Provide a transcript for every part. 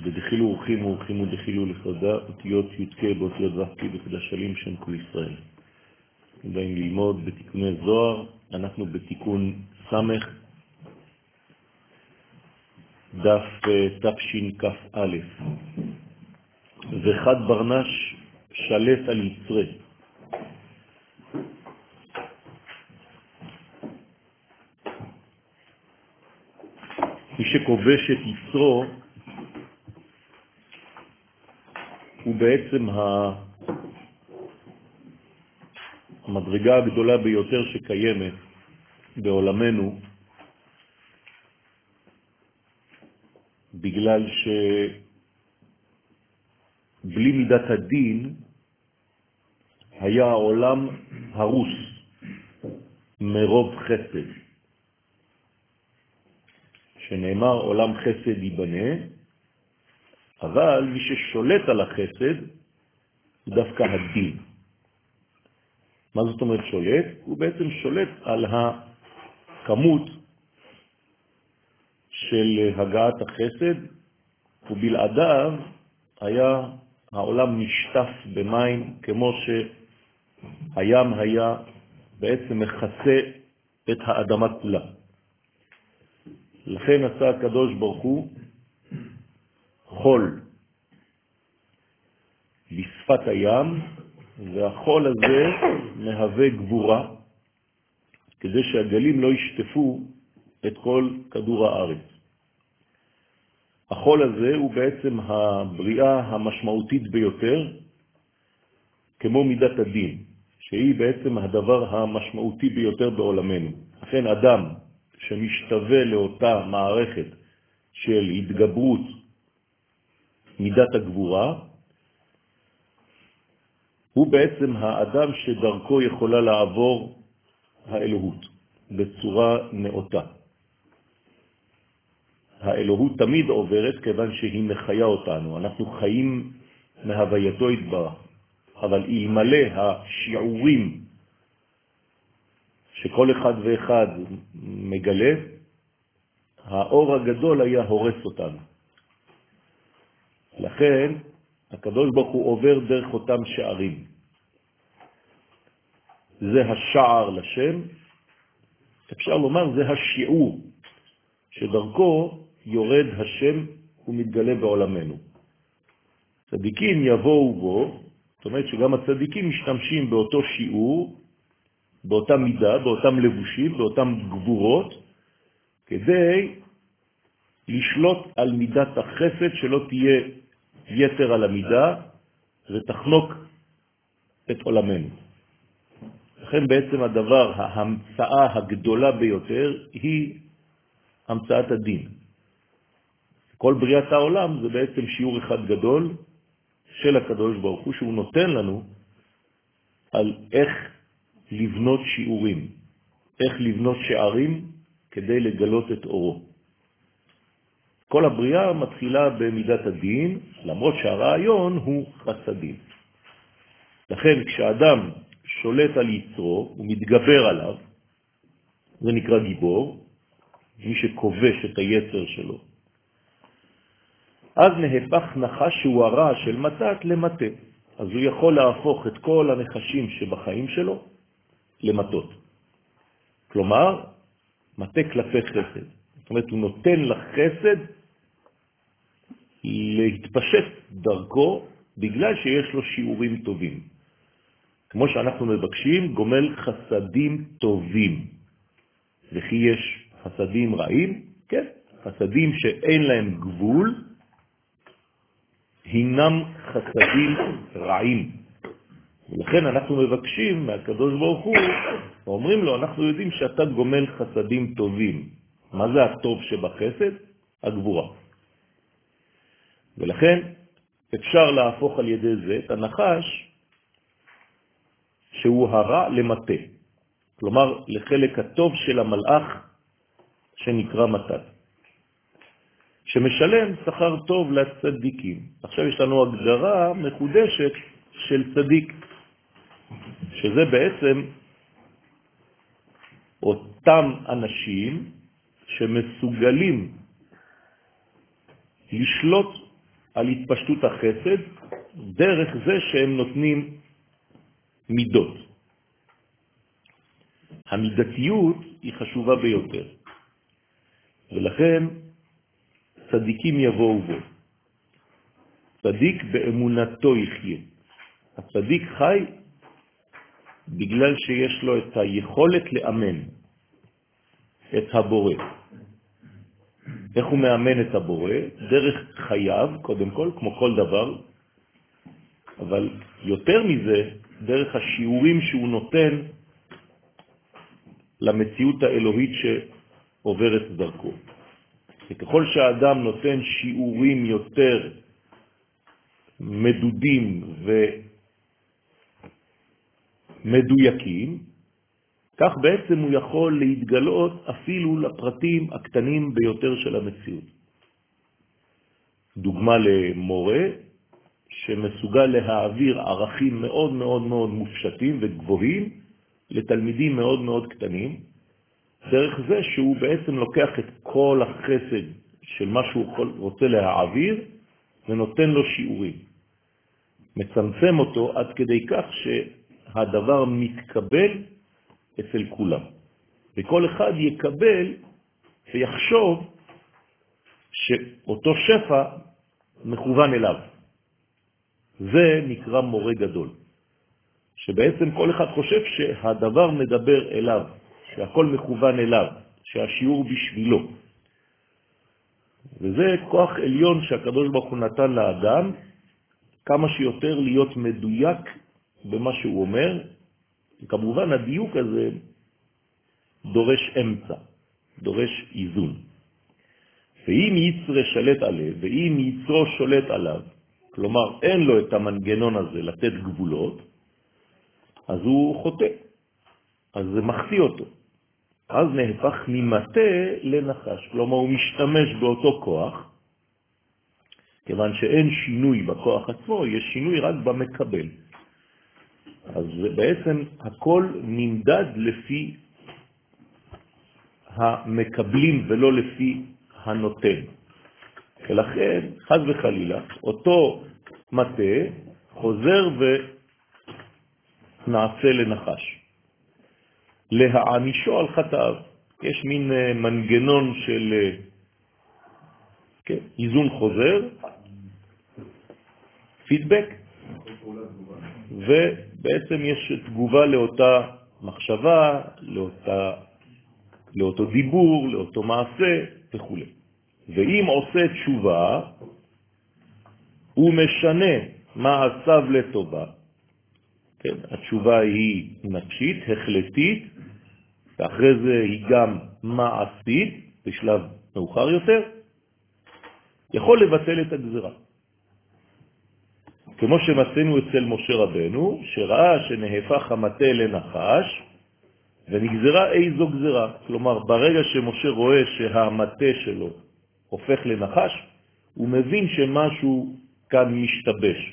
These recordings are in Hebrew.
ודחילו אורחים ואורחים ודחילו לפרדה, אותיות י"ק באותיות ו"ק בקדשלים שם כל ישראל. באים ללמוד בתיקוני זוהר, אנחנו בתיקון סמך, דף תשכ"א. וחד ברנש שלט על יצרה. מי שכובש את יצרו הוא בעצם המדרגה הגדולה ביותר שקיימת בעולמנו, בגלל שבלי מידת הדין היה העולם הרוס מרוב חסד, שנאמר עולם חסד ייבנה, אבל מי ששולט על החסד הוא דווקא הדין. מה זאת אומרת שולט? הוא בעצם שולט על הכמות של הגעת החסד, ובלעדיו היה העולם נשטף במים, כמו שהים היה בעצם מכסה את האדמה כולה. לכן עשה הקדוש ברוך הוא חול בשפת הים, והחול הזה מהווה גבורה, כדי שהגלים לא ישטפו את כל כדור הארץ. החול הזה הוא בעצם הבריאה המשמעותית ביותר, כמו מידת הדין, שהיא בעצם הדבר המשמעותי ביותר בעולמנו. לכן אדם שמשתווה לאותה מערכת של התגברות מידת הגבורה, הוא בעצם האדם שדרכו יכולה לעבור האלוהות בצורה נאותה. האלוהות תמיד עוברת כיוון שהיא מחיה אותנו, אנחנו חיים מהווייתו יתברך, אבל אלמלא השיעורים שכל אחד ואחד מגלה, האור הגדול היה הורס אותנו. לכן הקדוש ברוך הוא עובר דרך אותם שערים. זה השער לשם, אפשר לומר זה השיעור שדרכו יורד השם ומתגלה בעולמנו. צדיקים יבואו בו, זאת אומרת שגם הצדיקים משתמשים באותו שיעור, באותה מידה, באותם לבושים, באותם גבורות, כדי לשלוט על מידת החסד, שלא תהיה יתר על המידה ותחנוק את עולמנו. לכן בעצם הדבר, ההמצאה הגדולה ביותר היא המצאת הדין. כל בריאת העולם זה בעצם שיעור אחד גדול של הקדוש ברוך הוא, שהוא נותן לנו על איך לבנות שיעורים, איך לבנות שערים כדי לגלות את אורו. כל הבריאה מתחילה במידת הדין, למרות שהרעיון הוא חסדים. לכן כשאדם שולט על יצרו ומתגבר עליו, זה נקרא גיבור, מי שכובש את היצר שלו. אז נהפך נחש שהוא הרע של מתת למטה. אז הוא יכול להפוך את כל הנחשים שבחיים שלו למטות. כלומר, מטה כלפי חסד. זאת אומרת, הוא נותן לחסד להתפשט דרכו בגלל שיש לו שיעורים טובים. כמו שאנחנו מבקשים, גומל חסדים טובים. וכי יש חסדים רעים? כן, חסדים שאין להם גבול, הינם חסדים רעים. ולכן אנחנו מבקשים מהקדוש ברוך הוא, ואומרים לו, אנחנו יודעים שאתה גומל חסדים טובים. מה זה הטוב שבחסד? הגבורה. ולכן אפשר להפוך על ידי זה את הנחש שהוא הרע למטה. כלומר, לחלק הטוב של המלאך שנקרא מתת, שמשלם שכר טוב לצדיקים. עכשיו יש לנו הגדרה מחודשת של צדיק, שזה בעצם אותם אנשים שמסוגלים לשלוט על התפשטות החסד דרך זה שהם נותנים מידות. המידתיות היא חשובה ביותר, ולכן צדיקים יבואו בו. צדיק באמונתו יחיה. הצדיק חי בגלל שיש לו את היכולת לאמן את הבורא. איך הוא מאמן את הבורא? דרך חייו, קודם כל, כמו כל דבר, אבל יותר מזה, דרך השיעורים שהוא נותן למציאות האלוהית שעוברת דרכו. וככל שהאדם נותן שיעורים יותר מדודים ומדויקים, כך בעצם הוא יכול להתגלות אפילו לפרטים הקטנים ביותר של המציאות. דוגמה למורה שמסוגל להעביר ערכים מאוד מאוד מאוד מופשטים וגבוהים לתלמידים מאוד מאוד קטנים, דרך זה שהוא בעצם לוקח את כל החסד של מה שהוא רוצה להעביר ונותן לו שיעורים. מצמצם אותו עד כדי כך שהדבר מתקבל אצל כולם. וכל אחד יקבל ויחשוב שאותו שפע מכוון אליו. זה נקרא מורה גדול. שבעצם כל אחד חושב שהדבר מדבר אליו, שהכל מכוון אליו, שהשיעור בשבילו. וזה כוח עליון שהקדוש ברוך הוא נתן לאדם, כמה שיותר להיות מדויק במה שהוא אומר. וכמובן הדיוק הזה דורש אמצע, דורש איזון. ואם יצרה שלט עליו, ואם יצרו שולט עליו, כלומר אין לו את המנגנון הזה לתת גבולות, אז הוא חוטא, אז זה מחטיא אותו. אז נהפך ממטה לנחש, כלומר הוא משתמש באותו כוח, כיוון שאין שינוי בכוח עצמו, יש שינוי רק במקבל. אז בעצם הכל נמדד לפי המקבלים ולא לפי הנותן. ולכן, חס וחלילה, אותו מטה חוזר ונעשה לנחש. להענישו על חטאיו. יש מין מנגנון של איזון חוזר, פידבק, ובעצם יש תגובה לאותה מחשבה, לאותו דיבור, לאותו מעשה וכו'. ואם עושה תשובה, הוא משנה מעשיו לטובה. כן, התשובה היא נפשית, החלטית, ואחרי זה היא גם מעשית, בשלב מאוחר יותר, יכול לבטל את הגזרה. כמו שמצאנו אצל משה רבנו, שראה שנהפך המטה לנחש, ונגזרה איזו גזרה. כלומר, ברגע שמשה רואה שהמטה שלו הופך לנחש, הוא מבין שמשהו כאן משתבש.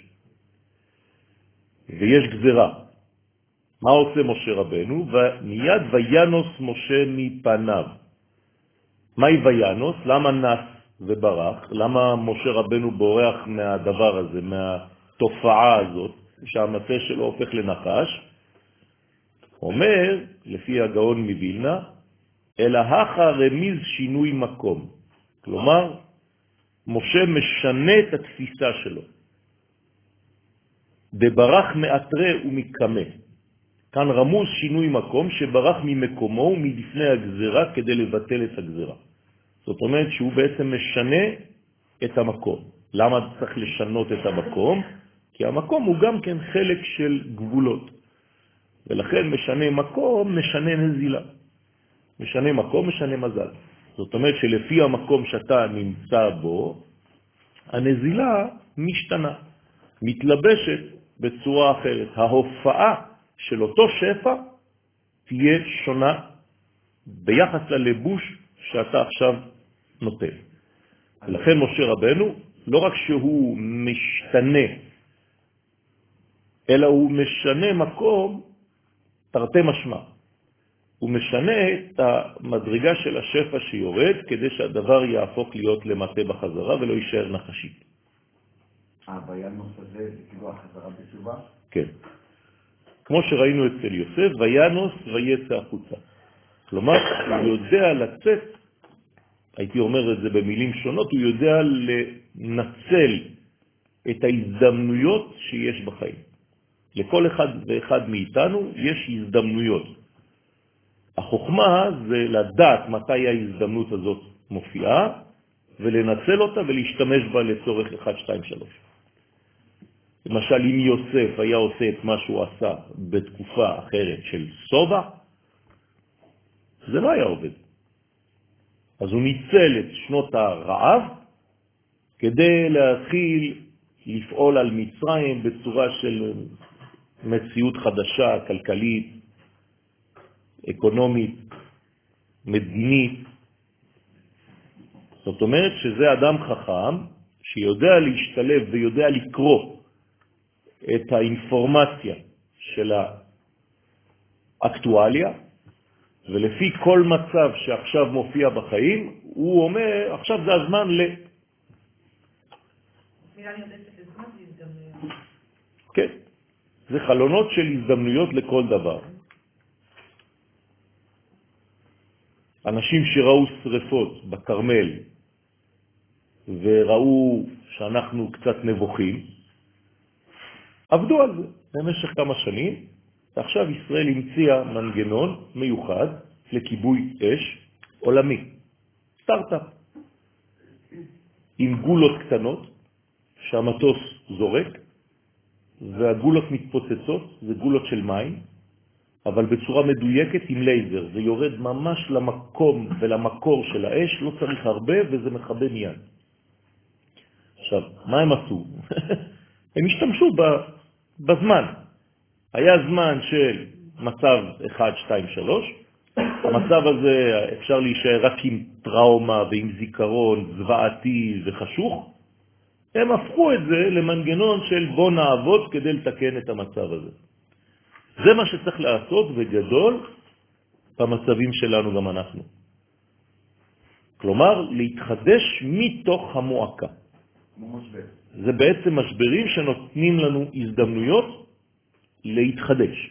ויש גזרה. מה עושה משה רבנו? ומיד וינוס משה מפניו. מהי וינוס? למה נס וברח? למה משה רבנו בורח מהדבר הזה, מהתופעה הזאת, שהמטה שלו הופך לנחש? אומר, לפי הגאון מבילנה, אלא הכה רמיז שינוי מקום. כלומר, משה משנה את התפיסה שלו. דברח מאתרה ומקמה. כאן רמוז שינוי מקום שברח ממקומו ומלפני הגזרה כדי לבטל את הגזרה. זאת אומרת שהוא בעצם משנה את המקום. למה צריך לשנות את המקום? כי המקום הוא גם כן חלק של גבולות. ולכן משנה מקום, משנה נזילה. משנה מקום, משנה מזל. זאת אומרת שלפי המקום שאתה נמצא בו, הנזילה משתנה, מתלבשת בצורה אחרת. ההופעה של אותו שפע תהיה שונה ביחס ללבוש שאתה עכשיו נוטל. ולכן משה רבנו, לא רק שהוא משתנה, אלא הוא משנה מקום תרתי משמע. הוא משנה את המדרגה של השפע שיורד, כדי שהדבר יהפוך להיות למטה בחזרה ולא יישאר נחשית. וינוס הזה זה כאילו החזרה בתשובה? כן. כמו שראינו אצל יוסף, וינוס ויצא החוצה. כלומר, הוא יודע לצאת, הייתי אומר את זה במילים שונות, הוא יודע לנצל את ההזדמנויות שיש בחיים. לכל אחד ואחד מאיתנו יש הזדמנויות. החוכמה זה לדעת מתי ההזדמנות הזאת מופיעה, ולנצל אותה ולהשתמש בה לצורך 1, 2, 3. למשל, אם יוסף היה עושה את מה שהוא עשה בתקופה אחרת של סובה, זה לא היה עובד. אז הוא ניצל את שנות הרעב כדי להתחיל לפעול על מצרים בצורה של מציאות חדשה, כלכלית, אקונומית, מדינית. זאת אומרת שזה אדם חכם שיודע להשתלב ויודע לקרוא את האינפורמציה של האקטואליה, ולפי כל מצב שעכשיו מופיע בחיים, הוא אומר, עכשיו זה הזמן כן, זה חלונות של הזדמנויות לכל דבר. אנשים שראו שריפות בקרמל וראו שאנחנו קצת נבוכים, עבדו על זה במשך כמה שנים, ועכשיו ישראל המציאה מנגנון מיוחד לכיבוי אש עולמי, סטארט-אפ, עם גולות קטנות שהמטוס זורק, והגולות מתפוצצות, זה גולות של מים, אבל בצורה מדויקת עם לייזר, זה יורד ממש למקום ולמקור של האש, לא צריך הרבה וזה מכבה מיד. עכשיו, מה הם עשו? הם השתמשו בזמן. היה זמן של מצב 1, 2, 3, המצב הזה אפשר להישאר רק עם טראומה ועם זיכרון זוועתי וחשוך, הם הפכו את זה למנגנון של בוא נעבוד כדי לתקן את המצב הזה. זה מה שצריך לעשות בגדול במצבים שלנו גם אנחנו. כלומר, להתחדש מתוך המועקה. זה בעצם משברים שנותנים לנו הזדמנויות להתחדש.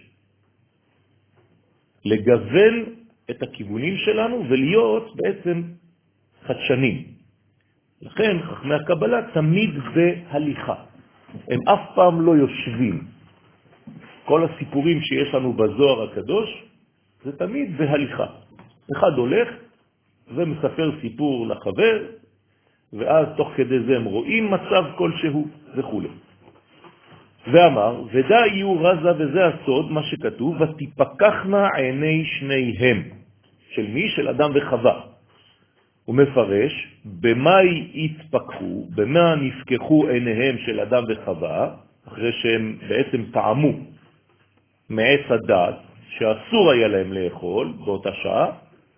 לגוון את הכיוונים שלנו ולהיות בעצם חדשנים. לכן חכמי הקבלה תמיד בהליכה. הם אף פעם לא יושבים. כל הסיפורים שיש לנו בזוהר הקדוש זה תמיד בהליכה. אחד הולך ומספר סיפור לחבר, ואז תוך כדי זה הם רואים מצב כלשהו וכו'. ואמר, ודא יהיו רזה, וזה הסוד, מה שכתוב, ותפקחנה עיני שניהם. של מי? של אדם וחווה. הוא מפרש, במה יתפקחו, במה נפקחו עיניהם של אדם וחווה, אחרי שהם בעצם טעמו מעץ הדעת, שאסור היה להם לאכול באותה שעה,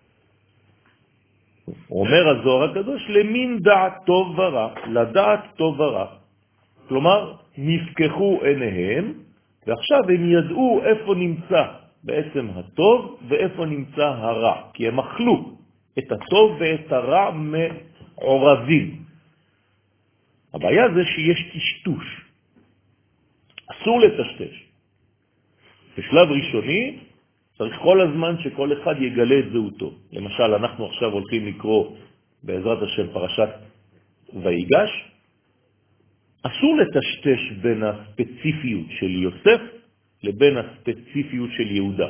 אומר הזוהר הקדוש, למין דעת טוב ורע, לדעת טוב ורע. כלומר, נפקחו עיניהם, ועכשיו הם ידעו איפה נמצא בעצם הטוב ואיפה נמצא הרע, כי הם אכלו את הטוב ואת הרע מעורבים. הבעיה זה שיש טשטוש. אסור לטשטש. בשלב ראשוני צריך כל הזמן שכל אחד יגלה את זהותו. למשל, אנחנו עכשיו הולכים לקרוא בעזרת השם פרשת ויגש. אסור לטשטש בין הספציפיות של יוסף לבין הספציפיות של יהודה.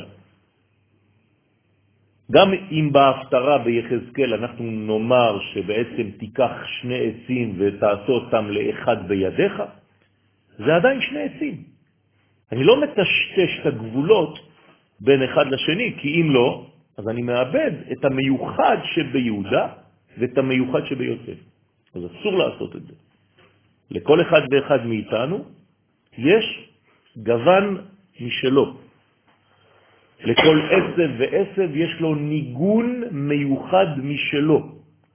גם אם בהפטרה ביחזקאל אנחנו נאמר שבעצם תיקח שני עצים ותעשה אותם לאחד בידיך, זה עדיין שני עצים. אני לא מטשטש את הגבולות בין אחד לשני, כי אם לא, אז אני מאבד את המיוחד שביהודה ואת המיוחד שביוסף. אז אסור לעשות את זה. לכל אחד ואחד מאיתנו יש גוון משלו. לכל עשב ועשב יש לו ניגון מיוחד משלו.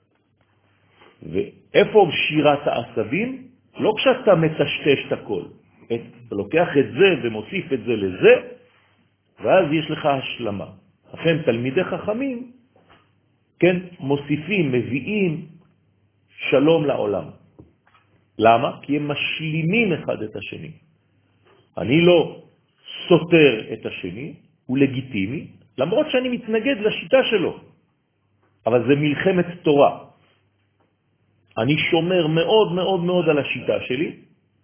ואיפה שירת העשבים? לא כשאתה מטשטש את הכל. אתה לוקח את זה ומוסיף את זה לזה, ואז יש לך השלמה. לכן תלמידי חכמים, כן, מוסיפים, מביאים שלום לעולם. למה? כי הם משלימים אחד את השני. אני לא סותר את השני, הוא לגיטימי, למרות שאני מתנגד לשיטה שלו. אבל זה מלחמת תורה. אני שומר מאוד מאוד מאוד על השיטה שלי,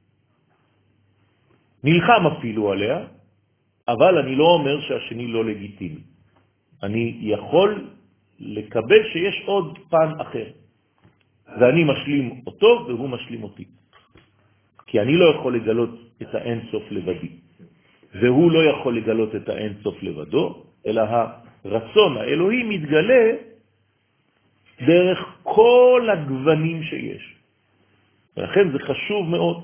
נלחם אפילו עליה, אבל אני לא אומר שהשני לא לגיטימי. אני יכול לקבל שיש עוד פן אחר. ואני משלים אותו והוא משלים אותי. כי אני לא יכול לגלות את האין סוף לבדי. והוא לא יכול לגלות את האין סוף לבדו, אלא הרצון האלוהי מתגלה דרך כל הגוונים שיש. ולכן זה חשוב מאוד.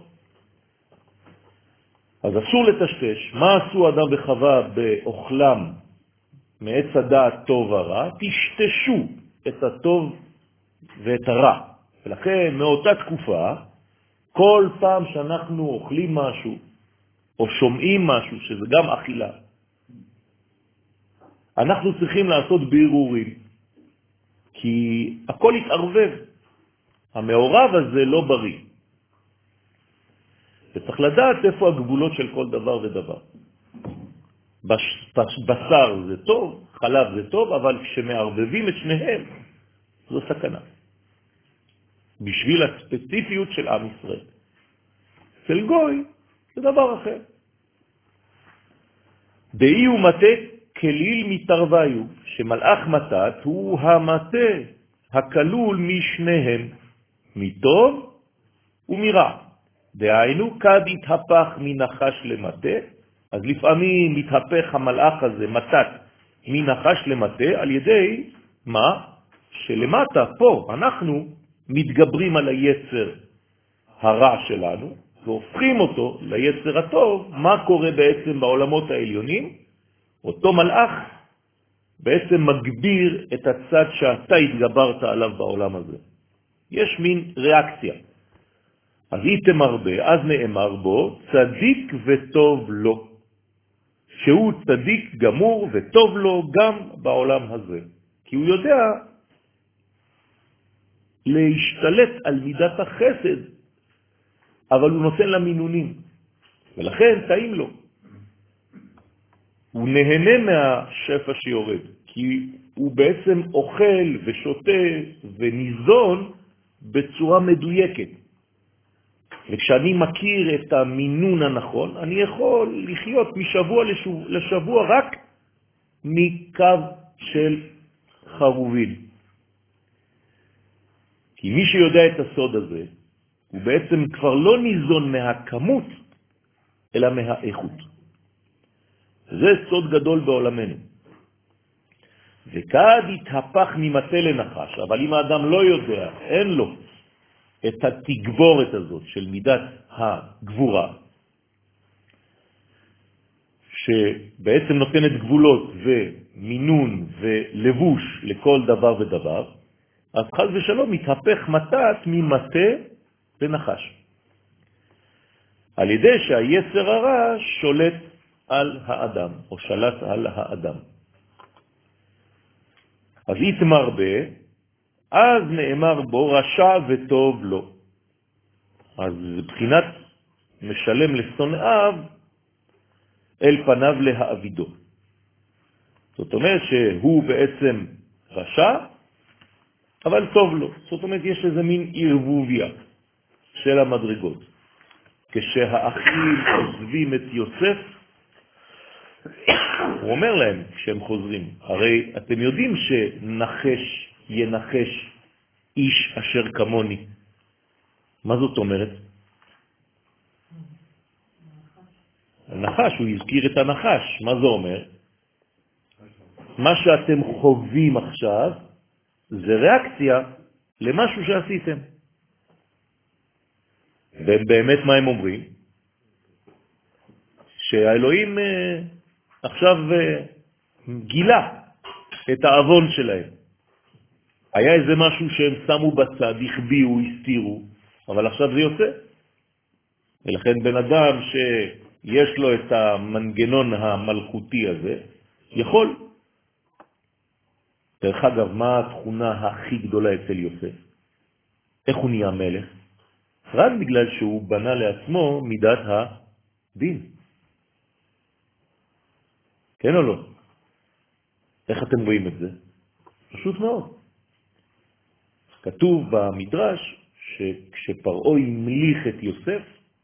אז אסור לטשטש. מה עשו אדם וחווה באוכלם מעץ הדעת טוב ורע? תשתשו את הטוב ואת הרע. ולכן מאותה תקופה, כל פעם שאנחנו אוכלים משהו, או שומעים משהו, שזה גם אכילה, אנחנו צריכים לעשות בירורים, כי הכל יתערבב. המעורב הזה לא בריא. וצריך לדעת איפה הגבולות של כל דבר ודבר. בשר זה טוב, חלב זה טוב, אבל כשמערבבים את שניהם, זו סכנה. בשביל הספציפיות של עם ישראל. אצל גוי זה דבר אחר. דאי ומטה כליל מתרוויו, שמלאך מתת הוא המטה הכלול משניהם, מטוב ומרע. דהיינו, כד התהפך מנחש למטה, אז לפעמים מתהפך המלאך הזה, מתת, מנחש למטה, על ידי מה? שלמטה, פה, אנחנו מתגברים על היצר הרע שלנו, והופכים אותו ליצר הטוב. מה קורה בעצם בעולמות העליונים? אותו מלאך בעצם מגביר את הצד שאתה התגברת עליו בעולם הזה. יש מין ריאקציה. אז איתם הרבה, אז נאמר בו, צדיק וטוב לו. שהוא צדיק גמור וטוב לו גם בעולם הזה. כי הוא יודע להשתלט על מידת החסד, אבל הוא נותן לה מינונים. ולכן טעים לו. הוא נהנה מהשפע שיורד, כי הוא בעצם אוכל ושותה וניזון בצורה מדויקת. וכשאני מכיר את המינון הנכון, אני יכול לחיות משבוע לשבוע רק מקו של חרובין. כי מי שיודע את הסוד הזה, הוא בעצם כבר לא ניזון מהכמות, אלא מהאיכות. זה סוד גדול בעולמנו. וכד התהפך ממטה לנחש, אבל אם האדם לא יודע, אין לו את התגבורת הזאת של מידת הגבורה, שבעצם נותנת גבולות ומינון ולבוש לכל דבר ודבר, אז חז ושלום מתהפך מתת ממטה לנחש. על ידי שהיצר הרע שולט על האדם, או שלט על האדם. אז יתמרבה, אז נאמר בו רשע וטוב לו. אז בחינת משלם לשונאיו אל פניו להעבידו. זאת אומרת שהוא בעצם רשע, אבל טוב לו. זאת אומרת יש איזה מין ערבוביה של המדרגות. כשהאחים עוזבים את יוסף, הוא אומר להם כשהם חוזרים, הרי אתם יודעים שנחש ינחש איש אשר כמוני. מה זאת אומרת? הנחש, הוא הזכיר את הנחש. מה זה אומר? מה שאתם חווים עכשיו זה ריאקציה למשהו שעשיתם. ובאמת מה הם אומרים? שהאלוהים עכשיו גילה את האבון שלהם. היה איזה משהו שהם שמו בצד, הכביעו, הסתירו, אבל עכשיו זה יוצא. ולכן בן אדם שיש לו את המנגנון המלכותי הזה, יכול. דרך אגב, מה התכונה הכי גדולה אצל יוסף? איך הוא נהיה מלך? רק בגלל שהוא בנה לעצמו מידת הדין. כן או לא? איך אתם רואים את זה? פשוט מאוד. כתוב במדרש שכשפרעה המליך את יוסף,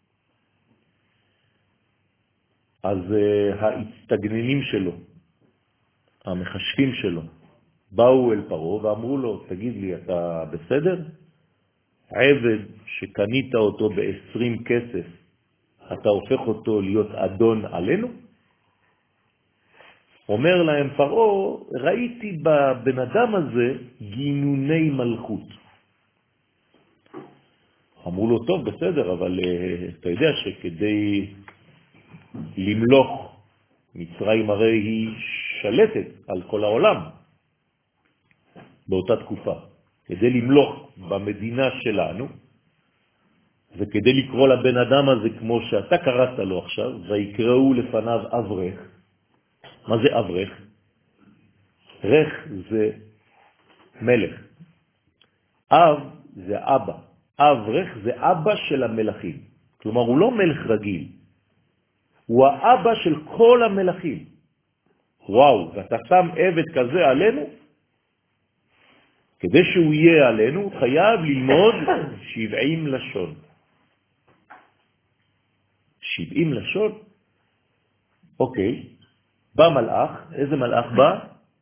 אז ההצטגננים שלו, המחשבים שלו, באו אל פרעה ואמרו לו, תגיד לי, אתה בסדר? עבד שקנית אותו ב-20 כסף, אתה הופך אותו להיות אדון עלינו? אומר להם פרעה, ראיתי בבן אדם הזה גינוני מלכות. אמרו לו, טוב, בסדר, אבל אתה יודע שכדי למלוך, מצרים הרי היא שלטת על כל העולם באותה תקופה. כדי למלוך במדינה שלנו, וכדי לקרוא לבן אדם הזה כמו שאתה קראת לו עכשיו, ויקראו לפניו אברך. מה זה אברך? רך זה מלך. אב זה אבא. אברך זה אבא של המלכים. כלומר, הוא לא מלך רגיל. הוא האבא של כל המלכים. וואו, ואתה שם עבד כזה עלינו? כדי שהוא יהיה עלינו, חייב ללמוד 70 לשון. 70 לשון? אוקיי. בא מלאך, איזה מלאך בא?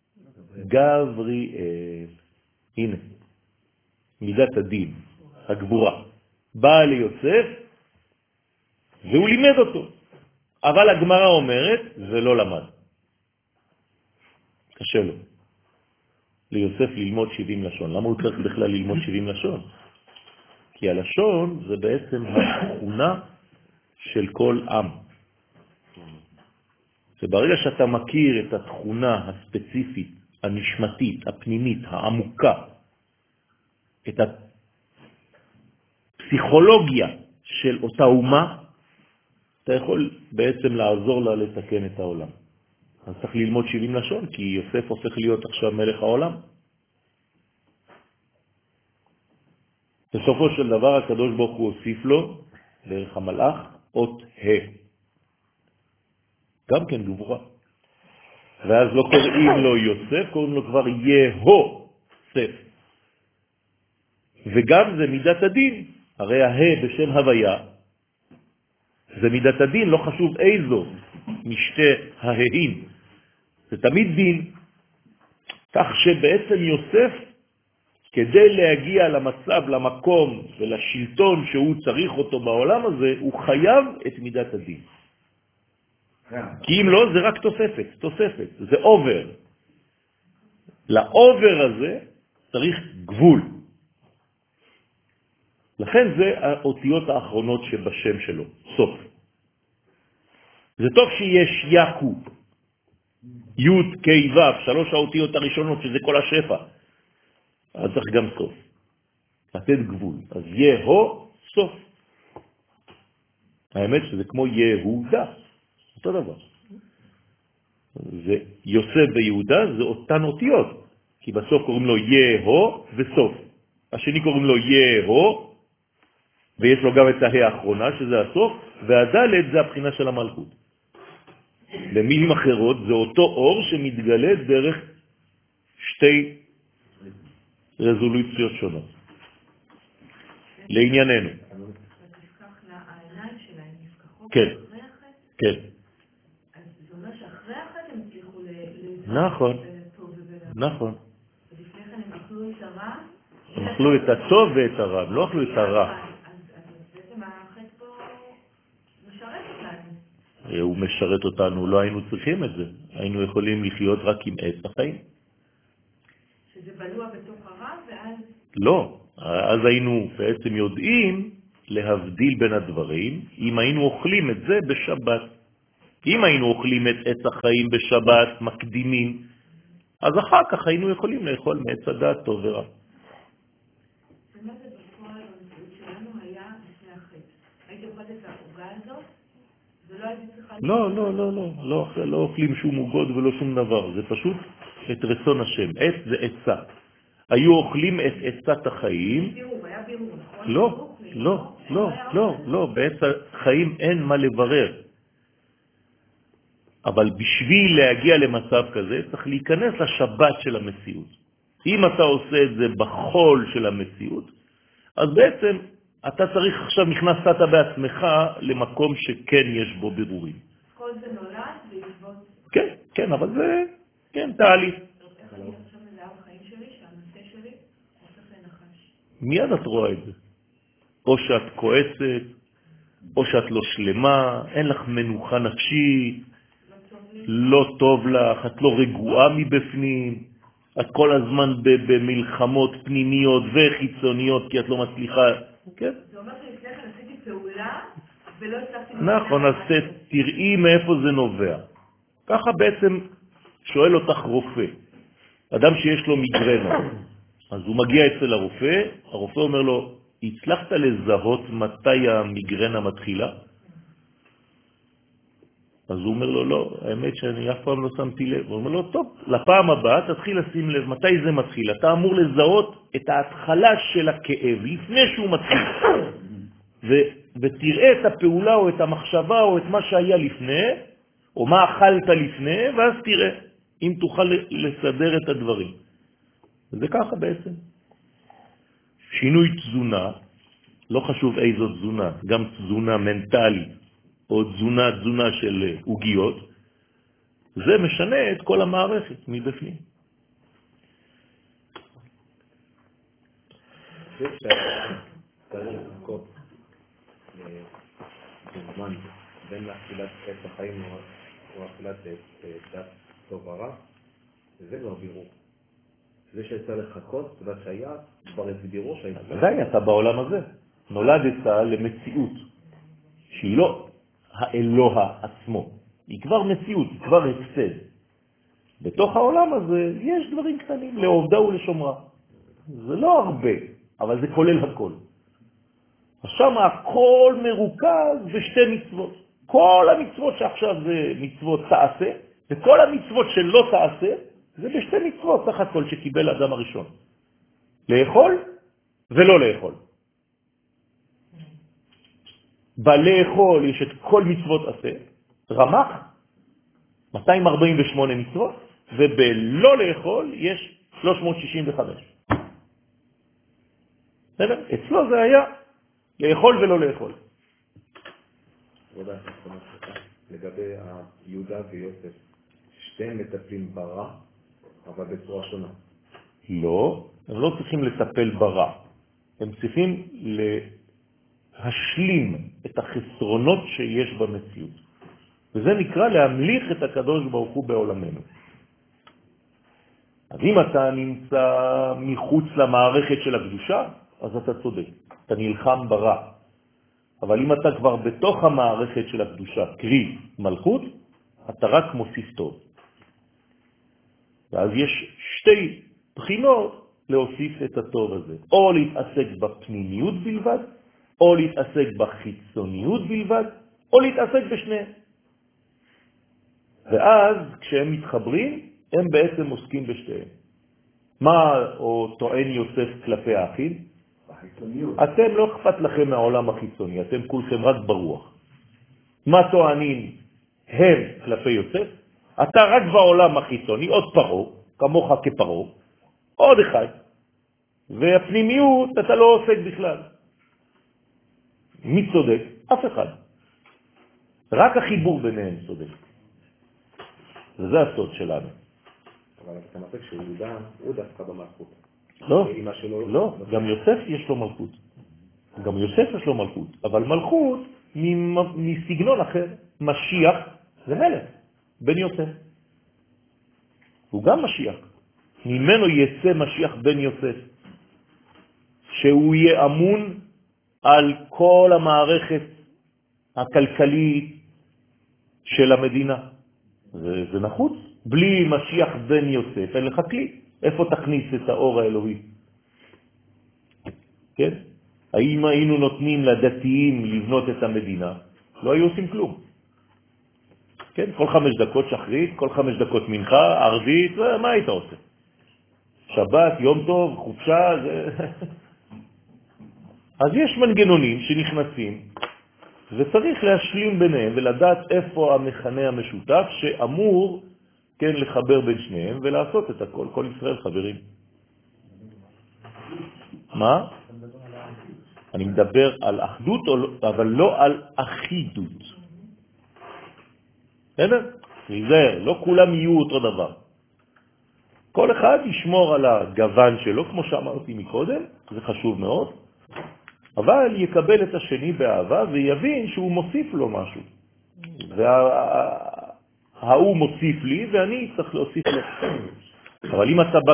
גבריאל. הנה, מידת הדין, הגבורה. בא ליוסף, והוא לימד אותו. אבל הגמרא אומרת, זה לא למד. קשה לו. ליוסף ללמוד 70 לשון. למה הוא צריך בכלל ללמוד 70 לשון? כי הלשון זה בעצם התכונה של כל עם. וברגע שאתה מכיר את התכונה הספציפית, הנשמתית, הפנימית, העמוקה, את הפסיכולוגיה של אותה אומה, אתה יכול בעצם לעזור לה לתקן את העולם. אז צריך ללמוד 70 לשון, כי יוסף הופך להיות עכשיו מלך העולם. בסופו של דבר הקדוש ברוך הוא הוסיף לו, דרך המלאך, אות ה'. גם כן גבורה. ואז לא קוראים לו יוסף, קוראים לו כבר יהוסף. וגם זה מידת הדין. הרי ה' בשם הוויה, זה מידת הדין, לא חשוב איזו משתי ההאים. זה תמיד דין. כך שבעצם יוסף, כדי להגיע למצב, למקום ולשלטון שהוא צריך אותו בעולם הזה, הוא חייב את מידת הדין. כי אם לא, זה רק תוספת, זה עובר. לעובר הזה צריך גבול. לכן זה האותיות האחרונות שבשם שלו, סוף. זה טוב שיש יקו, י' כ' ו', 3 האותיות הראשונות, שזה כל השפע. אז צריך גם סוף. לתת גבול. אז יהו סוף. האמת שזה כמו יהודה. אותו דבר. זה יוסף ויהודה, זה אותן אותיות. כי בסוף קוראים לו יהו וסוף. השני קוראים לו יהו, ויש לו גם את ההא האחרונה, שזה הסוף, והדלת זה הבחינה של המלכות. במילים אחרות, זה אותו אור שמתגלה דרך שתי רזולוציות שונות. לענייננו. כן, כן. אז זה אומר שאחרי החטא הם הצליחו נכון, נכון. ולפני כן הם אכלו את הרע? הם אכלו את הטוב ואת הרע, הם לא אכלו את הרע. אז בעצם החטא פה משרת אותנו. הוא משרת אותנו, לא היינו צריכים את זה. היינו יכולים לחיות רק עם עץ החיים. שזה בלוע בתוך הרע ואז... לא, אז היינו בעצם יודעים להבדיל בין הדברים אם היינו אוכלים את זה בשבת. אם היינו אוכלים את עץ החיים בשבת, מקדימים, אז אחר כך היינו יכולים לאכול מעץ הדעת טוב ורע. ומה זה בפועל במציאות שלנו היה לפני החטא? הייתי אוכלת את העוגה הזאת ולא הייתי צריכה... לא אוכלים שום עוגות ולא שום דבר, זה פשוט את רצון השם. עץ זה עצה. היו אוכלים את עצת החיים. בירור, היה בירור, נכון? לא, לא, לא, לא, לא, בעץ החיים אין מה לברר. אבל בשביל להגיע למצב כזה צריך להיכנס לשבת של המציאות. אם אתה עושה את זה בחול של המציאות, אז בעצם אתה צריך עכשיו נכנסת בעצמך למקום שכן יש בו בירורים. כל זה נולד בעקבות... כן, כן, אבל זה, כן, תהליך. איך אני עכשיו מזהה בחיים שלי שהנושא שלי הופך לנחש? מיד את רואה את זה. או שאת כועסת, או שאת לא שלמה, אין לך מנוחה נפשית, לא טוב לך, את לא רגועה מבפנים, את כל הזמן במלחמות פנימיות וחיצוניות כי את לא מצליחה, כן? זה אומר שלפני כן עשיתי פעולה ולא הצלחתי... נכון, אז תראי מאיפה זה נובע. ככה בעצם שואל אותך רופא, אדם שיש לו מיגרנה, אז הוא מגיע אצל הרופא, הרופא אומר לו, הצלחת לזהות מתי המיגרנה מתחילה? אז הוא אומר לו, לא, האמת שאני אף פעם לא שמתי לב. הוא אומר לו, טוב, לפעם הבאה תתחיל לשים לב מתי זה מתחיל. אתה אמור לזהות את ההתחלה של הכאב לפני שהוא מתחיל. ותראה את הפעולה או את המחשבה או את מה שהיה לפני, או מה אכלת לפני, ואז תראה אם תוכל לסדר את הדברים. וזה ככה בעצם. שינוי תזונה, לא חשוב איזו תזונה, גם תזונה מנטלית, או תזונה של עוגיות, זה משנה את כל המערכת מבפנים. צריך לחכות בזמן בין אכילת עץ החיים או אכילת דת טוב ורע, זה כבר בירור. זה שיצא לחכות, תודה שהיה, כבר הסבירו שהייתה. עדיין אתה בעולם הזה. נולדת למציאות, שהיא לא האלוה עצמו. היא כבר מציאות, היא כבר הפסד. בתוך העולם הזה יש דברים קטנים, לעובדה ולשומרה. זה לא הרבה, אבל זה כולל הכל. אז שם הכל מרוכז בשתי מצוות. כל המצוות שעכשיו זה מצוות תעשה, וכל המצוות שלא תעשה, זה בשתי מצוות סך הכל שקיבל האדם הראשון. לאכול ולא לאכול. בלאכול יש את כל מצוות עשה, רמח, 248 מצוות, ובלא לאכול יש 365. בסדר? אצלו זה היה לאכול ולא לאכול. כבוד האחרונה שלך, לגבי יהודה ויוסף, שתיהם מטפלים ברע, אבל בצורה שונה. לא, הם לא צריכים לטפל ברע. הם צריכים להשלים את החסרונות שיש במציאות. וזה נקרא להמליך את הקדוש ברוך הוא בעולמנו. אז אם אתה נמצא מחוץ למערכת של הקדושה, אז אתה צודק, אתה נלחם ברע. אבל אם אתה כבר בתוך המערכת של הקדושה, קרי מלכות, אתה רק מוסיף טוב. ואז יש שתי בחינות להוסיף את הטוב הזה. או להתעסק בפנימיות בלבד, או להתעסק בחיצוניות בלבד, או להתעסק בשניהם. ואז כשהם מתחברים, הם בעצם עוסקים בשתיהם. מה או טוען יוסף כלפי האחים? החיצוניות. אתם לא אכפת לכם מהעולם החיצוני, אתם כולכם רק ברוח. מה טוענים הם כלפי יוסף? אתה רק בעולם החיצוני, עוד פרו, כמוך כפרו, עוד אחד. והפנימיות אתה לא עוסק בכלל. מי צודק? אף אחד. רק החיבור ביניהם צודק. וזה הסוד שלנו. אבל אתה מצא שיהודה הוא דווקא במלכות. לא, לא, גם יוסף יש לו מלכות. גם יוסף יש לו מלכות, אבל מלכות מסגנון אחר. משיח זה מלך, בן יוסף. הוא גם משיח. ממנו יצא משיח בן יוסף, שהוא יהיה אמון על כל המערכת הכלכלית של המדינה. זה נחוץ. בלי משיח בן יוסף אין לך כלי. איפה תכניס את האור האלוהי? כן? האם היינו נותנים לדתיים לבנות את המדינה? לא היו עושים כלום. כן? כל 5 דקות שחרית, כל 5 דקות מנחה, ערבית, מה היית עושה? שבת, יום טוב, חופשה, זה... אז יש מנגנונים שנכנסים, וצריך להשלים ביניהם ולדעת איפה המכנה המשותף שאמור כן לחבר בין שניהם ולעשות את הכל, כל ישראל חברים. מה? אני מדבר על אחדות, אבל לא על אחידות. בסדר? נזהר, לא כולם יהיו אותו דבר. כל אחד ישמור על הגוון שלו, כמו שאמרתי מקודם, זה חשוב מאוד, אבל יקבל את השני באהבה ויבין שהוא מוסיף לו משהו. והוא מוסיף לי ואני צריך להוסיף לו. אבל אם אתה בא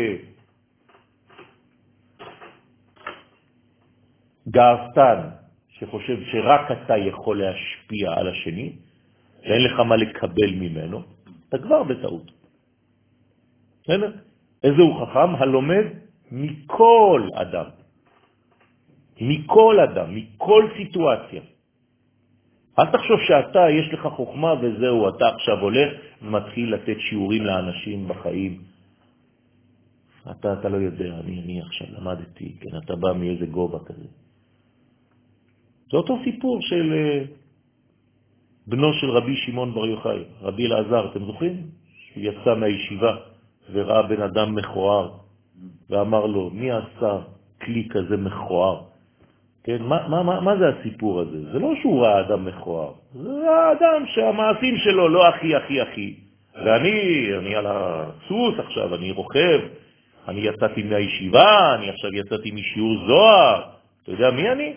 כגאוותן שחושב שרק אתה יכול להשפיע על השני ואין לך מה לקבל ממנו, אתה כבר בטעות. איזה הוא חכם? הלומד מכל אדם. מכל אדם, מכל סיטואציה. אל תחשוב שאתה, יש לך חוכמה וזהו, אתה עכשיו הולך ומתחיל לתת שיעורים לאנשים בחיים. אתה לא יודע, אני עכשיו למדתי, כן, אתה בא מאיזה גובה כזה. זה אותו סיפור של בנו של רבי שמעון בר יוחאי, רבי אלעזר, אתם זוכרים? הוא יצא מהישיבה וראה בן אדם מכוער, ואמר לו, מי עשה כלי כזה מכוער? כן, מה זה הסיפור הזה? זה לא שהוא ראה אדם מכוער, זה האדם שהמעשים שלו לא הכי, ואני על הסוס עכשיו, אני רוכב, אני יצאתי מהישיבה, אני עכשיו יצאתי משיעור זוהר, אתה יודע מי אני?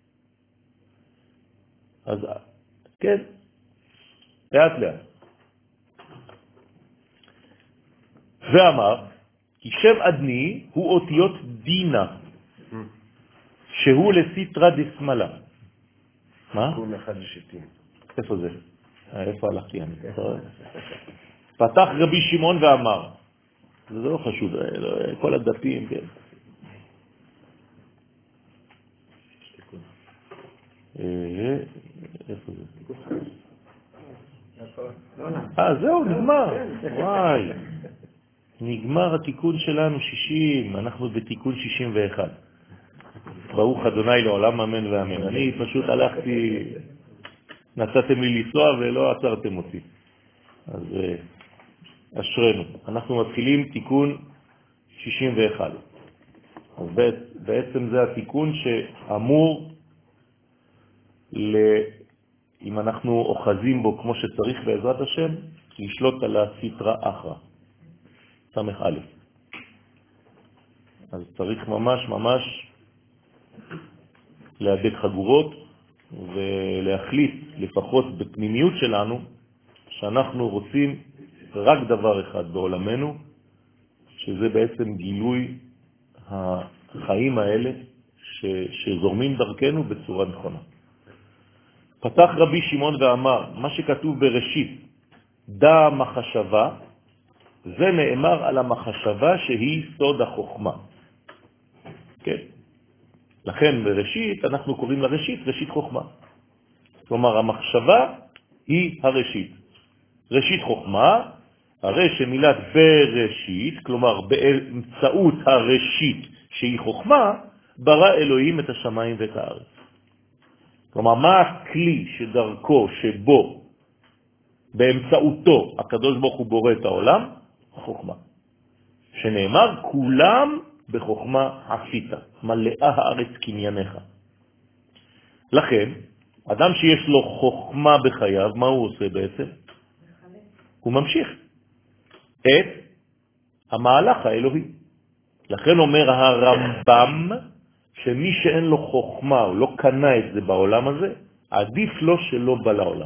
אז כן, לאט לאט. ואמר, כי שם אדני הוא אותיות דינה, שהוא לסיטרה דסמלה. מה? תיקון אחד לשיטים. איפה זה? איפה הלכתי אני? פתח רבי שמעון ואמר, זה לא חשוב, כל הדפים, כן. איפה זה? זהו, נגמר. וואי. נגמר התיקון שלנו 60, אנחנו בתיקון 61. ברוך אדוני לעולם אמן ואמן. אני פשוט הלכתי, נתתם לי לנסוע ולא עצרתם אותי. אז אשרנו. אנחנו מתחילים תיקון 61. אז בעצם זה התיקון שאמור, אם אנחנו אוחזים בו כמו שצריך בעזרת השם, לשלוט על הסטרה אחרא. סמך א'. אז צריך ממש להדק חגורות ולהחליט לפחות בפנימיות שלנו שאנחנו רוצים רק דבר אחד בעולמנו, שזה בעצם גילוי החיים האלה שזורמים דרכנו בצורה נכונה. פתח רבי שמעון ואמר, מה שכתוב בראשית, דע מחשבה, זה נאמר על המחשבה שהיא סוד החוכמה. כן? לכן בראשית אנחנו קוראים לראשית ראשית חוכמה. כלומר המחשבה היא הראשית. ראשית חוכמה, הרי שמילת בראשית, כלומר באמצעות הראשית שהיא חוכמה, ברא אלוהים את השמיים ואת הארץ. כלומר מה הכלי שדרכו, שבו, באמצעותו הקדוש ברוך הוא בורא את העולם? החוכמה. שנאמר כולם בחוכמה עשית, מלאה הארץ קנייניך. לכן, אדם שיש לו חוכמה בחייו, מה הוא עושה בעצם? הוא ממשיך את המהלך האלוהי. לכן אומר הרמב"ם, שמי שאין לו חוכמה, הוא לא קנה את זה בעולם הזה, עדיף לו שלא בא לעולם.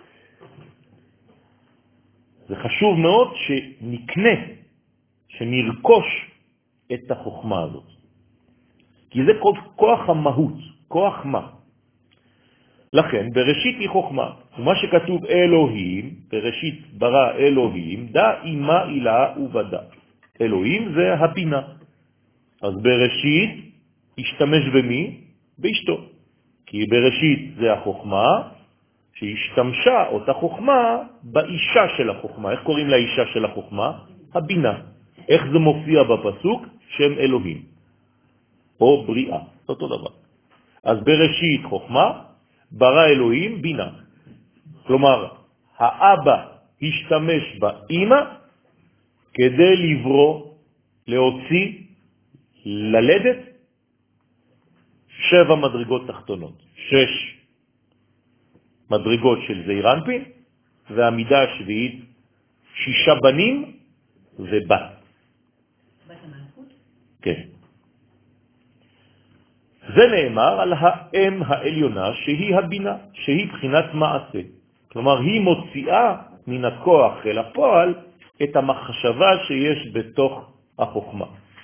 זה חשוב מאוד שנקנה, שנרכוש את החוכמה הזאת. כי זה כוח המהות, כוח מה. לכן, בראשית היא חוכמה. ומה שכתוב אלוהים, בראשית ברא אלוהים, דע אימה אילה ובדה. אלוהים זה הבינה. אז בראשית השתמש במי? באשתו. כי בראשית זה החוכמה, שהשתמשה אותה חוכמה באישה של החוכמה. איך קוראים לאישה של החוכמה? הבינה. איך זה מופיע בפסוק? שם אלוהים. או בריאה. אותו דבר. אז בראשית חוכמה, ברא אלוהים בינה. כלומר, האבא השתמש באמא כדי לברוא, להוציא, ללדת 7 מדרגות תחתונות. 6 מדרגות של זעיר אנפין, והמידה השביעית 6 בנים ובת. בת המלכות? כן. זה נאמר על האם העליונה שהיא הבינה, שהיא בחינת מעשה. כלומר, היא מוציאה מן הכוח אל הפועל את המחשבה שיש בתוך החוכמה.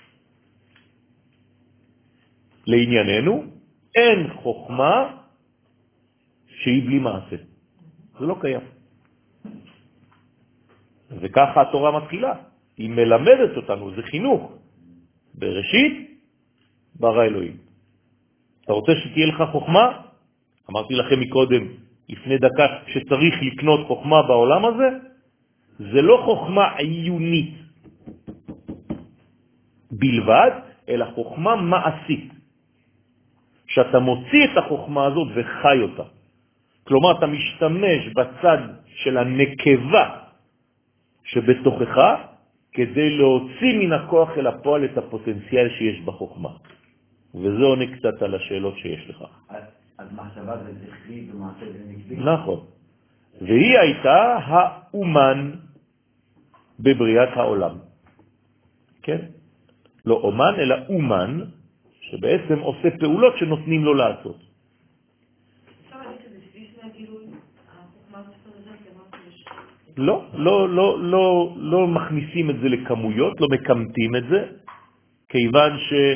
לענייננו, אין חוכמה שהיא בלי מעשה. זה לא קיים. וככה התורה מתחילה. היא מלמדת אותנו, זה חינוך. בראשית, ברא אלוהים. אתה רוצה שתהיה לך חוכמה? אמרתי לכם מקודם, לפני דקה, שצריך לקנות חוכמה בעולם הזה, זה לא חוכמה עיונית בלבד, אלא חוכמה מעשית. שאתה מוציא את החוכמה הזאת וחי אותה. כלומר, אתה משתמש בצד של הנקבה שבתוכך, כדי להוציא מן הכוח אל הפועל את הפוטנציאל שיש בחוכמה. וזה עונה קצת על השאלות שיש לך. אז מחשבה זה זכרי ומעשה זה נקבי. נכון. והיא הייתה האומן בבריאת העולם. כן? לא אומן, אלא אומן, שבעצם עושה פעולות שנותנים לו לעשות. אפשר להגיד שזה שליש מהגילוי, החוכמה בספר הזה, לא מכניסים את זה לכמויות, לא מקמתים את זה, כיוון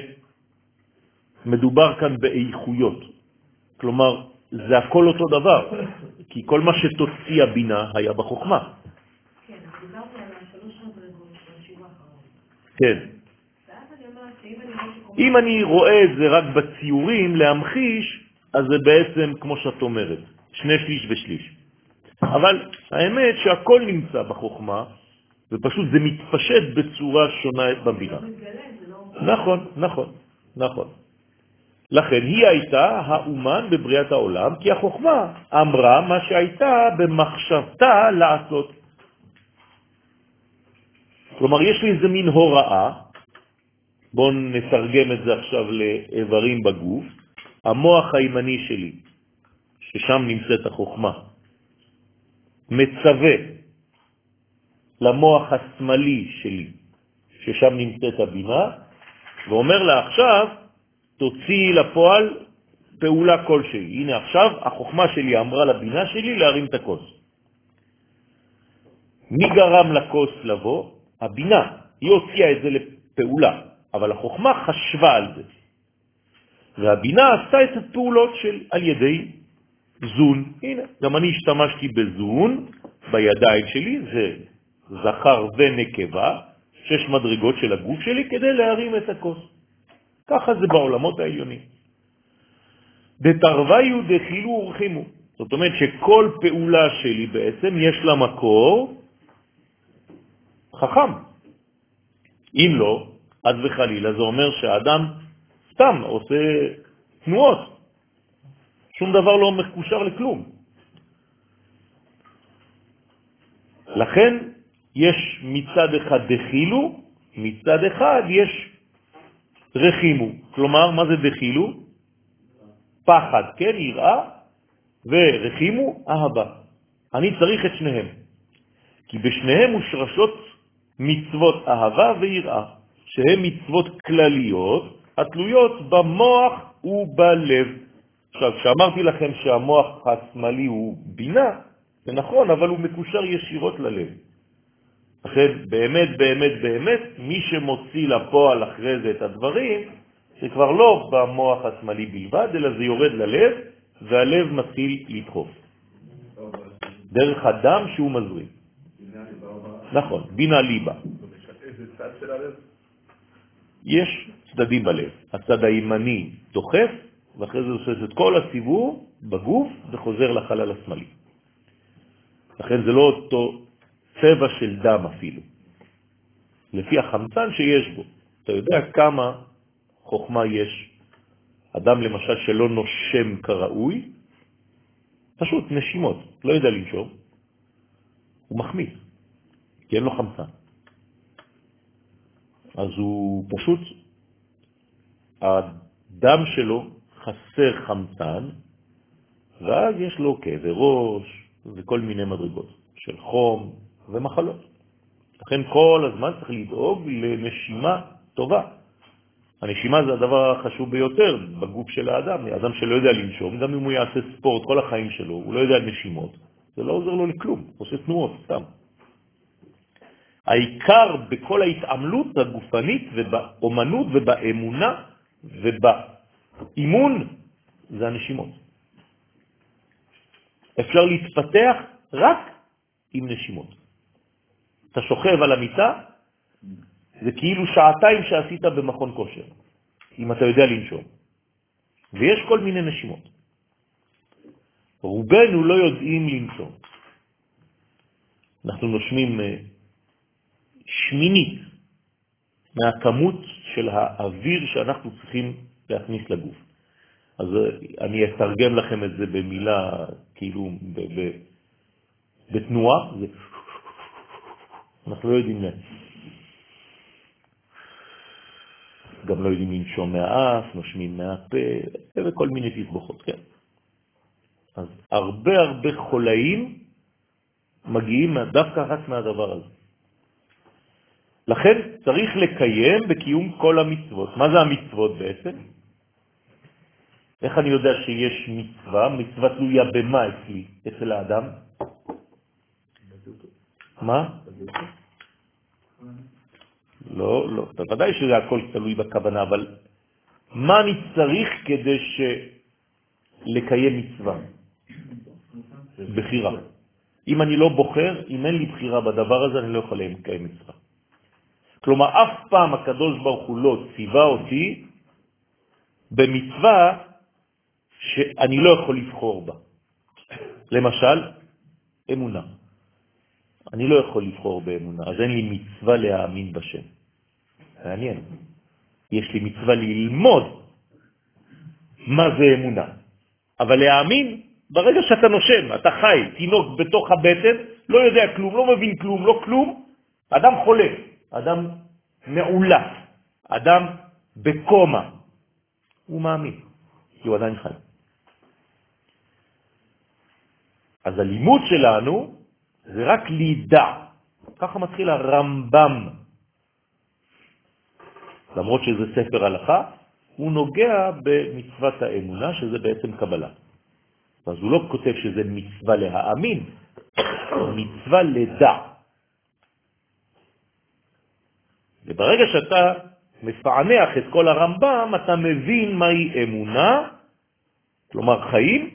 שמדובר כאן באיכויות. כלומר, זה הכל אותו דבר, כי כל מה שתוציא הבינה היה בחוכמה. כן, אז דיברנו על 3 מדרגות בשיעור האחרון. כן. ואז אני אומרת שאם אני רואה שקוראים... אם אני רואה את זה רק בציורים, להמחיש, אז זה בעצם כמו שאת אומרת, 2/3 ושליש. אבל האמת שהכל נמצא בחוכמה, ופשוט זה מתפשט בצורה שונה בבינה. זה לא מתגלה, זה לא... נכון. לכן היא הייתה האומן בבריאת העולם, כי החוכמה אמרה מה שהייתה במחשבתה לעשות. כלומר, יש לי איזה מין הוראה, בואו נתרגם את זה עכשיו לאיברים בגוף, המוח הימני שלי, ששם נמצאת החוכמה, מצווה למוח השמאלי שלי, ששם נמצאת הבינה, ואומר לה עכשיו, תוציא לפועל פעולה כלשהי. הנה עכשיו החוכמה שלי אמרה לבינה שלי להרים את הכוס. מי גרם לכוס לבוא? הבינה. היא הוציאה את זה לפעולה, אבל החוכמה חשבה על זה. והבינה עשתה את הפעולות על ידי זון. הנה, גם אני השתמשתי בזון בידיים שלי, זה זכר ונקבה, 6 מדרגות של הגוף שלי כדי להרים את הכוס. ככה זה בעולמות העליונים. דתרוויו דחילו ורחימו. זאת אומרת שכל פעולה שלי בעצם יש לה מקור חכם. אם לא, עד וחלילה, זה אומר שהאדם סתם עושה תנועות. שום דבר לא מקושר לכלום. לכן יש מצד אחד דחילו, מצד אחד יש רחימו. כלומר, מה זה דחילו? פחד, כן, יראה, ורחימו, אהבה. אני צריך את שניהם. כי בשניהם מושרשות מצוות אהבה ויראה, שהן מצוות כלליות, התלויות במוח ובלב. עכשיו, כשאמרתי לכם שהמוח השמאלי הוא בינה, זה נכון, אבל הוא מקושר ישירות ללב. לכן, באמת, מי שמוציא לפועל אחרי זה את הדברים, זה כבר לא במוח השמאלי בלבד, אלא זה יורד ללב, והלב מתחיל לדחוף. דרך הדם שהוא מזרים. נכון, בינה ליבה. איזה צד של הלב? יש צדדים בלב. הצד הימני דוחף, ואחרי זה עושה את כל הסיבוב בגוף, וחוזר לחלל השמאלי. לכן זה לא אותו צבע של דם אפילו. לפי החמצן שיש בו. אתה יודע כמה חוכמה יש אדם למשל שלא נושם כראוי, פשוט נשימות, לא יודע לנשום, הוא מחמיץ, כי אין לו חמצן. אז הוא פשוט, הדם שלו חסר חמצן, ואז יש לו כאבי ראש וכל מיני מדרגות של חום ומחלות. לכן כל הזמן צריך לדאוג לנשימה טובה. הנשימה זה הדבר החשוב ביותר בגוף של האדם. האדם שלא יודע לנשום, גם אם הוא יעשה ספורט כל החיים שלו, הוא לא יודע נשימות, זה לא עוזר לו לכלום, עושה תנועות סתם. העיקר בכל ההתעמלות הגופנית ובאומנות ובאמונה ובאימון זה הנשימות. אפשר להתפתח רק עם נשימות. אתה שוכב על המיטה, זה כאילו שעתיים שעשית במכון כושר, אם אתה יודע לנשום. ויש כל מיני נשימות. רובנו לא יודעים לנשום. אנחנו נושמים שמינית מהכמות של האוויר שאנחנו צריכים להכניס לגוף. אז אני אתרגם לכם את זה במילה, כאילו בתנועה, זה אנחנו לא יודעים גם לא יודעים לנשום מהאף, נושמים מהפה, וכל מיני תסבוכות, כן. אז הרבה חולאים מגיעים דווקא רק מהדבר הזה. לכן צריך לקיים בקיום כל המצוות. מה זה המצוות בעצם? איך אני יודע שיש מצווה? מצווה תלויה במה אצלי, אצל האדם? מה? לא. בוודאי שזה הכל תלוי בכוונה, אבל מה אני צריך כדי לקיים מצווה? בחירה. אם אני לא בוחר, אם אין לי בחירה בדבר הזה, אני לא יכול לקיים מצווה. כלומר, אף פעם הקדוש ברוך הוא לא ציווה אותי במצווה שאני לא יכול לבחור בה. למשל, אמונה. אני לא יכול לבחור באמונה, אז אין לי מצווה להאמין בשם. מעניין. יש לי מצווה ללמוד מה זה אמונה. אבל להאמין, ברגע שאתה נושם, אתה חי, תינוק בתוך הבטן, לא יודע כלום, לא מבין כלום, לא כלום, אדם חולה, אדם מעולה, אדם בקומה. הוא מאמין, כי הוא עדיין חי. אז הלימוד שלנו זה רק לידע. ככה מתחיל הרמב"ם. למרות שזה ספר הלכה, הוא נוגע במצוות האמונה, שזה בעצם קבלה. אז הוא לא כותב שזה מצווה להאמין, מצווה לדע. וברגע שאתה מפענח את כל הרמב"ם, אתה מבין מהי אמונה, כלומר חיים,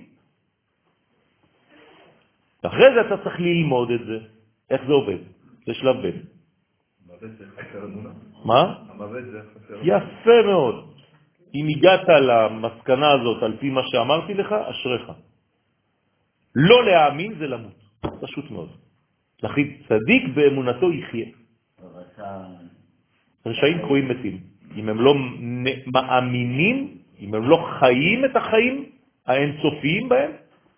ואחרי זה אתה צריך ללמוד את זה. איך זה עובד? זה שלב בן. המוות זה חסר אמונה. מה? המוות זה חסר אמונה. יפה מאוד. אם הגעת למסקנה הזאת על פי מה שאמרתי לך, אשריך. לא להאמין זה למות. פשוט מאוד. לכן צדיק באמונתו יחיה. רשעים קרויים מתים. אם הם לא מאמינים, אם הם לא חיים את החיים האינסופיים בהם,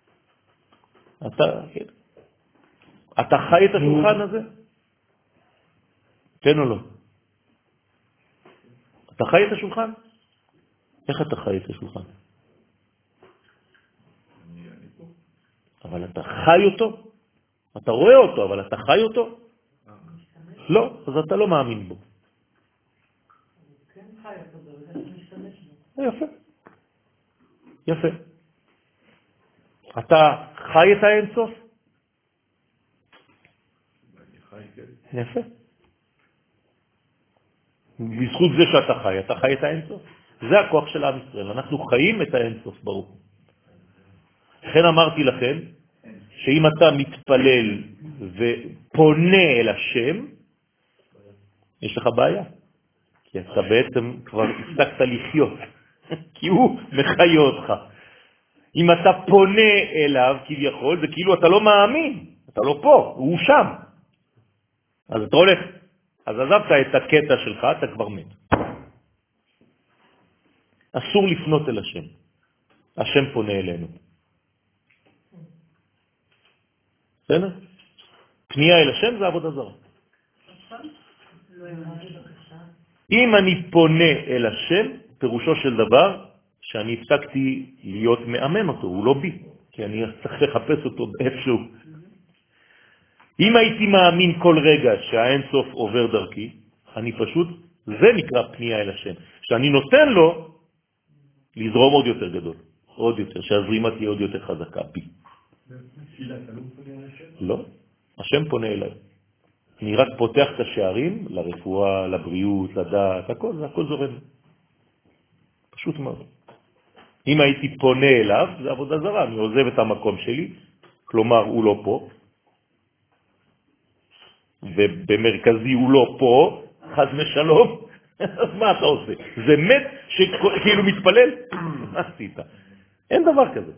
אתה חי את השולחן הזה? כן או לא? אתה חי את השולחן? איך אתה חי את השולחן? אבל אתה חי אותו? אתה רואה אותו, אבל אתה חי אותו? לא, אז אתה לא מאמין בו. כן חי אותו, אבל אתה משתמש בו. יפה. יפה. אתה חי את האינסוף? יפה. בזכות זה שאתה חי, אתה חי את האינסוף. זה הכוח של עם ישראל. אנחנו חיים את האינסוף ברוך. לכן אמרתי לכם, שאם אתה מתפלל ופונה אל השם, יש לך בעיה. כי אתה בעצם כבר הפסקת לחיות, כי הוא מחיה אותך. אם אתה פונה אליו כביכול, זה כאילו אתה לא מאמין, אתה לא פה, הוא שם. אז אתה הולך, אז עזבת את הקטע שלך, אתה כבר מת. אסור לפנות אל השם. השם פונה אלינו. בסדר? פנייה אל השם זה עבודה זרה. אם אני פונה אל השם, פירושו של דבר שאני הפסקתי להיות מאמן אותו, הוא לא בי, כי אני צריך לחפש אותו איפשהו. אם הייתי מאמין כל רגע שהאין סוף עובר דרכי, אני פשוט, זה נקרא פנייה אל השם. שאני נותן לו לזרום עוד יותר גדול, עוד יותר, שהזרימה תהיה עוד יותר חזקה בי. לא, השם פונה אליי. אני רק פותח את השערים לרפואה, לבריאות, לדעת, הכל זורם. פשוט מאוד. אם הייתי פונה אליו, זה עבודה זרה, אני עוזב את המקום שלי, כלומר הוא לא פה, ובמרכזי הוא לא פה, חס ושלום, אז מה אתה עושה? זה מת שכאילו מתפלל? מה עשית? אין דבר כזה.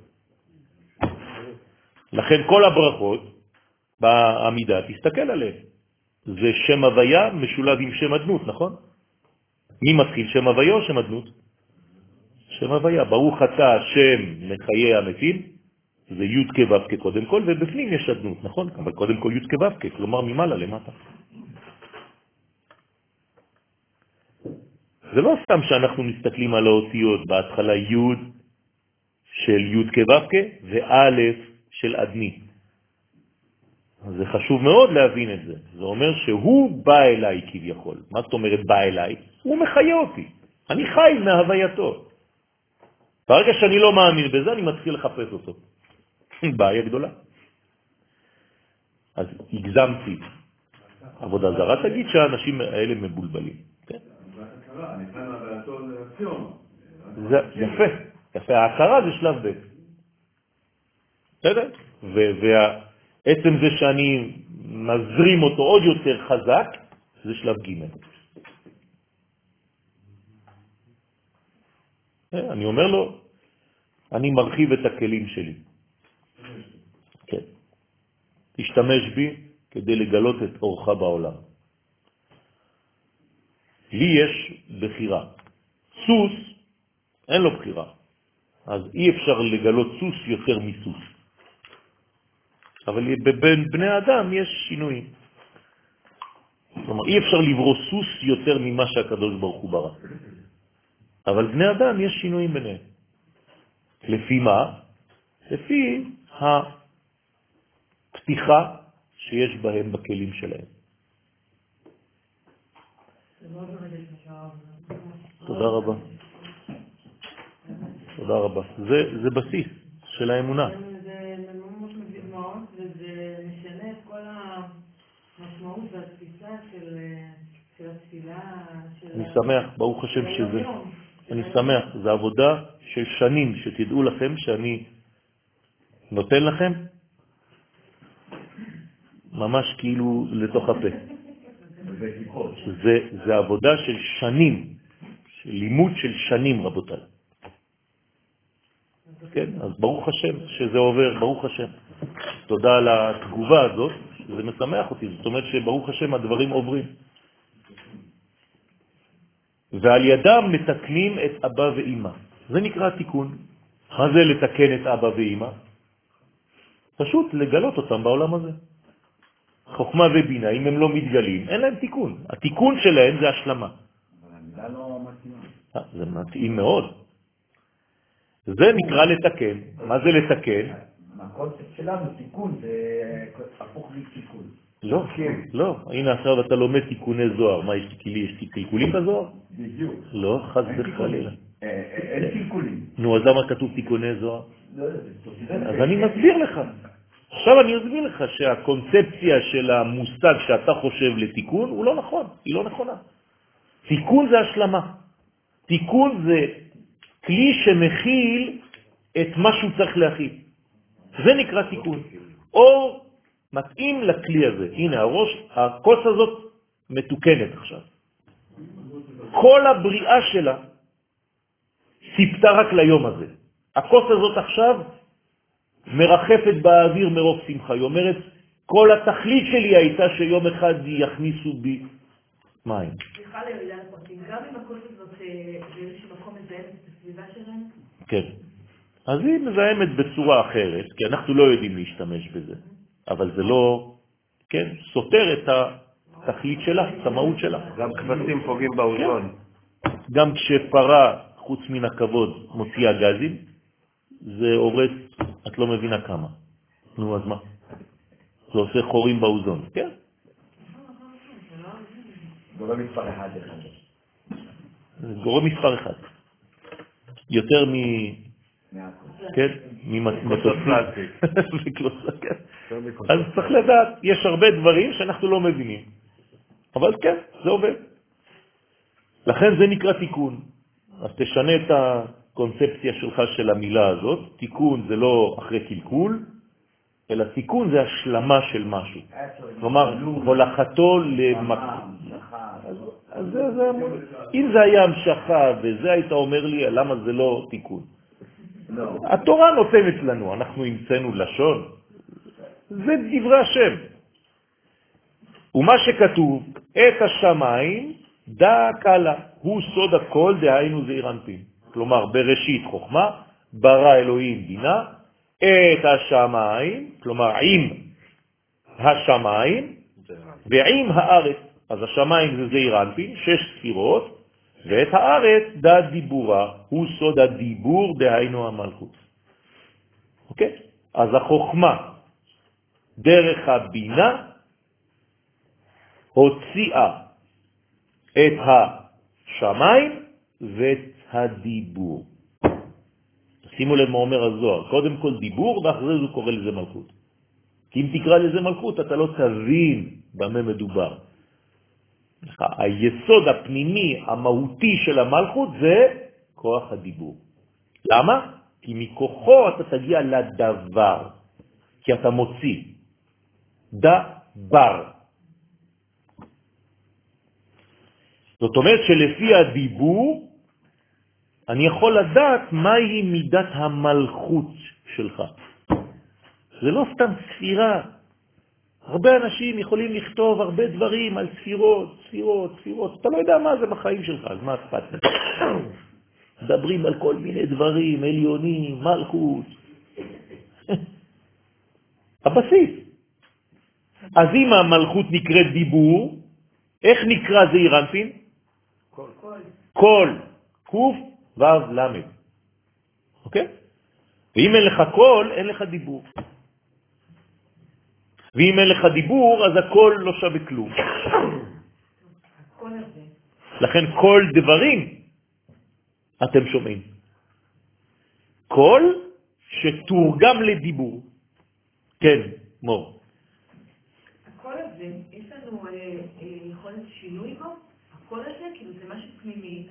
לכן כל הברכות בעמידה, תסתכל עליהן. זה שם הוויה משולב עם שם אדנות, נכון? מי מתחיל, שם הוויה או שם אדנות? שם הוויה. ברוך אתה השם מחיי המתים, זה י' כו' קודם כל, ובפנים יש אדנות, נכון? אבל קודם כל י' כו', כלומר ממעלה למטה. זה לא סתם שאנחנו מסתכלים על האותיות, בהתחלה י' של י' כו' וא' של אדני. זה חשוב מאוד להבין את זה. זה אומר שהוא בא אליי כביכול. מה זאת אומרת בא אליי? הוא מחיה אותי. אני חי מהווייתו. ברגע שאני לא מאמין בזה, אני מתחיל לחפש אותו. בעיה גדולה. אז הגזמתי. עבודה זרה תגיד שהאנשים האלה מבולבלים. זה יפה. יפה. ההכרה זה שלב ב'. בסדר? עצם זה שאני מזרים אותו עוד יותר חזק, זה שלב ג'. אני אומר לו, אני מרחיב את הכלים שלי. כן. תשתמש בי כדי לגלות את אורך בעולם. לי יש בחירה. סוס, אין לו בחירה. אז אי אפשר לגלות סוס יותר מסוס. אבל בין בני אדם יש שינויים. כלומר, אי אפשר לברוא סוס יותר ממה שהקדוש ברוך הוא ברא. אבל בני אדם יש שינויים ביניהם. לפי מה? לפי הפתיחה שיש בהם בכלים שלהם. תודה רבה. תודה רבה. זה בסיס של האמונה. וזה משנה את כל המשמעות והתפיסה של התפילה. אני שמח, ברוך השם שזה. אני שמח, זה עבודה של שנים, שתדעו לכם שאני נותן לכם ממש כאילו לתוך הפה. זה עבודה של שנים, של לימוד של שנים רבותיי. כן, אז ברוך השם שזה עובר, ברוך השם. תודה על התגובה הזאת, זה משמח אותי, זאת אומרת שברוך השם הדברים עוברים. ועל ידם מתקנים את אבא ואמא. זה נקרא תיקון. מה זה לתקן את אבא ואמא? פשוט לגלות אותם בעולם הזה. חוכמה ובינה, אם הם לא מתגלים, אין להם תיקון. התיקון שלהם זה השלמה. אבל המילה לא מתאימה. זה מתאים מאוד. זה נקרא לתקן. מה זה לתקן? הקונספט שלנו, תיקון, זה הפוך מתיקון. לא, לא. הנה עכשיו אתה לומד תיקוני זוהר. מה, יש תיקולים בזוהר? בדיוק. לא, חס וחלילה. אין תיקולים. נו, אז למה כתוב תיקוני זוהר? לא יודע, אז אני מסביר לך. עכשיו אני אסביר לך שהקונספציה של המושג שאתה חושב לתיקון הוא לא נכון, היא לא נכונה. תיקון זה השלמה. תיקון זה כלי שמכיל את מה שהוא צריך להכיל. זה נקרא תיקון. אור מתאים לכלי הזה. הנה הראש, הכוס הזאת מתוקנת עכשיו. כל הבריאה שלה ציפתה רק ליום הזה. הכוס הזאת עכשיו מרחפת באוויר מרוב שמחה. היא אומרת, כל התכלית שלי הייתה שיום אחד יכניסו בי מים. סליחה לירידה לפרטים, גם אם הכוס הזאת באיזשהו מקום מזהם את הסביבה שלנו? כן. אז היא מזהמת בצורה אחרת, כי אנחנו לא יודעים להשתמש בזה. אבל זה לא, כן, סותר את התכלית שלה, את המהות שלה. גם כבשים פוגעים באוזון. גם כשפרה, חוץ מן הכבוד, מוציאה גזים, זה הורס, את לא מבינה כמה. נו, אז מה? זה עושה חורים באוזון, כן? גורם מספר אחד. גורם מספר אחד. יותר כן, ממטוסים. אז צריך לדעת, יש הרבה דברים שאנחנו לא מבינים. אבל כן, זה עובד. לכן זה נקרא תיקון. אז תשנה את הקונספציה שלך של המילה הזאת. תיקון זה לא אחרי קלקול, אלא תיקון זה השלמה של משהו. כלומר, הולכתו למקום. אם זה היה המשכה וזה היית אומר לי, למה זה לא תיקון? התורה נותנת לנו, אנחנו המצאנו לשון. זה דברי השם. ומה שכתוב, את השמיים דא קלה, הוא סוד הכל, דהיינו זעיר אנפין. כלומר, בראשית חוכמה, ברא אלוהים בינה, את השמיים, כלומר עם השמיים ועם הארץ. אז השמיים זה זעיר אנפין, 6 ספירות, ואת הארץ דא דיבורה, הוא סוד הדיבור, דהיינו המלכות. אוקיי? אז החוכמה דרך הבינה הוציאה את השמיים ואת הדיבור. שימו לב מה אומר הזוהר, קודם כל דיבור ואחרי זה הוא קורא לזה מלכות. כי אם תקרא לזה מלכות אתה לא תבין במה מדובר. היסוד הפנימי המהותי של המלכות זה כוח הדיבור. למה? כי מכוחו אתה תגיע לדבר, כי אתה מוציא דבר. זאת אומרת שלפי הדיבור אני יכול לדעת מהי מידת המלכות שלך. זה לא סתם ספירה. הרבה אנשים יכולים לכתוב הרבה דברים על ספירות. אתה לא יודע מה זה בחיים שלך, אז מה אכפת? מדברים על כל מיני דברים, עליונים, מלכות. הבסיס. אז אם המלכות נקראת דיבור, איך נקרא זעיר אנפין? קול. קוף וו למד. אוקיי? ואם אין לך קול, אין לך דיבור. ואם אין לך דיבור, אז הכל לא שווה כלום. לכן כל דברים אתם שומעים. קול שתורגם לדיבור. כן, מור. הקול הזה, יש לנו יכולת שינוי בו? הקול הזה, כאילו זה משהו פנימי.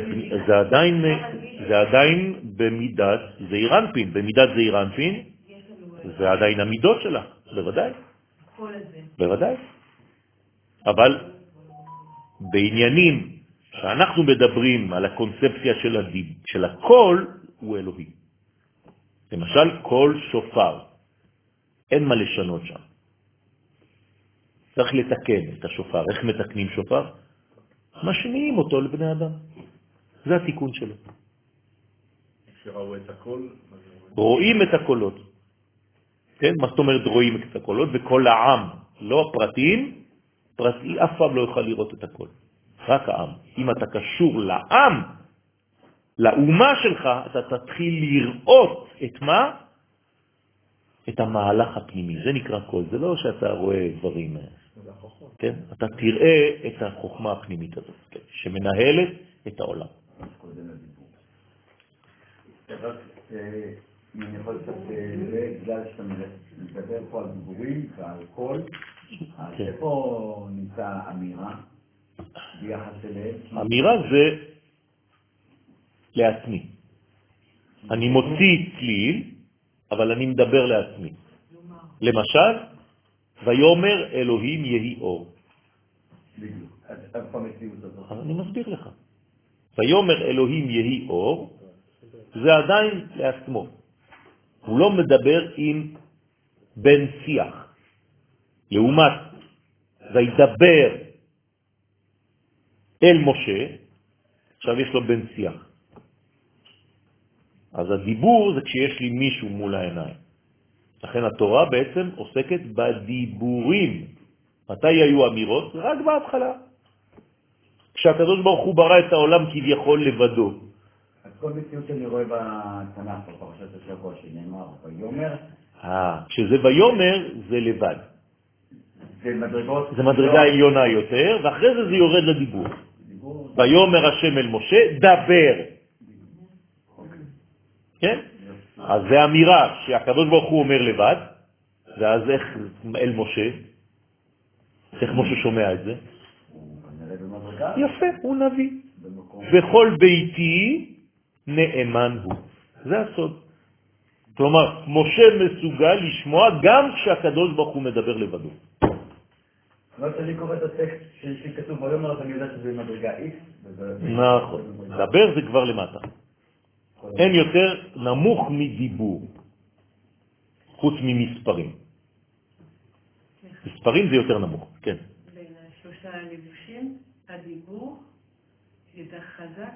זה עדיין במידת זעיר אנפין. במידת זעיר אנפין זה עדיין המידות שלה, בוודאי. הקול הזה. בוודאי. אבל בעניינים שאנחנו מדברים על הקונספציה של הקול, הוא אלוהי. למשל, קול שופר. אין מה לשנות שם. צריך לתקן את השופר. איך מתקנים שופר? משמיעים אותו לבני אדם. זה התיקון שלו. כשראו את הקול? רואים את הקולות. כן? מה זאת אומרת רואים את הקולות? וכל העם, לא פרטים, פרטי אף פעם לא יוכל לראות את הקול. רק העם. אם אתה קשור לעם, לאומה שלך, אתה תתחיל לראות את מה? את המהלך הפנימי. זה נקרא קול. זה לא שאתה רואה דברים. כן? אתה תראה את החוכמה הפנימית הזאת, כן? שמנהלת את העולם. אם אני יכול קצת בגלל שאתה מדבר פה על דיבורים ועל קול, אז איפה נמצא אמירה ביחס אליהם? אמירה זה לעצמי. אני מוציא צליל, אבל אני מדבר לעצמי. למשל, ויאמר אלוהים יהי אור. אני מסביר לך. ויאמר אלוהים יהי אור, זה עדיין לעצמו. הוא לא מדבר עם בן שיח. לעומת וידבר אל משה, עכשיו יש לו בן שיח. אז הדיבור זה כשיש לי מישהו מול העיניים. לכן התורה בעצם עוסקת בדיבורים. מתי היו אמירות? רק בהתחלה. כשהקדוש ברוך הוא ברא את העולם כביכול לבדו. אז כל מציאות שאני רואה בתנ"ך, בפרשת השבוע שנאמר, ויאמר, כשזה ויאמר זה לבד. זה מדרגה עליונה יותר, ואחרי זה זה יורד לדיבור. ויאמר השם אל משה, דבר. כן? אז זה אמירה שהקדוש ברוך הוא אומר לבד, ואז איך אל משה? איך משה שומע את זה? יפה, הוא נביא. בכל ביתי נאמן הוא. זה הסוד. כלומר, משה מסוגל לשמוע גם כשהקדוש ברוך הוא מדבר לבדו. לא שאני קורא את הטקסט שכתוב ויאמר, אז אני יודע שזה מדרגה X. נכון. דבר זה כבר למטה. אין יותר נמוך מדיבור, חוץ ממספרים. מספרים זה יותר נמוך, כן. בין השלושה הלבושים, הדיבור יותר חזק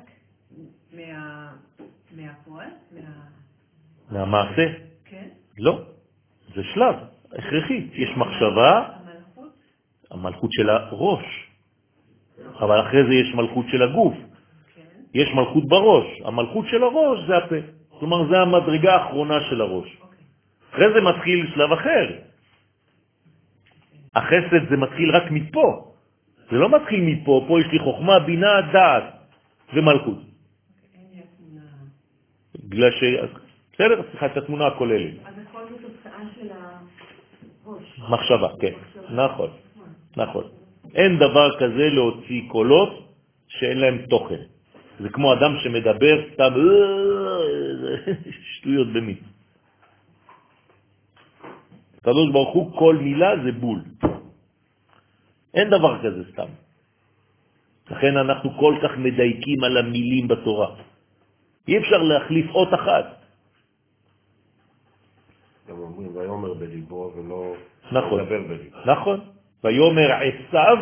מהפועל, מהמעשה? כן. לא, זה שלב הכרחי. יש מחשבה, המלכות? המלכות של הראש, אבל אחרי זה יש מלכות של הגוף. יש מלכות בראש, המלכות של הראש זה הפה. כלומר, זה המדרגה האחרונה של הראש. אחרי זה מתחיל שלב אחר. החסד זה מתחיל רק מפה. זה לא מתחיל מפה, פה יש לי חוכמה, בינה, דעת ומלכות. בגלל ש... בסדר, צריכה את התמונה הכוללת. אז הכל זה תוצאה של הראש. מחשבה, כן. נכון, נכון. אין דבר כזה להוציא קולות שאין להם תוכן. זה כמו אדם שמדבר סתם שטויות במיץ. הקדוש ברוך הוא כל מילה זה בול. אין דבר כזה סתם. לכן אנחנו כל כך מדייקים על המילים בתורה. אי אפשר להחליף אות אחת. גם אומרים ויאמר בליבו ולא מדבר בליבו. נכון. ויאמר עשיו,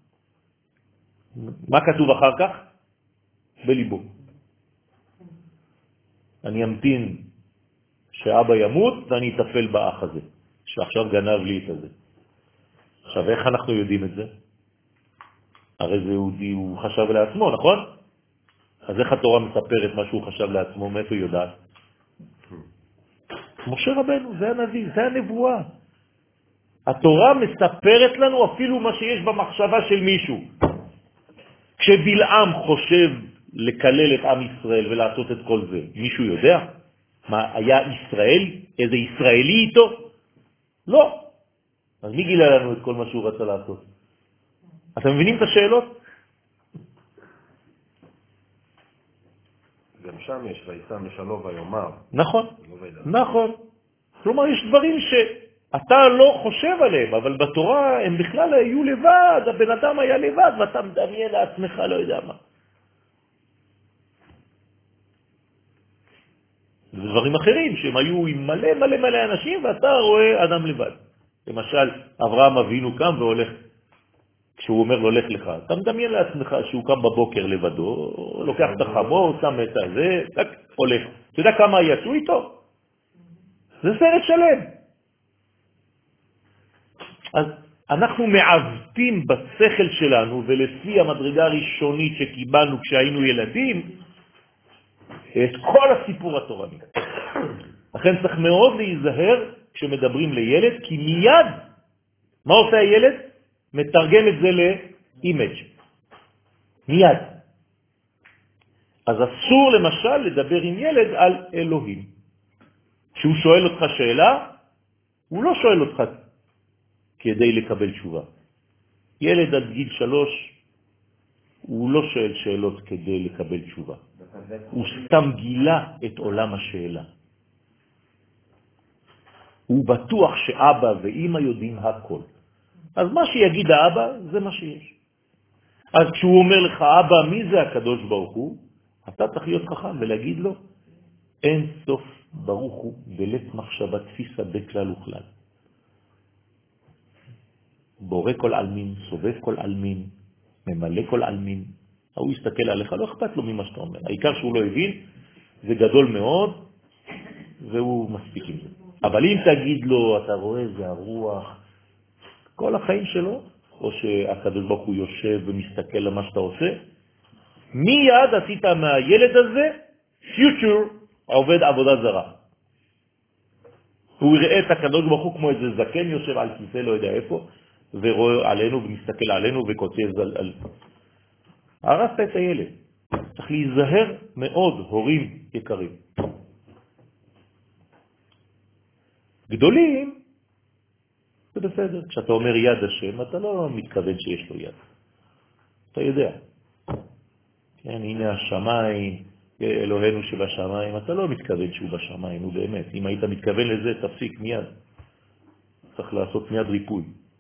מה כתוב אחר כך? בליבו. אני אמתין שאבא ימות ואני אטפל באח הזה, שעכשיו גנב לי את זה. עכשיו, איך אנחנו יודעים את זה? הרי זה יהודי, הוא חשב לעצמו, נכון? אז איך התורה מספרת מה שהוא חשב לעצמו? מאיפה היא יודעת? משה רבנו, זה הנביא, זה הנבואה. התורה מספרת לנו אפילו מה שיש במחשבה של מישהו. כשבלעם חושב לקלל את עם ישראל ולעשות את כל זה, מישהו יודע? מה, היה ישראל? איזה ישראלי איתו? לא. אז מי גילה לנו את כל מה שהוא רצה לעשות? אתם מבינים את השאלות? גם שם יש וישא משלו ויאמר. נכון, נכון. כלומר, יש דברים שאתה לא חושב עליהם, אבל בתורה הם בכלל היו לבד, הבן אדם היה לבד, ואתה מדמיין לעצמך, לא יודע מה. זה דברים אחרים, שהם היו עם מלא מלא מלא אנשים, ואתה רואה אדם לבד. למשל, אברהם אבינו קם והולך, כשהוא אומר לו, לך לך, אתה מדמיין לעצמך שהוא קם בבוקר לבדו, לוקח את החמור, שם את הזה, הולך. אתה יודע כמה יצאו איתו? זה סרט שלם. אז אנחנו מעוותים בשכל שלנו, ולפי המדרגה הראשונית שקיבלנו כשהיינו ילדים, את כל הסיפור התורני. לכן צריך מאוד להיזהר כשמדברים לילד, כי מיד, מה עושה הילד? מתרגם את זה לאימג'. מיד. אז אסור למשל לדבר עם ילד על אלוהים. כשהוא שואל אותך שאלה, הוא לא שואל אותך כדי לקבל תשובה. ילד עד גיל 3, הוא לא שואל שאלות כדי לקבל תשובה. הוא סתם גילה את עולם השאלה. הוא בטוח שאבא ואמא יודעים הכל. אז מה שיגיד האבא, זה מה שיש. אז כשהוא אומר לך, אבא, מי זה הקדוש ברוך הוא? אתה צריך להיות חכם ולהגיד לו, אין סוף ברוך הוא בלית מחשבה תפיסה בכלל וכלל. בורא כל אלמין, סובב כל אלמין, ממלא כל אלמין. הוא יסתכל עליך, לא אכפת לו ממה שאתה אומר. העיקר שהוא לא הבין, זה גדול מאוד, הוא מספיק עם זה. אבל אם תגיד לו, אתה רואה, זה הרוח, כל החיים שלו, או שהקדוש ברוך הוא יושב ומסתכל למה שאתה עושה, מיד עשית מהילד הזה פיוטר עובד עבודה זרה. הוא יראה את הקדוש ברוך הוא כמו איזה זקן יושב על כיסא לא יודע איפה, ורואה עלינו ומסתכל עלינו וכותב על... הרסת את הילד. צריך להיזהר מאוד, הורים יקרים. גדולים, זה בסדר. כשאתה אומר יד השם, אתה לא מתכוון שיש לו יד. אתה יודע. כן, הנה השמיים, אלוהינו שבשמיים, אתה לא מתכוון שהוא בשמיים, הוא באמת. אם היית מתכוון לזה, תפסיק מיד. צריך לעשות מיד ריפוי.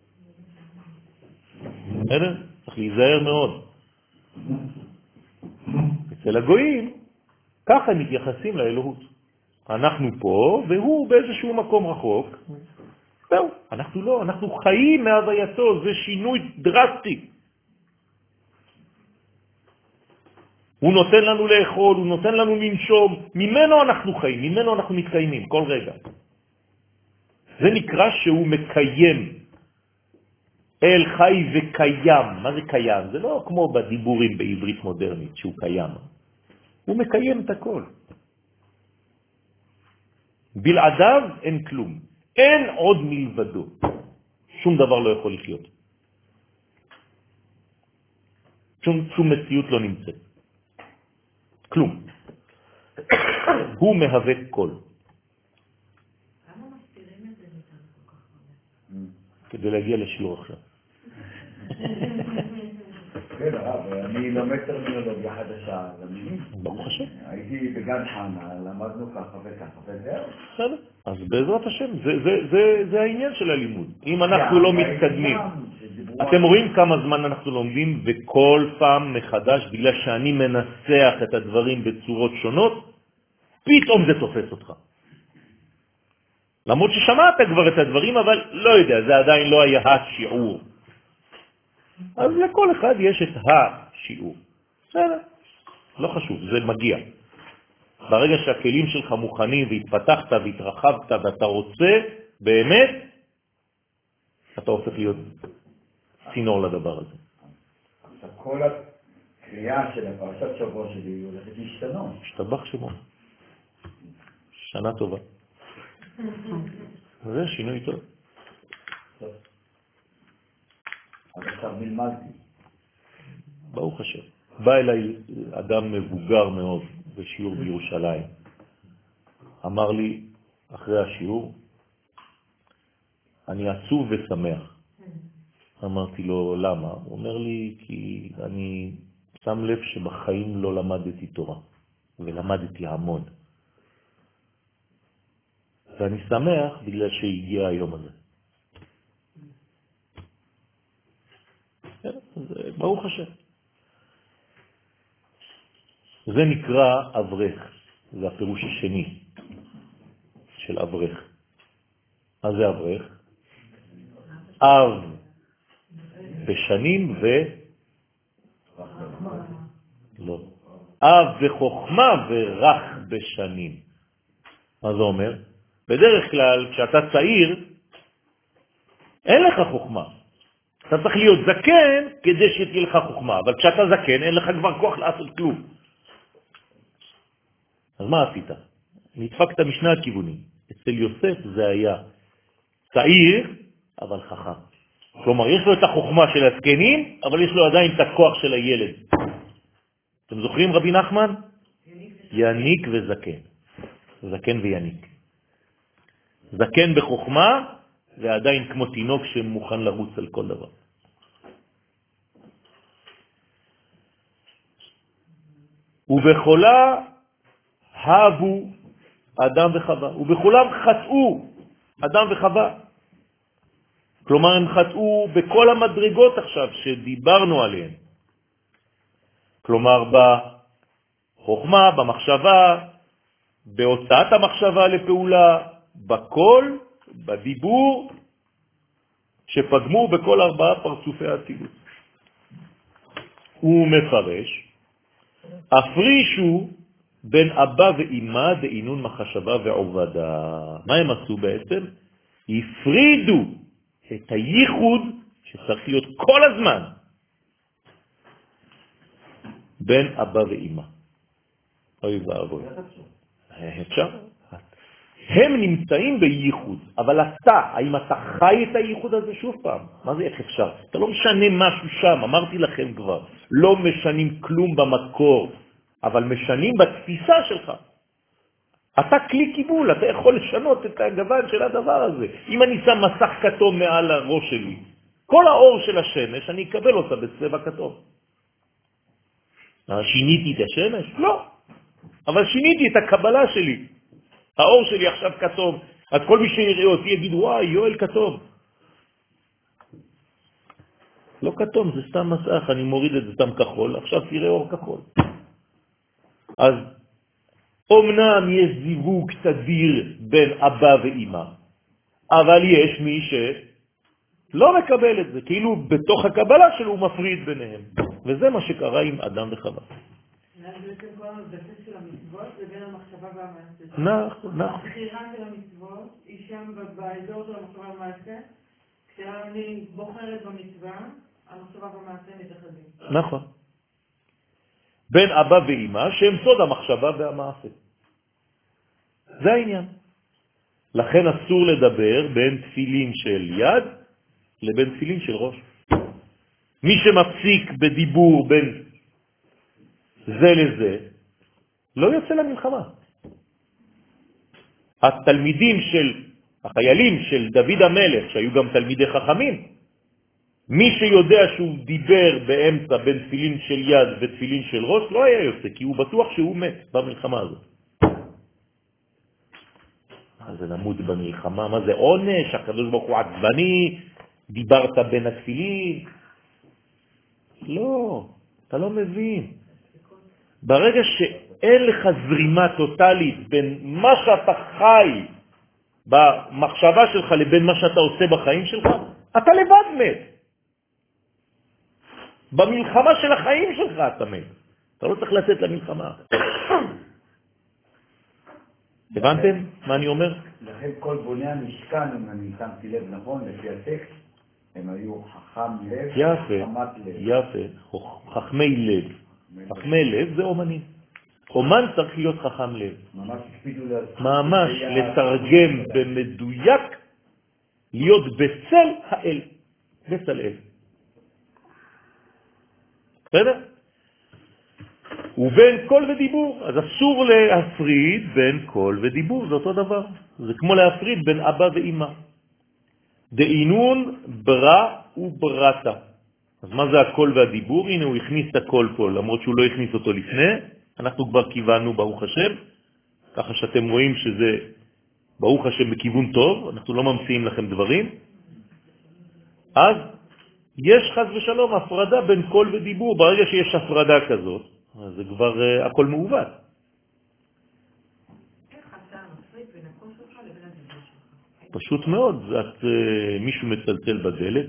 צריך להיזהר מאוד. אצל הגויים, ככה הם מתייחסים לאלוהות. אנחנו פה, והוא באיזשהו מקום רחוק. זהו, אנחנו לא, אנחנו חיים מהווייתו, זה שינוי דרסטי. הוא נותן לנו לאכול, הוא נותן לנו לנשום, ממנו אנחנו חיים, ממנו אנחנו מתקיימים, כל רגע. זה נקרא שהוא מקיים. אל חי וקיים. מה זה קיים? זה לא כמו בדיבורים בעברית מודרנית שהוא קיים. הוא מקיים את הכל. בלעדיו אין כלום. אין עוד מלבדו. שום דבר לא יכול לחיות. שום מציאות לא נמצאת. כלום. הוא מהווה כל. למה מסתירים את זה מאיתנו כל כך הרבה? כדי להגיע לשיעור עכשיו. כן, הרב, אני לומד טרמינולוגיה חדשה. ברוך השם. הייתי בגן חנה, למדנו ככה וככה, וזהו. בסדר. אז בעזרת השם, זה העניין של הלימוד. אם אנחנו לא מתקדמים, אתם רואים כמה זמן אנחנו לומדים, וכל פעם מחדש, בגלל שאני מנסח את הדברים בצורות שונות, פתאום זה תופס אותך. למרות ששמעת כבר את הדברים, אבל לא יודע, זה עדיין לא היה השיעור. אז לכל אחד יש את השיעור. בסדר, לא חשוב, זה מגיע. ברגע שהכלים שלך מוכנים והתפתחת והתרחבת ואתה רוצה, באמת, אתה הופך להיות צינור לדבר הזה. עכשיו כל הקריאה של הפרשת שבוע שלי הולכת להשתנות. השתבח שמו. שנה טובה. זה שינוי טוב. אז עכשיו נלמדתי. ברוך השם. בא אליי אדם מבוגר מאוד בשיעור בירושלים. אמר לי אחרי השיעור, אני עצוב ושמח. אמרתי לו, למה? הוא אומר לי, כי אני שם לב שבחיים לא למדתי תורה, ולמדתי המון. ואני שמח בגלל שהגיע היום הזה. ברוך השם. זה נקרא אברך, זה הפירוש השני של אברך. מה זה אברך? אב בשנים לא. אב בחוכמה ורח בשנים. מה זה אומר? בדרך כלל כשאתה צעיר אין לך חוכמה. אתה צריך להיות זקן כדי שתהיה לך חוכמה, אבל כשאתה זקן אין לך כבר כוח לעשות כלום. אז מה עשית? נדפקת משני הכיוונים. אצל יוסף זה היה צעיר, אבל חכם. כלומר, יש לו את החוכמה של הזקנים, אבל יש לו עדיין את הכוח של הילד. אתם זוכרים רבי נחמן? יניק וזקן. זקן ויניק. זקן בחוכמה, ועדיין כמו תינוק שמוכן לרוץ על כל דבר. ובכולה הבו אדם וחווה, ובכולם חטאו אדם וחווה. כלומר, הם חטאו בכל המדרגות עכשיו שדיברנו עליהן. כלומר, בחוכמה, במחשבה, בהוצאת המחשבה לפעולה, בכל, בדיבור, שפגמו בכל 4 פרצופי האצילות. הוא מפרש, הפרישו בין אבא ואמא דעינון מחשבה ועובדה. מה הם עשו בעצם? הפרידו את הייחוד שצריך להיות כל הזמן בין אבא ואמא. אוי ואבוי. אפשר? הם נמצאים בייחוד, אבל אתה, האם אתה חי את הייחוד הזה שוב פעם? מה זה איך אפשר? אתה לא משנה משהו שם, אמרתי לכם כבר. לא משנים כלום במקור, אבל משנים בתפיסה שלך. אתה כלי קיבול, אתה יכול לשנות את הגוון של הדבר הזה. אם אני שם מסך כתום מעל הראש שלי, כל האור של השמש, אני אקבל אותה בצבע כתום. שיניתי את השמש? לא. אבל שיניתי את הקבלה שלי. האור שלי עכשיו כתום. אז כל מי שיראה אותי יגיד, וואי, יואל כתום. לא כתום, זה סתם מסך, אני מוריד את זה סתם כחול, עכשיו תראה אור כחול. אז אמנם יש זיווג תדיר בין אבא ואמא, אבל יש מי שלא מקבל את זה, כאילו בתוך הקבלה שלו הוא מפריד ביניהם. וזה מה שקרה עם אדם וחווה. אז בעצם כל הבסיס של המצוות זה בין המחשבה והמעשה. נכון. הבחירה של המצוות היא שם באזור של המחשבה והמעשה. כשאני בוחרת במצווה, המחשבה והמעשה מתאחדים. נכון. בין אבא ואמא שהם סוד המחשבה והמעשה. זה העניין. לכן אסור לדבר בין תפילין של יד לבין תפילין של ראש. מי שמפסיק בדיבור בין זה לזה, לא יוצא למלחמה. התלמידים החיילים של דוד המלך, שהיו גם תלמידי חכמים, מי שיודע שהוא דיבר באמצע בין תפילין של יד ותפילין של ראש, לא היה יוצא, כי הוא בטוח שהוא מת במלחמה הזאת. מה זה למות במלחמה? מה זה עונש? הקדוש ברוך הוא עצבני, דיברת בין התפילין? לא, אתה לא מבין. ברגע שאין לך זרימה טוטלית בין מה שאתה חי במחשבה שלך לבין מה שאתה עושה בחיים שלך, אתה לבד מת. במלחמה של החיים שלך אתה מת. אתה לא צריך לצאת למלחמה. הבנתם מה אני אומר? לכן כל בוני המשכן, אם אני שמתי לב נכון, לפי הטקסט, הם היו חכם לב, חכמת לב. יפה, חכמי לב. חכמי לב זה אומנים. אומן צריך להיות חכם לב. ממש לתרגם במדויק, להיות בצל האל. בצל אל. בסדר? ובין קול ודיבור. אז אסור להפריד בין קול ודיבור, זה אותו דבר. זה כמו להפריד בין אבא ואמא. דעינון ברא וברתה. אז מה זה הקול והדיבור? הנה הוא הכניס את הקול פה, למרות שהוא לא הכניס אותו לפני. אנחנו כבר כיוונו ברוך השם, ככה שאתם רואים שזה ברוך השם בכיוון טוב, אנחנו לא ממציאים לכם דברים. אז יש חס ושלום הפרדה בין קול ודיבור. ברגע שיש הפרדה כזאת, אז זה כבר הכל מעוות. איך אתה מפריד בין הקול שלך לבין הדיבור שלך? פשוט מאוד, את מישהו מצלצל בדלת,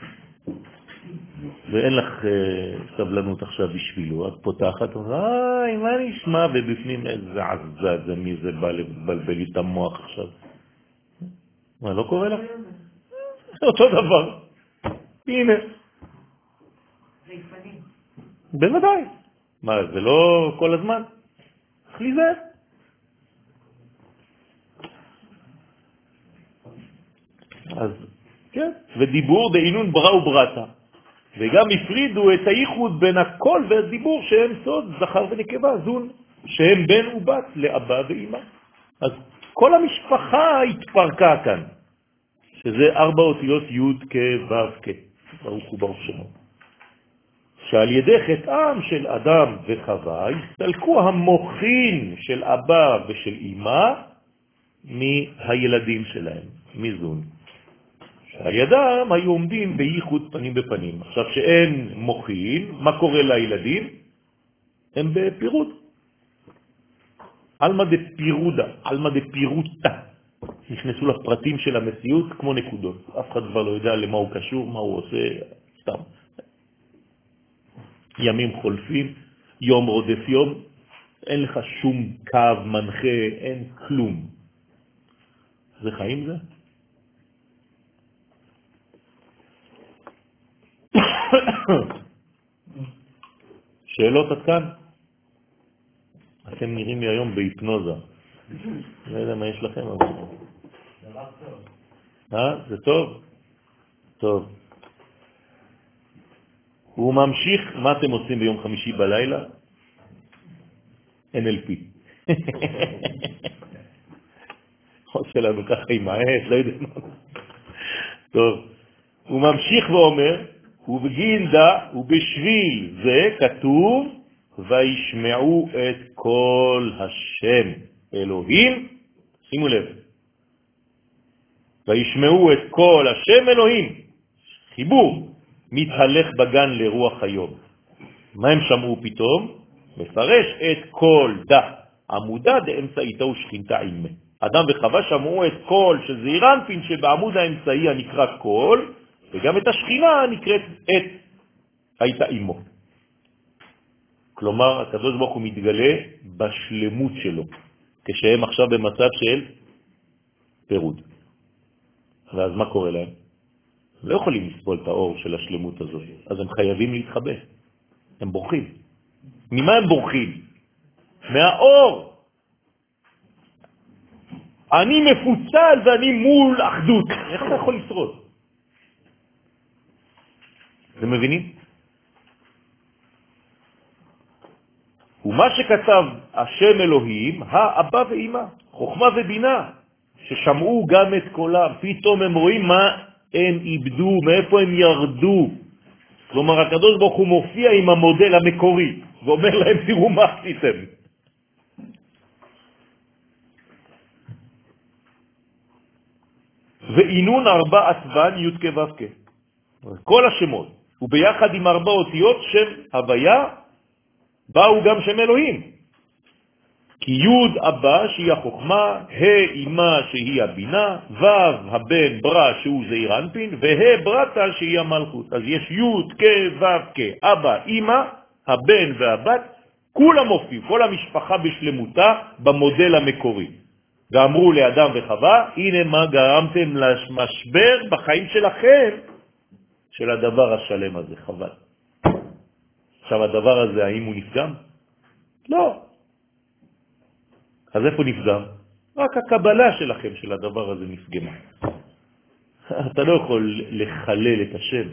ואין לך סבלנות עכשיו בשבילו, את פותחת, מה נשמע? ובפנים איזה עזת, זה מי זה בא לבלבל לי את המוח עכשיו. מה, לא קורה לך? אותו דבר. הנה. ויפנים. בוודאי. מה, זה לא כל הזמן? איך לי זה? אז, כן. ודיבור דעינון ברא וברתה. וגם הפרידו את הייחוד בין הקול והדיבור שהם סוד זכר ונקבה, זון, שהם בן ובת לאבא ואמא. אז כל המשפחה התפרקה כאן, שזה 4 אותיות י' כ' ו' כ', ברוך הוא ברוך שמו. שעל ידי חטאם של אדם וחווה הסתלקו המוחין של אבא ושל אמא מהילדים שלהם, מזון. שעל ידם היו עומדים בייחוד פנים בפנים. עכשיו שאין מוחין, מה קורה לילדים? הם בפירוד. אלמה דפירודה, אלמה דפירוטה. נכנסו לפרטים של המציאות כמו נקודות. אף אחד כבר לא יודע למה הוא קשור, מה הוא עושה, סתם. ימים חולפים, יום רודף יום, אין לך שום קו מנחה, אין כלום. זה חיים זה? שאלות עד כאן? אתם נראים לי היום בהיפנוזה. לא יודע מה יש לכם, אבל... זה טוב? טוב. הוא ממשיך, מה אתם עושים ביום חמישי בלילה? NLP. עושה לנו ככה עם העט, לא יודע מה. טוב. הוא ממשיך ואומר, ובגינדה ובשביל זה כתוב, וישמעו את כל השם אלוהים, שימו לב, וישמעו את כל השם אלוהים, חיבור, מתהלך בגן לרוח היום. מה הם שמעו פתאום? מפרש את כל עמודה דאמצעיתו ושכינתה עימה. אדם וחווה שמעו את כל של זעיר אנפין שבעמוד האמצעי הנקרא כל, וגם את השכינה נקראת את הייתה עימו. כלומר, הקדוש ברוך הוא מתגלה בשלמות שלו, כשהם עכשיו במצב של פירוד. ואז מה קורה להם? הם לא יכולים לסבול את האור של השלמות הזאת, אז הם חייבים להתחבא. הם בורחים. ממה הם בורחים? מהאור. אני מפוצל ואני מול אחדות. איך אתה יכול לשרוד? אתם מבינים? ומה שכתב השם אלוהים, האבא ואמא, חוכמה ובינה, ששמעו גם את קולם, פתאום הם רואים מה הם איבדו, מאיפה הם ירדו. כלומר, הקדוש ברוך הוא מופיע עם המודל המקורי, ואומר להם, תראו מה עשיתם. ואינון 4 אצבן י' כ' ו' כ'. כל השמות, וביחד עם 4 אותיות שם הוויה, באו גם שם אלוהים. כי י' אבא שהיא החוכמה, ה' אמא שהיא הבינה, ו' הבן ברא שהוא זעיר אנפין, וה' ברתה שהיא המלכות. אז יש י' כ' ו' כ', אבא, אמא, הבן והבת, כולם מופיעים, כל המשפחה בשלמותה במודל המקורי. ואמרו לאדם וחווה, הנה מה גרמתם למשבר בחיים שלכם, של הדבר השלם הזה, חבל. עכשיו הדבר הזה, האם הוא נפגם? לא. אז איפה נפגם? רק הקבלה שלכם של הדבר הזה נפגמה. אתה לא יכול לחלל את השם.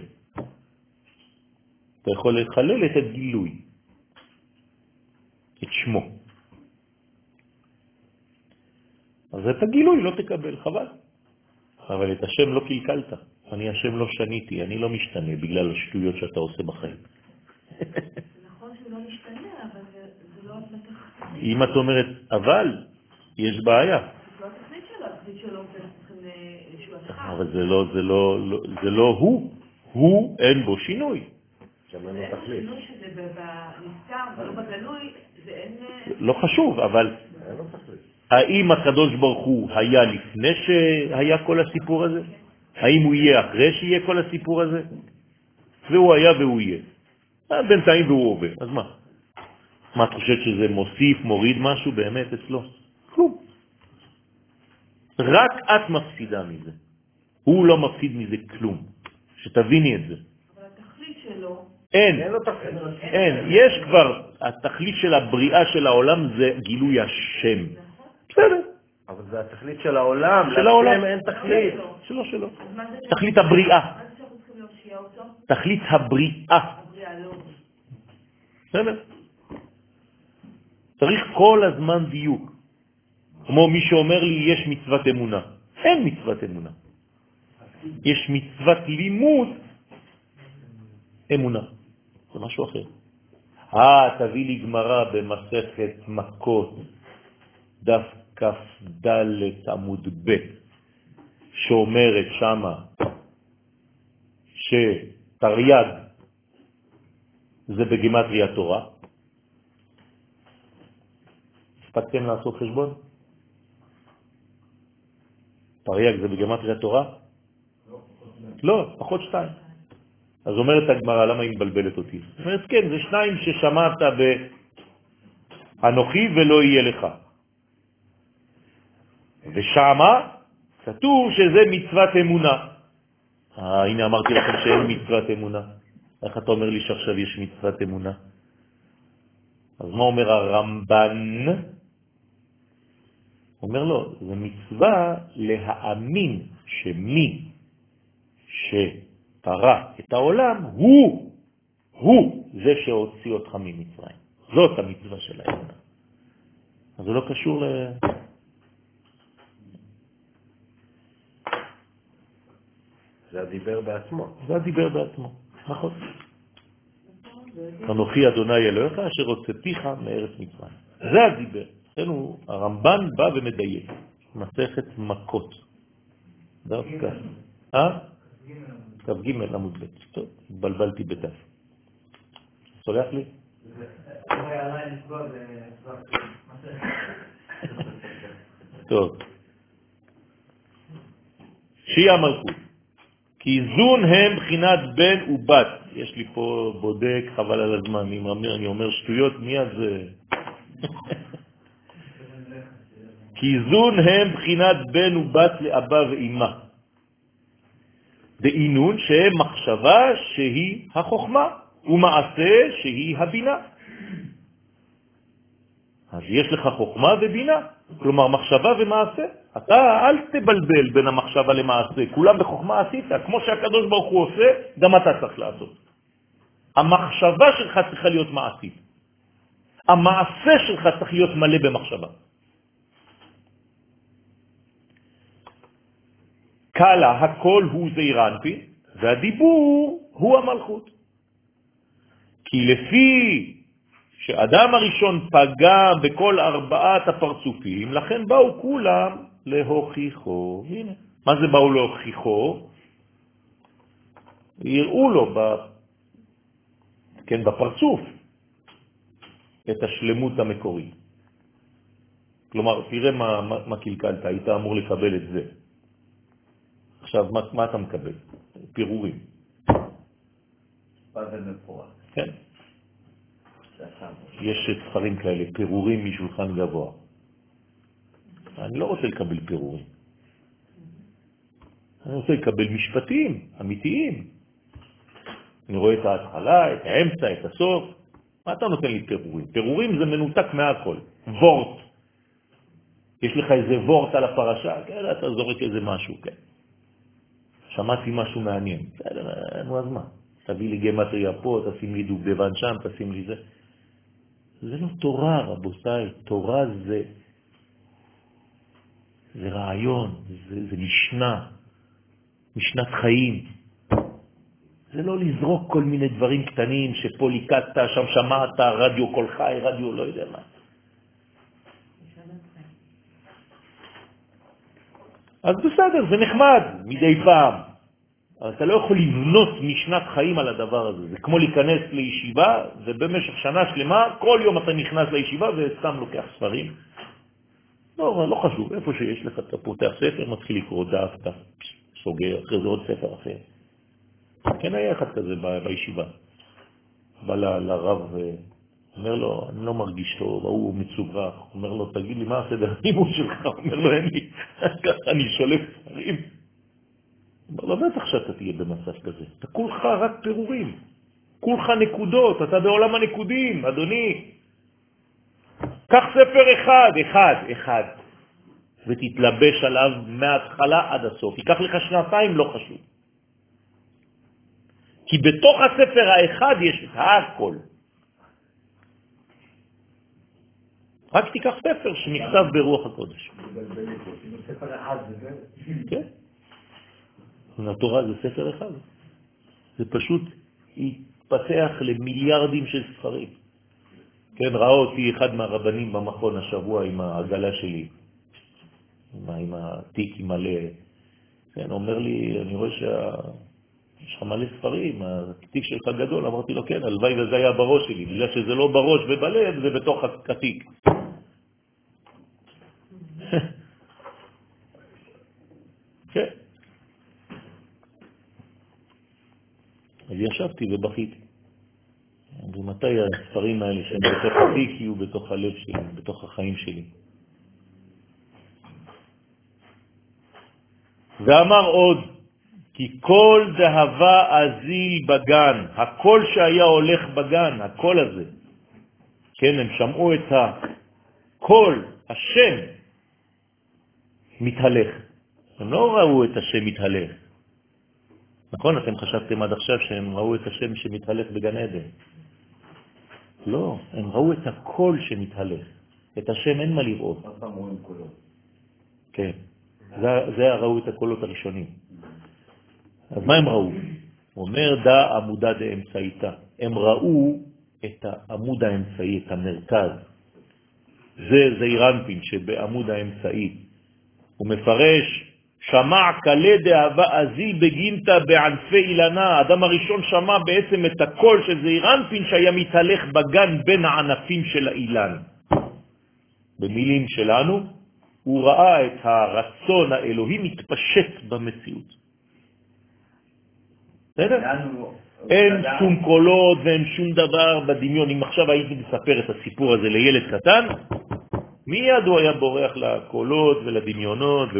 אתה יכול לחלל את הגילוי, את שמו. אז את הגילוי לא תקבל, חבל. אבל את השם לא קלקלת. אני השם לא שניתי, אני לא משתנה בגלל השטויות שאתה עושה בחיים. נכון שהוא לא משתנה, אבל זה לא התכלית. אם את אומרת, אבל, יש בעיה. זה לא התכלית שלו, התכלית שלו צריכים שהוא אחד. אבל זה לא הוא. הוא אין בו שינוי. שם אין לו תכלית. שינוי שזה בנסתר ולא בגלוי, זה אין... לא חשוב, אבל אין לו תכלית. האם הקדוש ברוך הוא היה לפני שהיה כל הסיפור הזה? האם הוא יהיה אחרי שיהיה כל הסיפור הזה? והוא היה והוא יהיה. בינתיים והוא עובד. אז מה? מה את חושבת שזה מוסיף, מוריד משהו באמת אצלו? כלום. רק את מפסידה מזה. הוא לא מפסיד מזה כלום. שתביני את זה. אבל התכלית שלו... אין. לו תכלית. אין. יש כבר, התכלית של הבריאה של העולם זה גילוי השם. בסדר. אבל זה התכלית של העולם. של העולם. להשם אין תכלית. שלו. תכלית הבריאה. מה זה שאנחנו צריכים להושיע אותו? תכלית הבריאה. הבריאה לא. בסדר. צריך כל הזמן דיוק. כמו מי שאומר לי, יש מצוות אמונה. אין מצוות אמונה. יש מצוות לימוד אמונה. זה משהו אחר. תביא לי גמרא במסכת מכות, דף כ"ד עמוד ב', שאומרת שמה שתרי"ג זה בגימטריה תורה. הספקתם לעשות חשבון? תרי"ג זה בגימטריה תורה? לא, פחות 2. אז אומרת הגמרא, למה היא מבלבלת אותי? אומרת, כן, זה 2 ששמעת אנוכי ולא יהיה לך. ושמה כתוב שזה מצוות אמונה. הנה אמרתי לכם שאין מצוות אמונה. איך אתה אומר לי שעכשיו יש מצוות אמונה? אז מה אומר הרמב"ן? אומר לו, זה מצווה להאמין שמי שפרה את העולם הוא זה שהוציא אותך ממצרים. זאת המצווה של האמונה. אז זה לא קשור זה הדיבר בעצמו. זה הדיבר בעצמו, נכון. אנוכי אדוני אלוהיך אשר הוצאתיך מארץ מצרים. זה הדיבר. הרמב"ן בא ומדייק. מסכת מכות. דווקא. כ"ג עמוד ב'. טוב, בלבלתי בדף. סולח לי? טוב. שהיא המלכות. כי זון הם בחינת בן ובת. יש לי פה בודק, חבל על הזמן. אני אומר שטויות, מי אז... כי זון הם בחינת בן ובת לאבא ואמא. דאינון שהם מחשבה שהיא החוכמה, ומעשה שהיא הבינה. אז יש לך חוכמה ובינה, כלומר מחשבה ומעשה. אתה אל תבלבל בין המחשבה למעשה, כולם בחוכמה עשית, כמו שהקדוש ברוך הוא עושה, גם אתה צריך לעשות. המחשבה שלך צריכה להיות מעשית. המעשה שלך צריך להיות מלא במחשבה. קלה, הכל הוא זעיר אנפין, והדיבור הוא המלכות. כי לפי שאדם הראשון פגע בכל ארבעת הפרצופים, לכן באו כולם להוכיחו. הנה, מה זה באו להוכיחו? יראו לו בפרצוף את השלמות המקורית. כלומר, תראה מה קלקלת, היית אמור לקבל את זה. עכשיו, מה אתה מקבל? פירורים. פאזל מפורט. כן. יש ספרים כאלה, פירורים משולחן גבוה. אני לא רוצה לקבל פירורים. אני רוצה לקבל משפטים אמיתיים. אני רואה את ההתחלה, את האמצע, את הסוף. מה אתה נותן לי פירורים? פירורים זה מנותק מהכל. וורט. יש לך איזה וורט על הפרשה, כן, אתה זורק איזה משהו, כן. שמעתי משהו מעניין. נו, אז מה? תביא לי גמטריה פה, תשים לי דובדבן שם, תשים לי זה. זה לא תורה, רבותיי. תורה זה רעיון, זה משנת חיים. זה לא לזרוק כל מיני דברים קטנים שפה ליקטת, שם שמעת, רדיו כל חי, רדיו לא יודע מה. אז בסדר, זה נחמד מדי פעם. אבל אתה לא יכול לבנות משנת חיים על הדבר הזה. זה כמו להיכנס לישיבה, ובמשך שנה שלמה, כל יום אתה נכנס לישיבה וסתם לוקח ספרים. לא חשוב, איפה שיש לך, אתה פותח ספר, מתחיל לקרוא דף, אתה סוגר, אחרי זה עוד ספר אחר. כן, היה אחד כזה בישיבה. בא לרב אומר לו, אני לא מרגיש טוב, הוא מצוברח. אומר לו, תגיד לי, מה הסדר הלימוד שלך? אומר לו, אין לי, ככה אני שולף ספרים. אומר לו, בטח שאתה תהיה במצב כזה. אתה כולך רק פירורים, כולך נקודות, אתה בעולם הנקודים, אדוני. קח ספר אחד, ותתלבש עליו מההתחלה עד הסוף. ייקח לך שנתיים, לא חשוב. כי בתוך הספר האחד יש את הכל. רק תיקח ספר שנכתב ברוח הקודש. ספר אחד זה? כן. התורה זה ספר אחד. זה פשוט התפתח למיליארדים של ספרים. כן, ראה אותי אחד מהרבנים במכון השבוע עם העגלה שלי, עם התיק מלא. כן, אומר לי, אני רואה יש לך מלא ספרים, התיק שלך גדול. אמרתי לו, כן, הלוואי וזה היה בראש שלי, בגלל שזה לא בראש ובלב, זה בתוך התיק. כן. אז ישבתי ובכיתי. מתי הספרים האלה שהם בתוך התיק יהיו בתוך הלב שלי, בתוך החיים שלי. ואמר עוד, כי כל דהבה אזיל בגן, הקול שהיה הולך בגן, הקול הזה, כן, הם שמעו את הקול, השם, מתהלך. הם לא ראו את השם מתהלך. נכון, אתם חשבתם עד עכשיו שהם ראו את השם שמתהלך בגן עדן. לא, הם ראו את הקול שמתהלך. את השם אין מה לראות. עוד פעם רואים קולות. כן, זה ראו את הקולות הראשונים. אז מה הם ראו? הוא אומר דא עמודה דאמצעיתה. הם ראו את העמוד האמצעי, את המרכז. זה זעיר אנפין שבעמוד האמצעי. הוא מפרש, שמע קלה דהבה אזיל בגינתא בענפי אילנה. האדם הראשון שמע בעצם את הקול של זעיר אנפין שהיה מתהלך בגן בין הענפים של האילן. במילים שלנו, הוא ראה את הרצון האלוהי מתפשט במציאות. בסדר? אין שום קולות ואין שום דבר בדמיון. אם עכשיו הייתי מספר את הסיפור הזה לילד קטן, מיד הוא היה בורח לקולות ולדמיונות,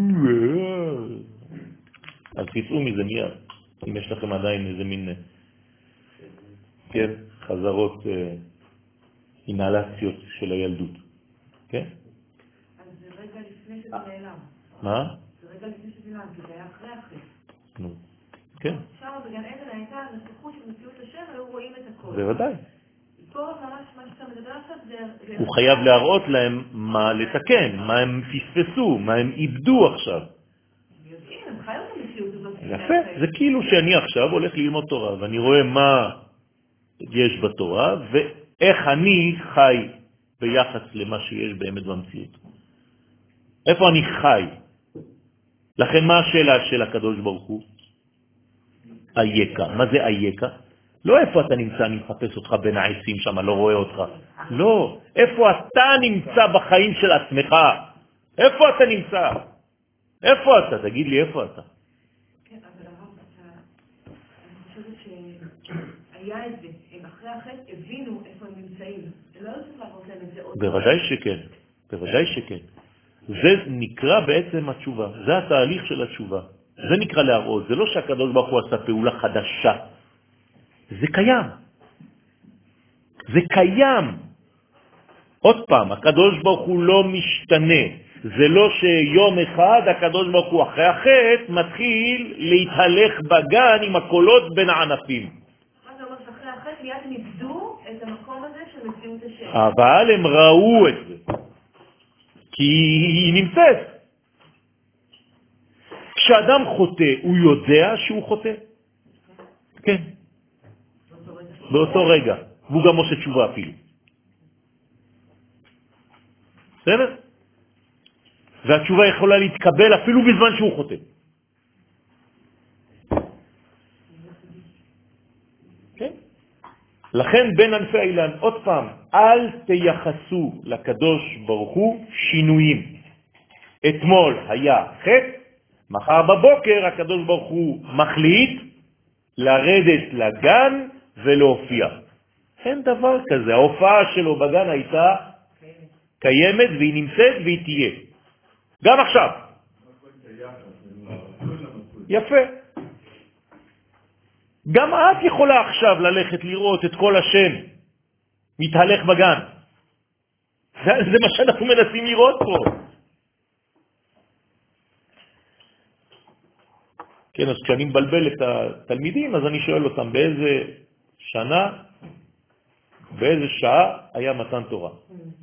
אז תצאו מזה מיד, אם יש לכם עדיין איזה מין, כן, חזרות, אינהלציות של הילדות. כן? אז זה רגע לפני שזה נעלם. מה? זה רגע לפני שזה נעלם, כי זה היה אחרי. נו, כן. שם בגן עדן הייתה נסיכות של מציאות השם, היו רואים את הכל. זה ודאי. פה ממש מה שאתה מדבר עכשיו זה... הוא חייב להראות להם מה לתקן, מה הם פספסו, מה הם איבדו עכשיו. הם יודעים, הם חיו את המציאות הזאת. יפה, זה כאילו שאני עכשיו הולך ללמוד תורה, ואני רואה מה יש בתורה, ואיך אני חי ביחס למה שיש באמת במציאות. איפה אני חי? לכן מה השאלה של הקדוש ברוך הוא? אייכה. מה זה אייכה? לא איפה אתה נמצא, אני מחפש אותך בין העצים שם, לא רואה אותך. לא, איפה אתה נמצא בחיים של עצמך? איפה אתה נמצא? איפה אתה? תגיד לי איפה אתה. כן, אבל הרב, אני חושבת שהיה את זה. הם אחרי החטא הבינו איפה הם נמצאים. זה לא צריך להראות להם את זה עוד. בוודאי שכן, בוודאי שכן. זה נקרא בעצם התשובה, זה התהליך של התשובה. זה נקרא להראות, זה לא שהקדוש ברוך הוא עשה פעולה חדשה. זה קיים. זה קיים. עוד פעם, הקדוש ברוך הוא לא משתנה. זה לא שיום אחד הקדוש ברוך הוא אחרי החטא מתחיל להתהלך בגן עם הקולות בין הענפים. מה זה אומר שאחרי החטא מיד הם איבדו את המקום הזה של מציאות השם. אבל הם ראו את זה. כי היא נמצאת. כשאדם חוטא, הוא יודע שהוא חוטא? כן. באותו רגע. והוא גם עושה תשובה אפילו. בסדר? והתשובה יכולה להתקבל אפילו בזמן שהוא חוטא. כן? לכן בין ענפי האילן, עוד פעם, אל תייחסו לקדוש ברוך הוא שינויים. אתמול היה חטא, מחר בבוקר הקדוש ברוך הוא מחליט לרדת לגן ולהופיע. אין דבר כזה. ההופעה שלו בגן הייתה קיימת והיא נמצאת והיא תהיה. גם עכשיו. יפה. גם את יכולה עכשיו ללכת לראות את כל השם מתהלך בגן. זה מה שאנחנו מנסים לראות פה. כן, אז כשאני מבלבל את התלמידים, אז אני שואל אותם באיזה שנה, באיזה שעה היה מתן תורה.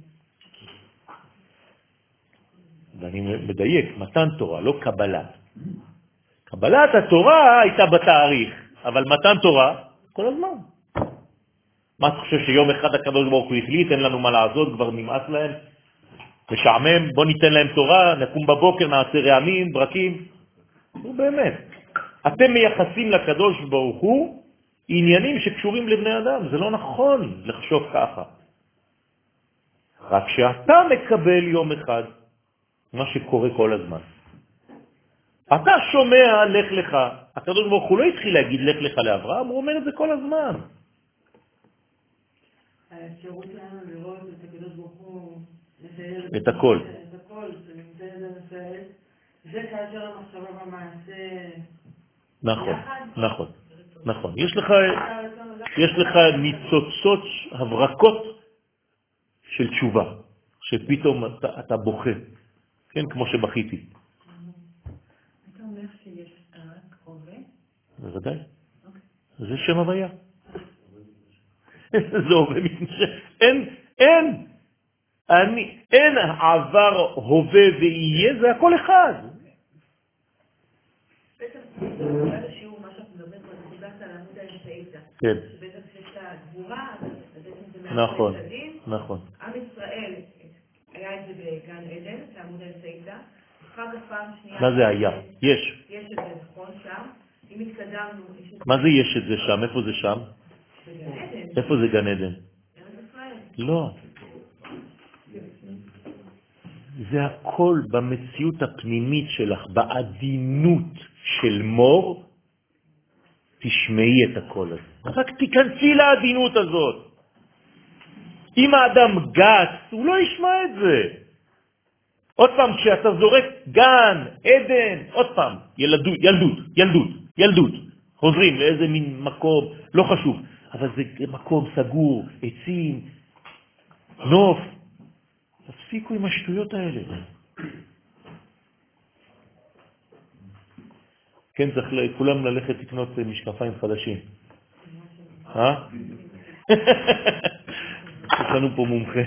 ואני מדייק, מתן תורה, לא קבלה. קבלת התורה הייתה בתאריך, אבל מתן תורה כל הזמן. מה אתה חושב שיום אחד הקדוש ברוך הוא החליט, אין לנו מה לעשות, כבר נמאס להם, משעמם, בוא ניתן להם תורה, נקום בבוקר, נעשה רעמים, ברקים. הוא באמת. אתם מייחסים לקדוש ברוך הוא עניינים שקשורים לבני אדם, זה לא נכון לחשוב ככה. רק שאתה מקבל יום אחד, מה שקורה כל הזמן. אתה שומע לך לך, הקדוש ברוך הוא לא התחיל להגיד לך לך לאברהם, הוא אומר את זה כל הזמן. האפשרות שלנו לראות את הקדוש ברוך הוא את הכל. את הכל, שנמצא לנפעל, זה כאשר המחשבה במעשה נכון, נכון, נכון. יש לך ניצוצות, הברקות של תשובה, שפתאום אתה בוכה, כן, כמו שבכיתי. אתה אומר שיש רק הווה? בוודאי. זה שם הוויה. זה הווה מתמשך. אין עבר, הווה ויהיה, זה הכל אחד. בעצם, בגלל השיעור, מה שאנחנו מדברים פה, זה דיברת על עמוד האמצעיתא. כן. שבעצם שיש את הגבורה, בעצם זה נכון, מהצדדים. נכון. עם ישראל, היה את זה בגן עדן, זה עמוד האמצעיתא. אחר כך פעם שנייה... מה זה היה? יש. יש את זה, נכון, שם. אם התקדמנו... מה זה יש את זה שם? איפה זה שם? בגן עדן. איפה זה גן עדן? ארץ ישראל. לא. זה הכל במציאות הפנימית שלך, בעדינות של מור, תשמעי את הכל הזה. רק תיכנסי לעדינות הזאת. אם האדם גס, הוא לא ישמע את זה. עוד פעם, כשאתה זורק גן, עדן, עוד פעם, ילדות, חוזרים לאיזה מין מקום, לא חשוב, אבל זה מקום סגור, עצים, נוף. תפסיקו עם השטויות האלה. כן, צריך כולם ללכת לקנות משקפיים חדשים. יש לנו פה מומחה.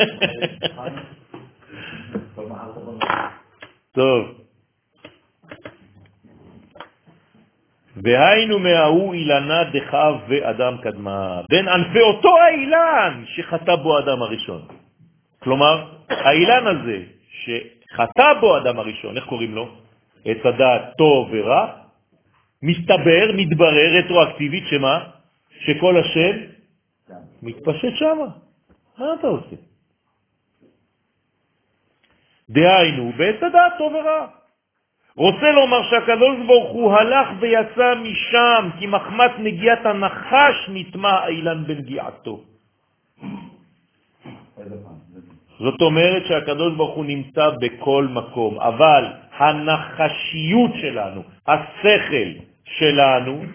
טוב. והיינו מההוא אילנה דחב ואדם קדמה. בין ענפי אותו האילן שחטא בו האדם הראשון. כלומר, האילן הזה שחטא בו האדם הראשון, איך קוראים לו? את הדעת טוב ורע, מסתבר, מתברר, רטרואקטיבית, שמה? שכל השם מתפשט שם. מה אתה עושה? דהיינו, בעת הדעת טוב ורע. רוצה לומר שהקדוש ברוך הוא הלך ויצא משם, כי מחמת נגיעת הנחש נטמע האילן בנגיעתו. זאת אומרת שהקדוש ברוך הוא נמצא בכל מקום, אבל הנחשיות שלנו, השכל שלנו,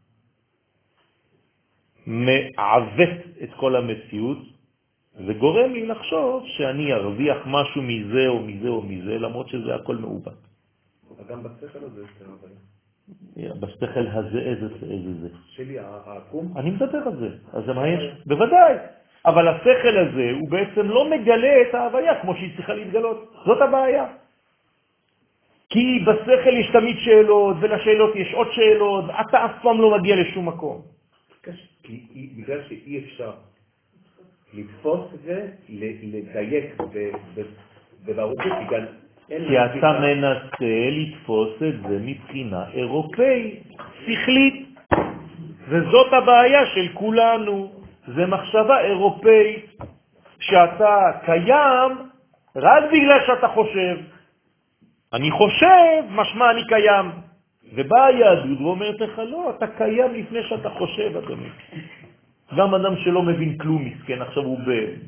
מעוות את כל המציאות, וגורם לי לחשוב שאני ארוויח משהו מזה או מזה או מזה, למרות שזה הכל מעוות. גם בשכל הזה יש הרבה. בשכל הזה, איזה זה? שלי, העקום? אני מדבר על זה. אז מה יש? בוודאי. אבל השכל הזה הוא בעצם לא מגלה את ההוויה כמו שהיא צריכה להתגלות. זאת הבעיה. כי בשכל יש תמיד שאלות, ולשאלות יש עוד שאלות, אתה אף פעם לא מגיע לשום מקום. בגלל שאי אפשר לתפוס את זה, לדייק בברוכות, בגלל... כי אתה מנסה לתפוס את זה מבחינה אירופאית, שכלית. וזאת הבעיה של כולנו. זה מחשבה אירופאית, שאתה קיים רק בגלל שאתה חושב. אני חושב, משמע אני קיים. ובאה היהדות ואומרת לך, לא, אתה קיים לפני שאתה חושב, אדוני. גם אדם שלא מבין כלום מסכן, עכשיו הוא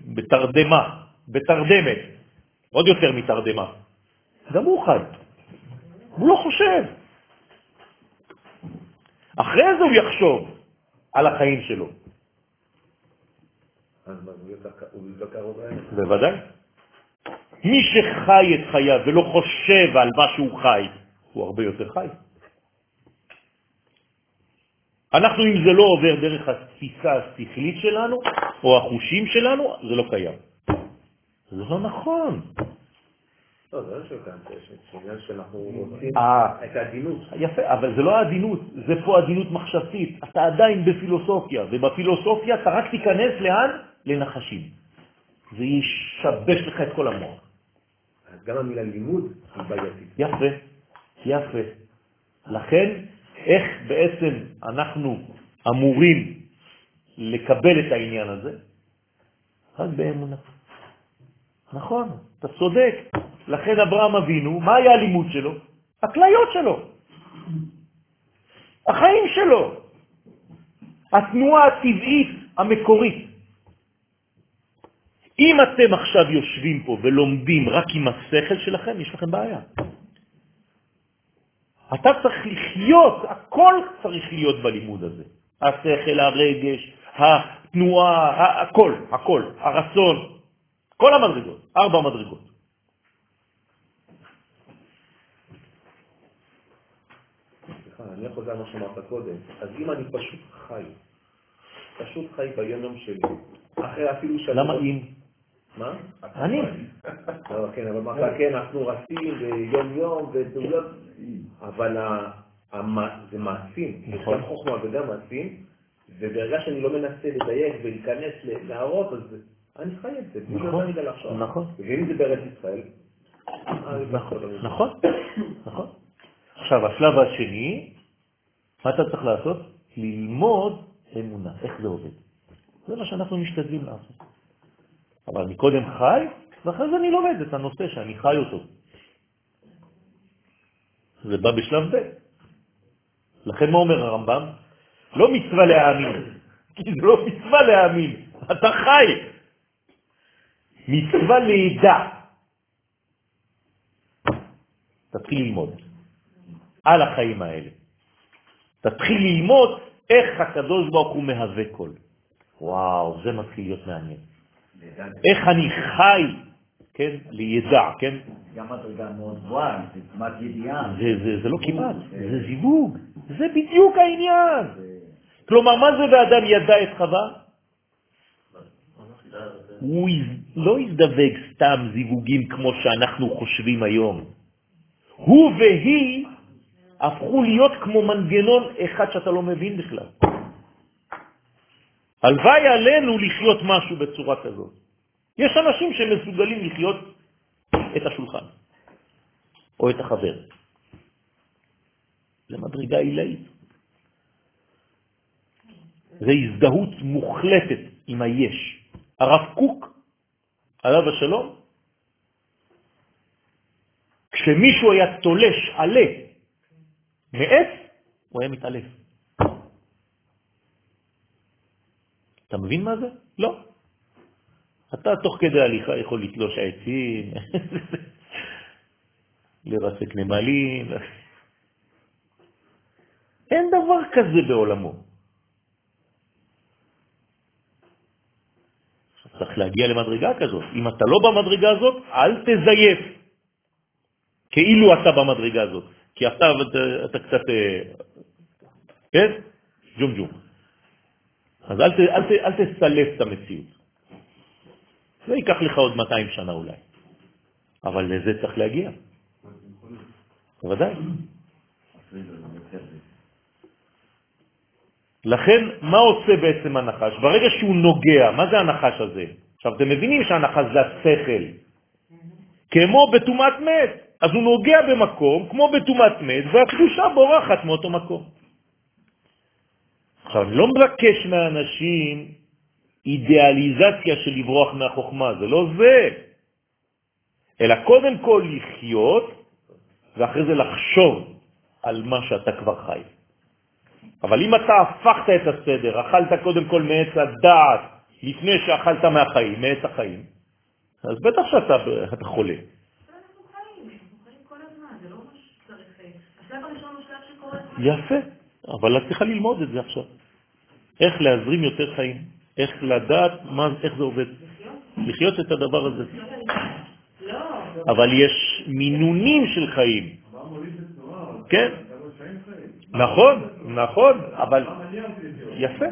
בתרדמת, עוד יותר מתרדמה. גם הוא חי. הוא לא חושב. אחרי זה הוא יחשוב על החיים שלו. אז הוא יזכר עוד רעי? בוודאי. מי שחי את חייו ולא חושב על מה שהוא חי, הוא הרבה יותר חי. אנחנו, אם זה לא עובר דרך התפיסה השכלית שלנו, או החושים שלנו, זה לא קיים. זה לא נכון. לא, זה לא שכאן, זה עניין שאנחנו רוצים את העדינות. יפה, אבל זה לא העדינות, זה פה עדינות מחשבתית. אתה עדיין בפילוסופיה, ובפילוסופיה אתה רק תיכנס לאן? לנחשים. זה ישבש לך את כל המוח. אז גם המילה לימוד היא בעייתית. יפה, יפה. לכן, איך בעצם אנחנו אמורים לקבל את העניין הזה? רק באמונה. נכון, אתה צודק. לכן אברהם אבינו, מה היה הלימוד שלו? הכליות שלו. החיים שלו. התנועה הטבעית המקורית. אם אתם עכשיו יושבים פה ולומדים רק עם השכל שלכם, יש לכם בעיה. אתה צריך לחיות, הכל צריך להיות בלימוד הזה. השכל, הרגש, התנועה, הכל, הרצון, כל המדרגות, 4 מדרגות. אני חוזר על מה שאמרת קודם. אז אם אני פשוט חי ביום שלי, אחרי אפילו שאני... למה אם? מה? אני. לא, כן, אבל מה, כן, אנחנו רצים ביום ותאויות, אבל זה מעשים, נכון. גם חוכמה וגם מעשים, וברגע שאני לא מנסה לדייק ולהיכנס להראות, אז אני חי את זה, נכון, נכון. ואם זה בארץ ישראל, נכון. עכשיו, השלב השני, מה אתה צריך לעשות? ללמוד אמונה, איך זה עובד. זה מה שאנחנו משתדלים לעשות. אבל אני קודם חי, ואחרי זה אני לומד את הנושא שאני חי אותו. זה בא בשלב ב'. לכן מה אומר הרמב"ם? לא מצווה להאמין, כי זה לא מצווה להאמין, אתה חי. מצווה לידע. תתחיל ללמוד על החיים האלה. תתחיל ללמוד איך הקדוש ברוך הוא מהווה כל. וואו, זה מתחיל להיות מעניין. איך אני חי, כן, לידע, כן? גם מדרגה מאוד גבוהה, זה כמעט ידיעה. זה לא כמעט, זה זיווג. זה בדיוק העניין. כלומר, מה זה ואדם ידע את חווה? הוא לא יזדווג סתם זיווגים כמו שאנחנו חושבים היום. הוא והיא הפכו להיות כמו מנגנון אחד שאתה לא מבין בכלל. הלוואי עלינו לחיות משהו בצורה כזאת. יש אנשים שמסוגלים לחיות את השולחן, או את החבר. זה מדרגה עילאית. זה הזדהות מוחלטת עם היש. הרב קוק, עליו השלום, כשמישהו היה תולש עלה מעץ, הוא היה מתעלף. אתה מבין מה זה? לא. אתה תוך כדי הליכה יכול לתלוש עצים, לרסק נמלים. אין דבר כזה בעולמו. צריך להגיע למדרגה כזאת. אם אתה לא במדרגה הזאת, אל תזייף. כאילו אתה במדרגה הזאת. כי אתה קצת, כן? ג'ום. אז אל תסלף את המציאות. זה ייקח לך עוד 200 שנה אולי. אבל לזה צריך להגיע. בוודאי. לכן, מה עושה בעצם הנחש? ברגע שהוא נוגע, מה זה הנחש הזה? עכשיו, אתם מבינים שהנחש זה השכל. כמו בתומת מת. אז הוא נוגע במקום, כמו בתומת מת, והקדושה בורחת מאותו מקום. עכשיו, אני לא מבקש מהאנשים אידיאליזציה של לברוח מהחוכמה, זה לא זה. אלא קודם כל לחיות, ואחרי זה לחשוב על מה שאתה כבר חי. אבל אם אתה הפכת את הסדר, אכלת קודם כל מעץ הדעת, לפני שאכלת מהחיים, מעץ החיים, אז בטח שאתה חולה. אנחנו חיים כל הזמן, זה לא ממש צריך... השלב הראשון הוא שלב שקורה... יפה, אבל את צריכה ללמוד את זה עכשיו. איך להזרים יותר חיים, איך לדעת איך זה עובד. לחיות את הדבר הזה. אבל יש מינונים של חיים. כן? נכון, אבל יפה.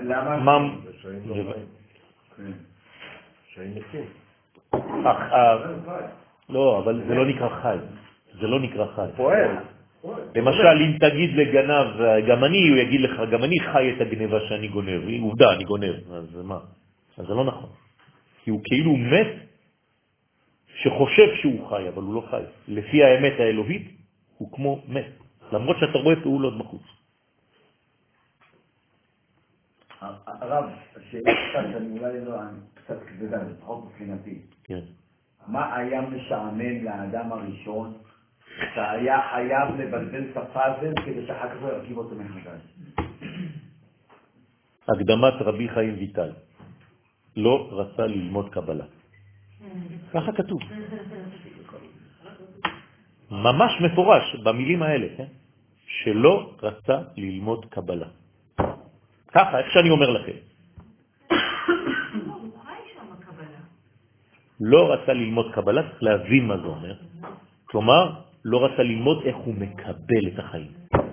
לא, אבל זה לא נקרא חי. זה לא נקרא חי. למשל, אם תגיד לגנב, גם אני, הוא יגיד לך, גם אני חי את הגניבה שאני גונב. עובדה, אני גונב. אז מה? אז זה לא נכון. כי הוא כאילו מת שחושב שהוא חי, אבל הוא לא חי. לפי האמת האלוהית, הוא כמו מת. למרות שאתה רואה פעולות בחוץ. הרב, השאלה קצת, שאני אולי לא, אני קצת כבדה, זה פחות מבחינתי. כן. מה היה משעמם לאדם הראשון, שהיה חייב לבלבל את הפאזל כדי שאחר כך לא ירכיב אותו מחדש? הקדמת רבי חיים ויטל. לא רצה ללמוד קבלה. ככה כתוב. ממש מפורש במילים האלה, כן? שלא רצה ללמוד קבלה. ככה, איך שאני אומר לכם. לא רצה ללמוד קבלה, צריך להבין מה זה אומר. כלומר, לא רצה ללמוד איך הוא מקבל את החיים.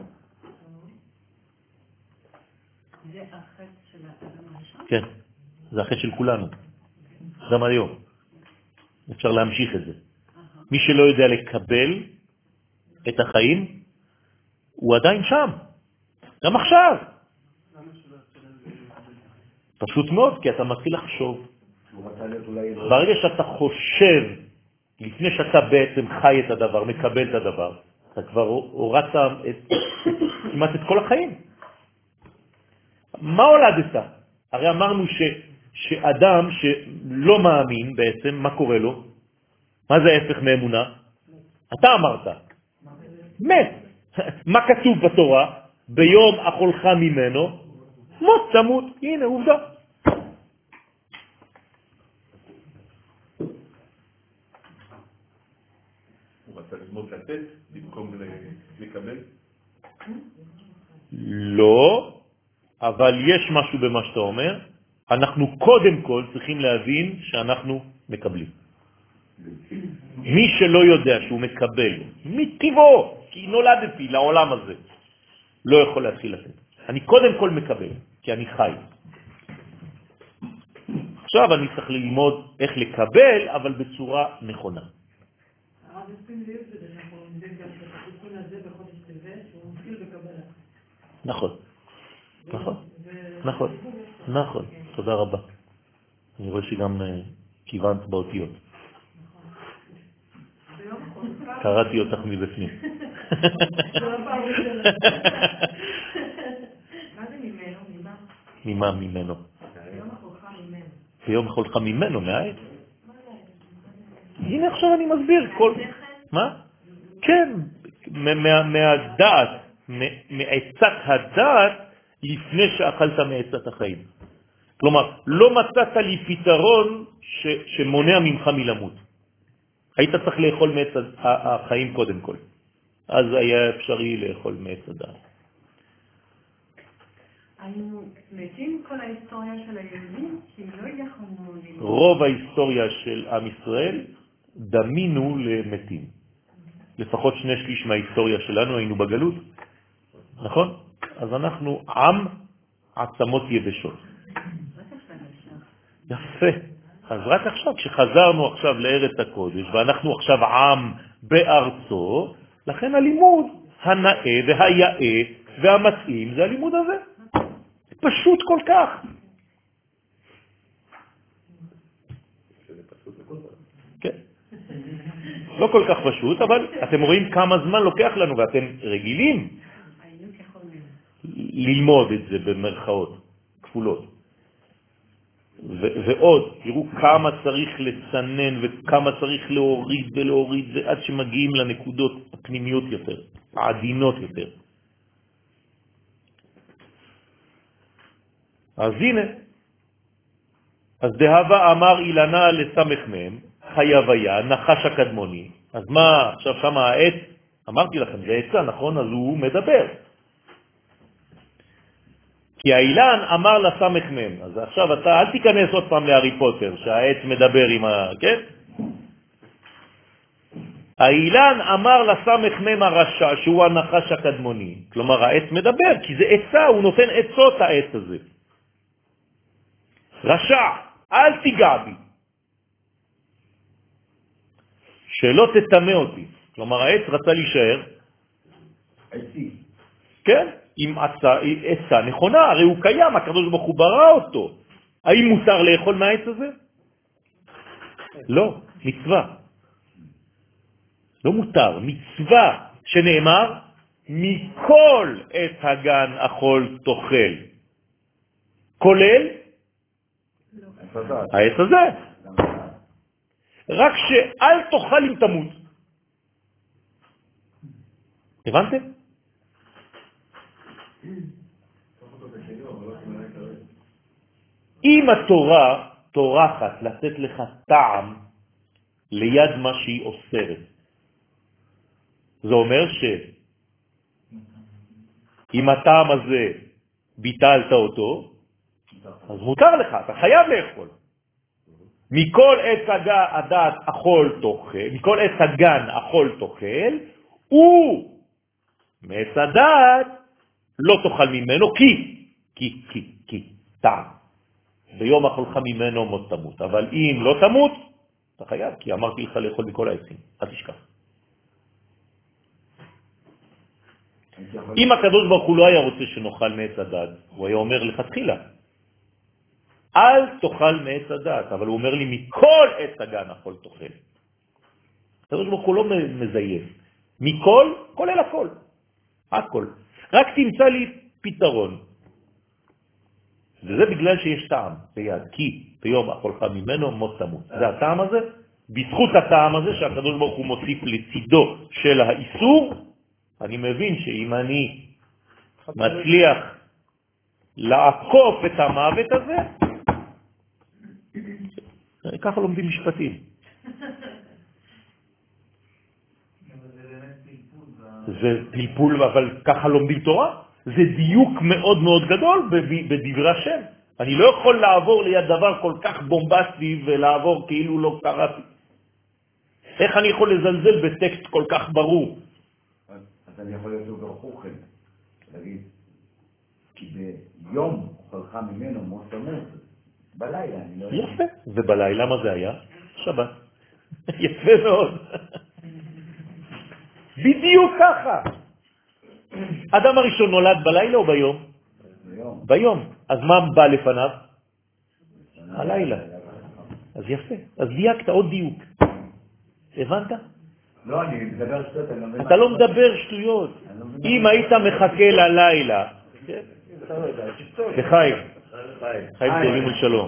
זה החטא של האדם הראשון? כן, זה החטא של כולנו. גם היום. אפשר להמשיך את זה. מי שלא יודע לקבל את החיים, הוא עדיין שם. גם עכשיו. פשוט מאוד, כי אתה מתחיל לחשוב. ברגע שאתה חושב, לפני שאתה בעצם חי את הדבר, מקבל את הדבר, אתה כבר הורדת כמעט את כל החיים. מה הולדת? הרי אמרנו שאדם שלא מאמין בעצם, מה קורה לו? מה זה ההפך מאמונה? אתה אמרת. מת. מה כתוב בתורה? ביום אכולך ממנו, מות תמות. הנה, עובדה. הוא רצה ללמוד לתת במקום לקבל? לא, אבל יש משהו במה שאתה אומר. אנחנו קודם כל צריכים להבין שאנחנו מקבלים. מי שלא יודע שהוא מקבל, מטבעו, כי נולדתי לעולם הזה, לא יכול להתחיל לתת. אני קודם כל מקבל, כי אני חי. עכשיו אני צריך ללמוד איך לקבל, אבל בצורה נכונה. הרב ישים לב בזה שאנחנו עומדים גם את התיקון הזה בחודש טבת, שהוא מתחיל בקבלה. נכון, נכון, נכון, נכון, תודה רבה. אני רואה שגם כיוונת באותיות. קראתי אותך מבפנים. מה זה ממנו? ממה ממנו? ביום אכולך ממנו. ביום אכולך ממנו, מהעת? הנה עכשיו אני מסביר כל... מה? כן, מהדעת, מעצת הדעת לפני שאכלת מעצת החיים. כלומר, לא מצאת לי פתרון שמונע ממך מלמות. היית צריך לאכול מעץ החיים קודם כל. אז היה אפשרי לאכול מעץ הדעת. היינו מתים כל ההיסטוריה של היהודים, כי לא יכולנו ללמוד. רוב ההיסטוריה של עם ישראל דמינו למתים. לפחות 2/3 מההיסטוריה שלנו היינו בגלות. נכון? אז אנחנו עם עצמות יבשות. יפה. אז רק עכשיו, כשחזרנו עכשיו לארץ הקודש, ואנחנו עכשיו עם בארצו, לכן הלימוד הנאה והיאה והמתאים זה הלימוד הזה. פשוט כל כך. כן. לא כל כך פשוט, אבל אתם רואים כמה זמן לוקח לנו, ואתם רגילים ללמוד את זה במרכאות כפולות. ועוד, תראו כמה צריך לסנן וכמה צריך להוריד ולהוריד, זה עד שמגיעים לנקודות הפנימיות יותר, העדינות יותר. אז הנה, אז דהבה אמר אילנה לסמך מהם, חייב היה, נחש הקדמוני. אז מה, עכשיו שמה העץ, אמרתי לכם, זה עצה, נכון? אז הוא מדבר. כי האילן אמר לסמך מהם. אז עכשיו אתה, אל תיכנס עוד פעם להרי פוטר, שהעץ מדבר עם כן? האילן אמר לסמך מהם הרשע, שהוא הנחש הקדמוני. כלומר, העץ מדבר, כי זה עצה, הוא נותן עצות העץ הזה. רשע, אל תיגע בי. שלא תטמא אותי. כלומר, העץ רצה להישאר. עצי. כן? עם עצה נכונה, הרי הוא קיים, הקדוש ברוך הוא ברא אותו. האם מותר לאכול מהעץ הזה? לא, מצווה. לא מותר, מצווה שנאמר, מכל עץ הגן אכול תאכל. כולל העץ הזה. רק שאל תאכל אם תמות. הבנתם? אם התורה תורחת לתת לך טעם ליד מה שהיא אוסרת. זה אומר שאם הטעם הזה ביטלת אותו, אז מותר לך, אתה חייב לאכול. מכל עץ הדעת אכול תאכל, מכל עץ הגן אכול תאכל, ומעץ הדעת לא תאכל ממנו כי טעם. ביום אכולך ממנו מות תמות. אבל אם לא תמות, אתה חייב, כי אמרתי לך לאכול מכל העצים. אל תשכח. אם הקדוש ברוך הוא לא היה רוצה שנאכל מעץ הדעת, הוא היה אומר לך תחילה, אל תאכל מעץ הדעת, אבל הוא אומר לי מכל עץ הגן אכול תאכל. הקדוש ברוך הוא לא מזייף. מכל, כולל הכל. הכל. רק תמצא לי פתרון. וזה בגלל שיש טעם ביד, כי ביום אכולך ממנו מות תמות. זה הטעם הזה, בזכות הטעם הזה שהקדוש ברוך הוא מוסיף לצידו של האיסור, אני מבין שאם אני מצליח לעקוף את המוות הזה, ככה לומדים משפטים. זה פלפול, אבל ככה לומדים תורה. זה דיוק מאוד מאוד גדול בדברי השם. אני לא יכול לעבור ליד דבר כל כך בומבסטי ולעבור כאילו לא קראתי. איך אני יכול לזלזל בטקסט כל כך ברור? אז אני יכול להיות ברוך כן, להגיד, כי ביום אוכלך ממנו מות תמות, בלילה אני לא יודע. יפה, ובלילה מה זה היה? שבת. יפה מאוד. בדיוק ככה. אדם הראשון נולד בלילה או ביום? ביום. אז מה בא לפניו? הלילה. אז יפה. אז דייקת עוד דיוק. הבנת? לא, אני מדבר שטויות. אתה לא מדבר שטויות. אם היית מחכה ללילה, לחיים. חיים טובים ולשלום.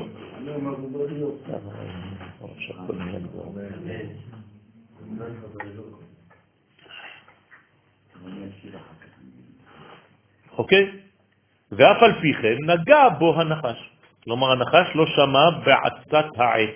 אוקיי? ואף על פי כן נגע בו הנחש. כלומר, הנחש לא שמע בעצת העץ.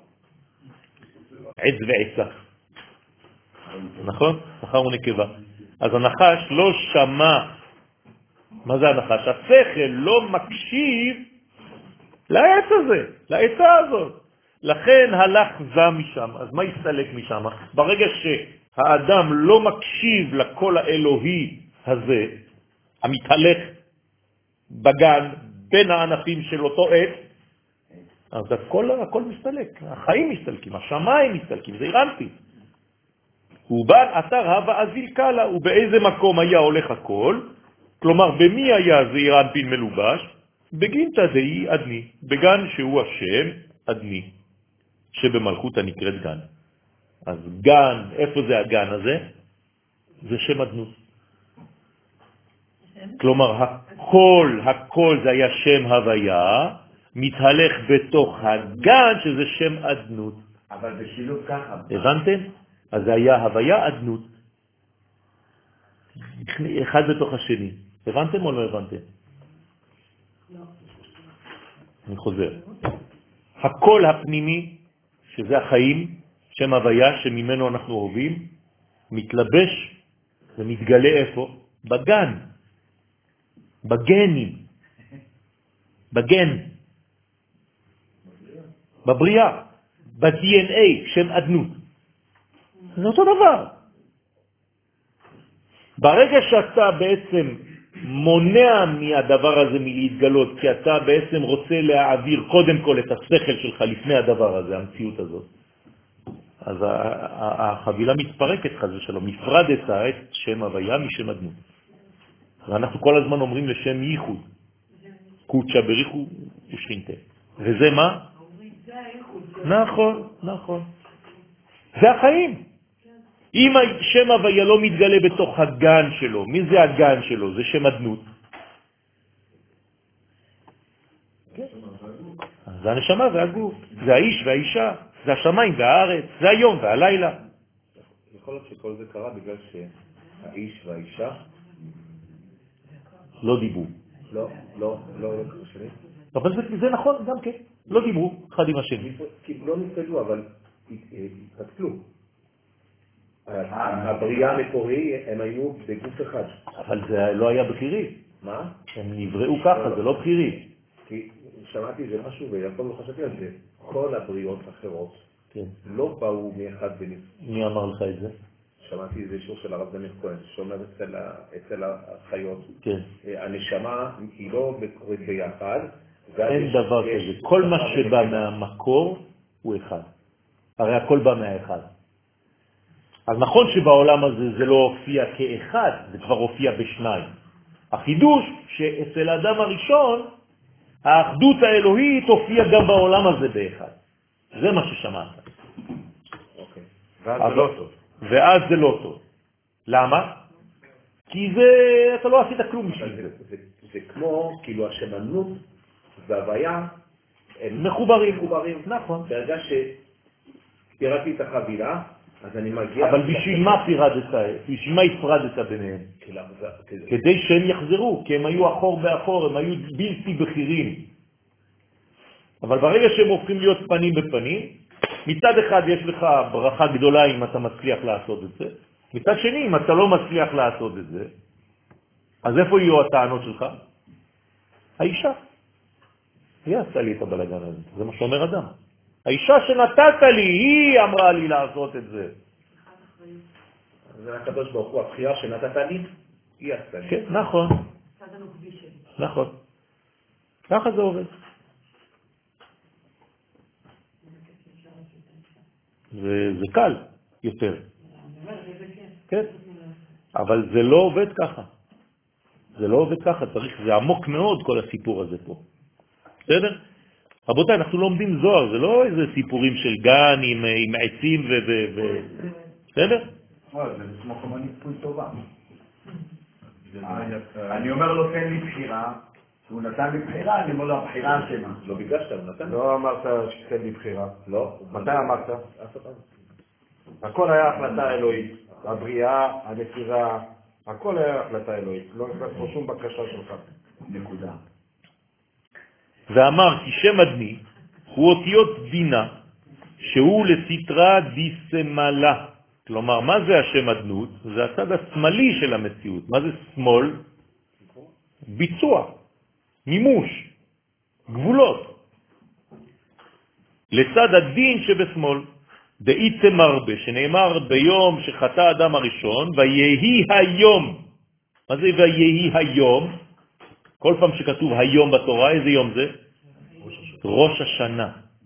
עץ ועצה. נכון? זכר ונקבה. אז הנחש לא שמע. מה זה הנחש? השכל לא מקשיב לעץ הזה, לעצה הזאת. לכן הלך זה משם. אז מה יסתלק משם? ברגע שהאדם לא מקשיב לקול האלוהי הזה, המתהלך בגן בין הענפים של אותו עץ, אז הכל מסתלק, החיים מסתלקים, השמיים מסתלקים, זה אירנטי. הוא בא אתר הווה אזיל קלה, ובאיזה מקום היה הולך הכל, כלומר במי היה זה אירנטין מלובש? בגינתא דאי אדני, בגן שהוא השם אדני, שבמלכות הנקראת גן. אז גן, איפה זה הגן הזה? זה שם אדנות. כלומר, הכל זה היה שם הוויה, מתהלך בתוך הגן שזה שם אדנות. אבל בשילוב ככה. הבנתם? אז זה היה הוויה אדנות. אחד בתוך השני. הבנתם או לא הבנתם? לא. אני חוזר. הכל הפנימי, שזה החיים, שם הוויה שממנו אנחנו אוהבים, מתלבש ומתגלה איפה? בגן. בגנים. בגן. בבריאה. ב-DNA, שם אדנות. זה אותו דבר. ברגע שאתה בעצם מונע מהדבר הזה מלהתגלות, כי אתה בעצם רוצה להעביר קודם כל את השכל שלך לפני הדבר הזה, המציאות הזאת, אז החבילה מתפרקת חז ושלום, נפרדת את שם הוויה משם אדנות. ואנחנו כל הזמן אומרים לשם ייחוד, קודשא בריחו ושכינתה. וזה מה? זה הייחוד. נכון, נכון. זה החיים. אם שם הוויה לא מתגלה בתוך הגן שלו, מי זה הגן שלו? זה שם אדנות. זה הנשמה והגוף, זה האיש והאישה, זה השמיים והארץ, זה היום והלילה. יכול להיות שכל זה קרה בגלל שהאיש והאישה לא דיברו. לא שני. אבל זה נכון גם כן, לא דיברו אחד עם השני. כי לא נפקדו, אבל התפצלו. הבריאה המקורי, הם היו בגוף אחד. אבל זה לא היה בחירי. מה? הם נבראו ככה, זה לא בחירי. כי שמעתי זה משהו ויכול לא חשבתי על זה. כל הבריאות האחרות כן. לא באו מאחד בנפרד. מי אמר לך את זה? שמעתי איזה שיר של הרב דמיר כהן, שאומר אצל החיות. כן. הנשמה היא לא מקורית ביחד. אין דבר כזה. כל מה שבא מהמקור הוא אחד. הרי הכל בא מהאחד. אז נכון שבעולם הזה זה לא הופיע כאחד, זה כבר הופיע בשניים. החידוש שאצל האדם הראשון, האחדות האלוהית הופיעה גם בעולם הזה באחד. זה מה ששמעת. אוקיי. ואז זה לא טוב. ואז זה לא טוב. למה? כי זה, אתה לא עשית כלום בשביל זה. זה כמו, כאילו השמנות והוויה, הם מחוברים. נכון. ברגע שפירקתי את החבילה, אז אני מגיע... אבל בשביל מה פירדת? בשביל מה הפרדת ביניהם? כדי שהם יחזרו, כי הם היו אחור באחור, הם היו בלתי בחירים. אבל ברגע שהם הופכים להיות פנים בפנים, מצד אחד יש לך ברכה גדולה אם אתה מצליח לעשות את זה, מצד שני אם אתה לא מצליח לעשות את זה, אז איפה יהיו הטענות שלך? האישה. היא עשתה לי את הבלגן הזה, זה מה שאומר אדם. האישה שנתת לי, היא אמרה לי לעשות את זה. זה הקדוש ברוך הוא, הבחירה שנתת לי, היא עשתה לי. כן, נכון. נכון. ככה זה עובד. זה קל יותר. כן. אבל זה לא עובד ככה. זה לא עובד ככה, זה עמוק מאוד כל הסיפור הזה פה. בסדר? רבותיי, אנחנו לומדים זוהר, זה לא איזה סיפורים של גן עם עצים בסדר? זה כמו כמוני פוי טובה. אני אומר לו, תן לי בחירה, הוא נתן לי בחירה, אני אומר לו, הבחירה השמה. לא ביקשת, הוא נתן. לא אמרת שתן לי בחירה. לא. מתי אמרת? הכל היה החלטה אלוהית. הבריאה, הנפירה, הכל היה החלטה אלוהית. לא נכנס פה שום בקשה שלך. נקודה. ואמר כי שם אדני הוא אותיות דינה שהוא לסתרה דיסמלה. כלומר, מה זה השם אדנות? זה הצד השמאלי של המציאות. מה זה שמאל? ביצוע, מימוש, גבולות. לצד הדין שבשמאל, דאיתם הרבה, שנאמר ביום שחטא אדם הראשון, ויהי היום. מה זה ויהי היום? כל פעם שכתוב היום בתורה, איזה יום זה? ראש השנה.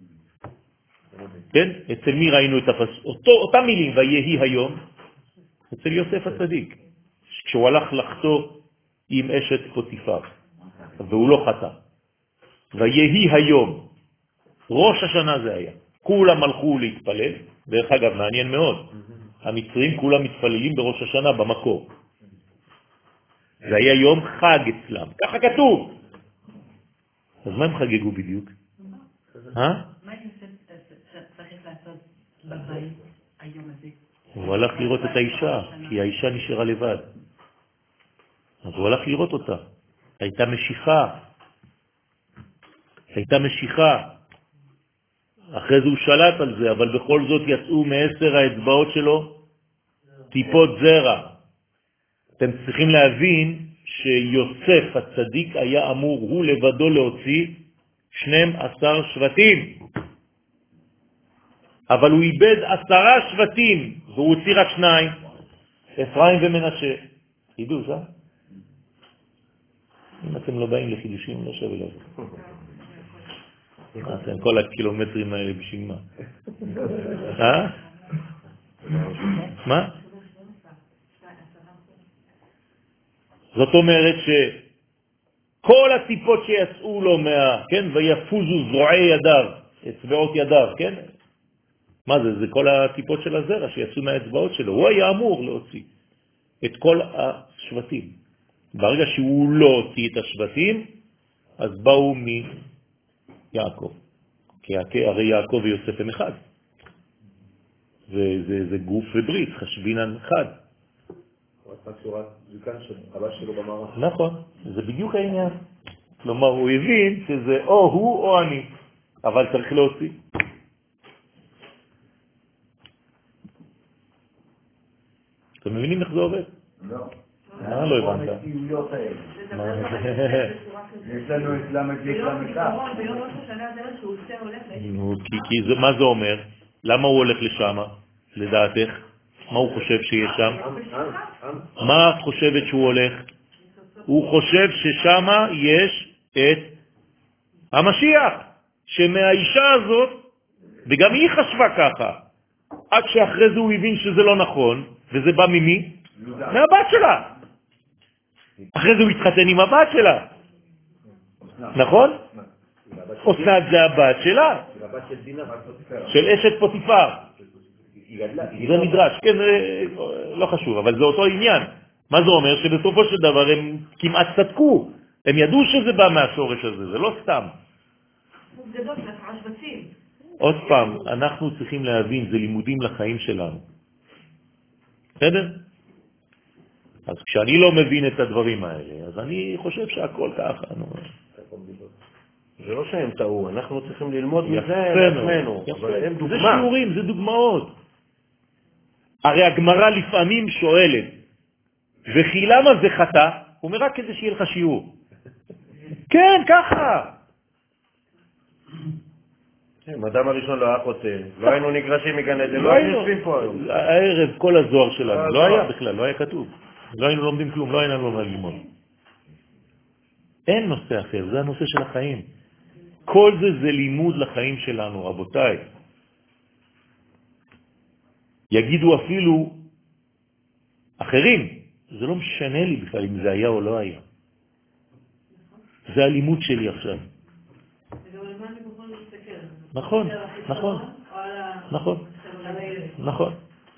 כן? אצל מי ראינו את אותם מילים, ויהי היום? אצל יוסף הצדיק. כשהוא הלך לחתור עם אשת פוטיפר, והוא לא חטא. ויהי היום. ראש השנה זה היה. כולם הלכו להתפלל, דרך אגב, מעניין מאוד. המצרים כולם מתפללים בראש השנה במקור. זה היה יום חג אצלם, ככה כתוב. אז מה הם חגגו בדיוק? מה יוסף צריך לעשות בבית היום הזה? הוא הלך לראות את האישה, כי האישה נשארה לבד. אז הוא הלך לראות אותה. הייתה משיכה. אחרי זה הוא שלט על זה, אבל בכל זאת יצאו מ10 האצבעות שלו טיפות זרע. אתם צריכים להבין שיוסף הצדיק היה אמור הוא לבדו להוציא 12 שבטים. אבל הוא איבד 10 שבטים, והוא הוציא רק 2, אפרים ומנשה. חידוש, אם אתם לא באים לחידושים, לא שווה לבוא. אתם כל הקילומטרים האלה בשביל מה? מה? זאת אומרת שכל הטיפות שיצאו לו כן, ויפוזו זרועי ידיו, אצבעות ידיו, כן? מה זה? זה כל הטיפות של הזרע שיצאו מהאצבעות שלו. הוא היה אמור להוציא את כל השבטים. ברגע שהוא לא הוציא את השבטים, אז באו מיעקב. כי הרי יעקב ויוסף הם אחד. זה גוף וברית, חשבינן אחד. נכון, זה בדיוק העניין. כלומר, הוא הבין שזה או הוא או אני, אבל צריך להוציא. מבינים איך זה עובד? לא. לא הבנת. המציאויות האלה. יש לנו את למד ביום למד הזיכרון, ביום ראש השנה זה מה שהוא עושה, הולך לשם. מה זה אומר? למה הוא הולך לשם, לדעתך? מה הוא חושב שיש שם? מה את חושבת שהוא הולך? הוא חושב ששם יש את המשיח, שמהאישה הזאת, וגם היא חשבה ככה, עד שאחרי זה הוא הבין שזה לא נכון, וזה בא ממי? מהבת שלה. אחרי זה הוא התחתן עם הבת שלה. נכון? אסנת זה הבת שלה, של אשת פוטיפר. זה נדרש, כן, לא חשוב, אבל זה אותו עניין. מה זה אומר? שבסופו של דבר הם כמעט צדקו, הם ידעו שזה בא מהשורש הזה, זה לא סתם. עוד פעם, אנחנו צריכים להבין, זה לימודים לחיים שלנו. בסדר? אז כשאני לא מבין את הדברים האלה, אז אני חושב שהכל ככה. זה לא שהם טעו, אנחנו צריכים ללמוד מזה לעצמנו. זה שיעורים, זה דוגמאות. הרי הגמרא לפעמים שואלת, וכי למה זה חטא? הוא אומר רק כדי שיהיה לך שיעור. כן, ככה. אדם הראשון לא היה חוטא, לא היינו נגרשים מגן עדן, לא היינו יושבים פה היום. הערב כל הזוהר שלנו, לא היה בכלל, לא היה כתוב. לא היינו לומדים כלום, לא היינו לומדים ללמוד. אין נושא אחר, זה הנושא של החיים. כל זה לימוד לחיים שלנו, רבותיי. יגידו אפילו אחרים, זה לא משנה לי בכלל אם זה היה או לא היה. זה הלימוד שלי עכשיו. נכון, נכון, נכון, נכון.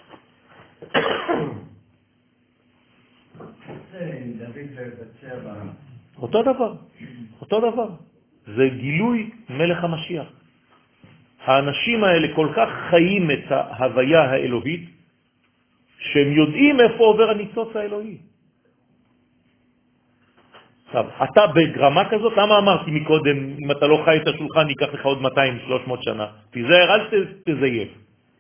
אותו דבר, אותו דבר. זה גילוי מלך המשיח. האנשים האלה כל כך חיים את ההוויה האלוהית, שהם יודעים איפה עובר הניצוץ האלוהי. עכשיו, אתה בגרמה כזאת, למה אמרתי מקודם, אם אתה לא חי את השולחן, ייקח לך עוד 200-300 שנה. תיזהר, אל תזייף.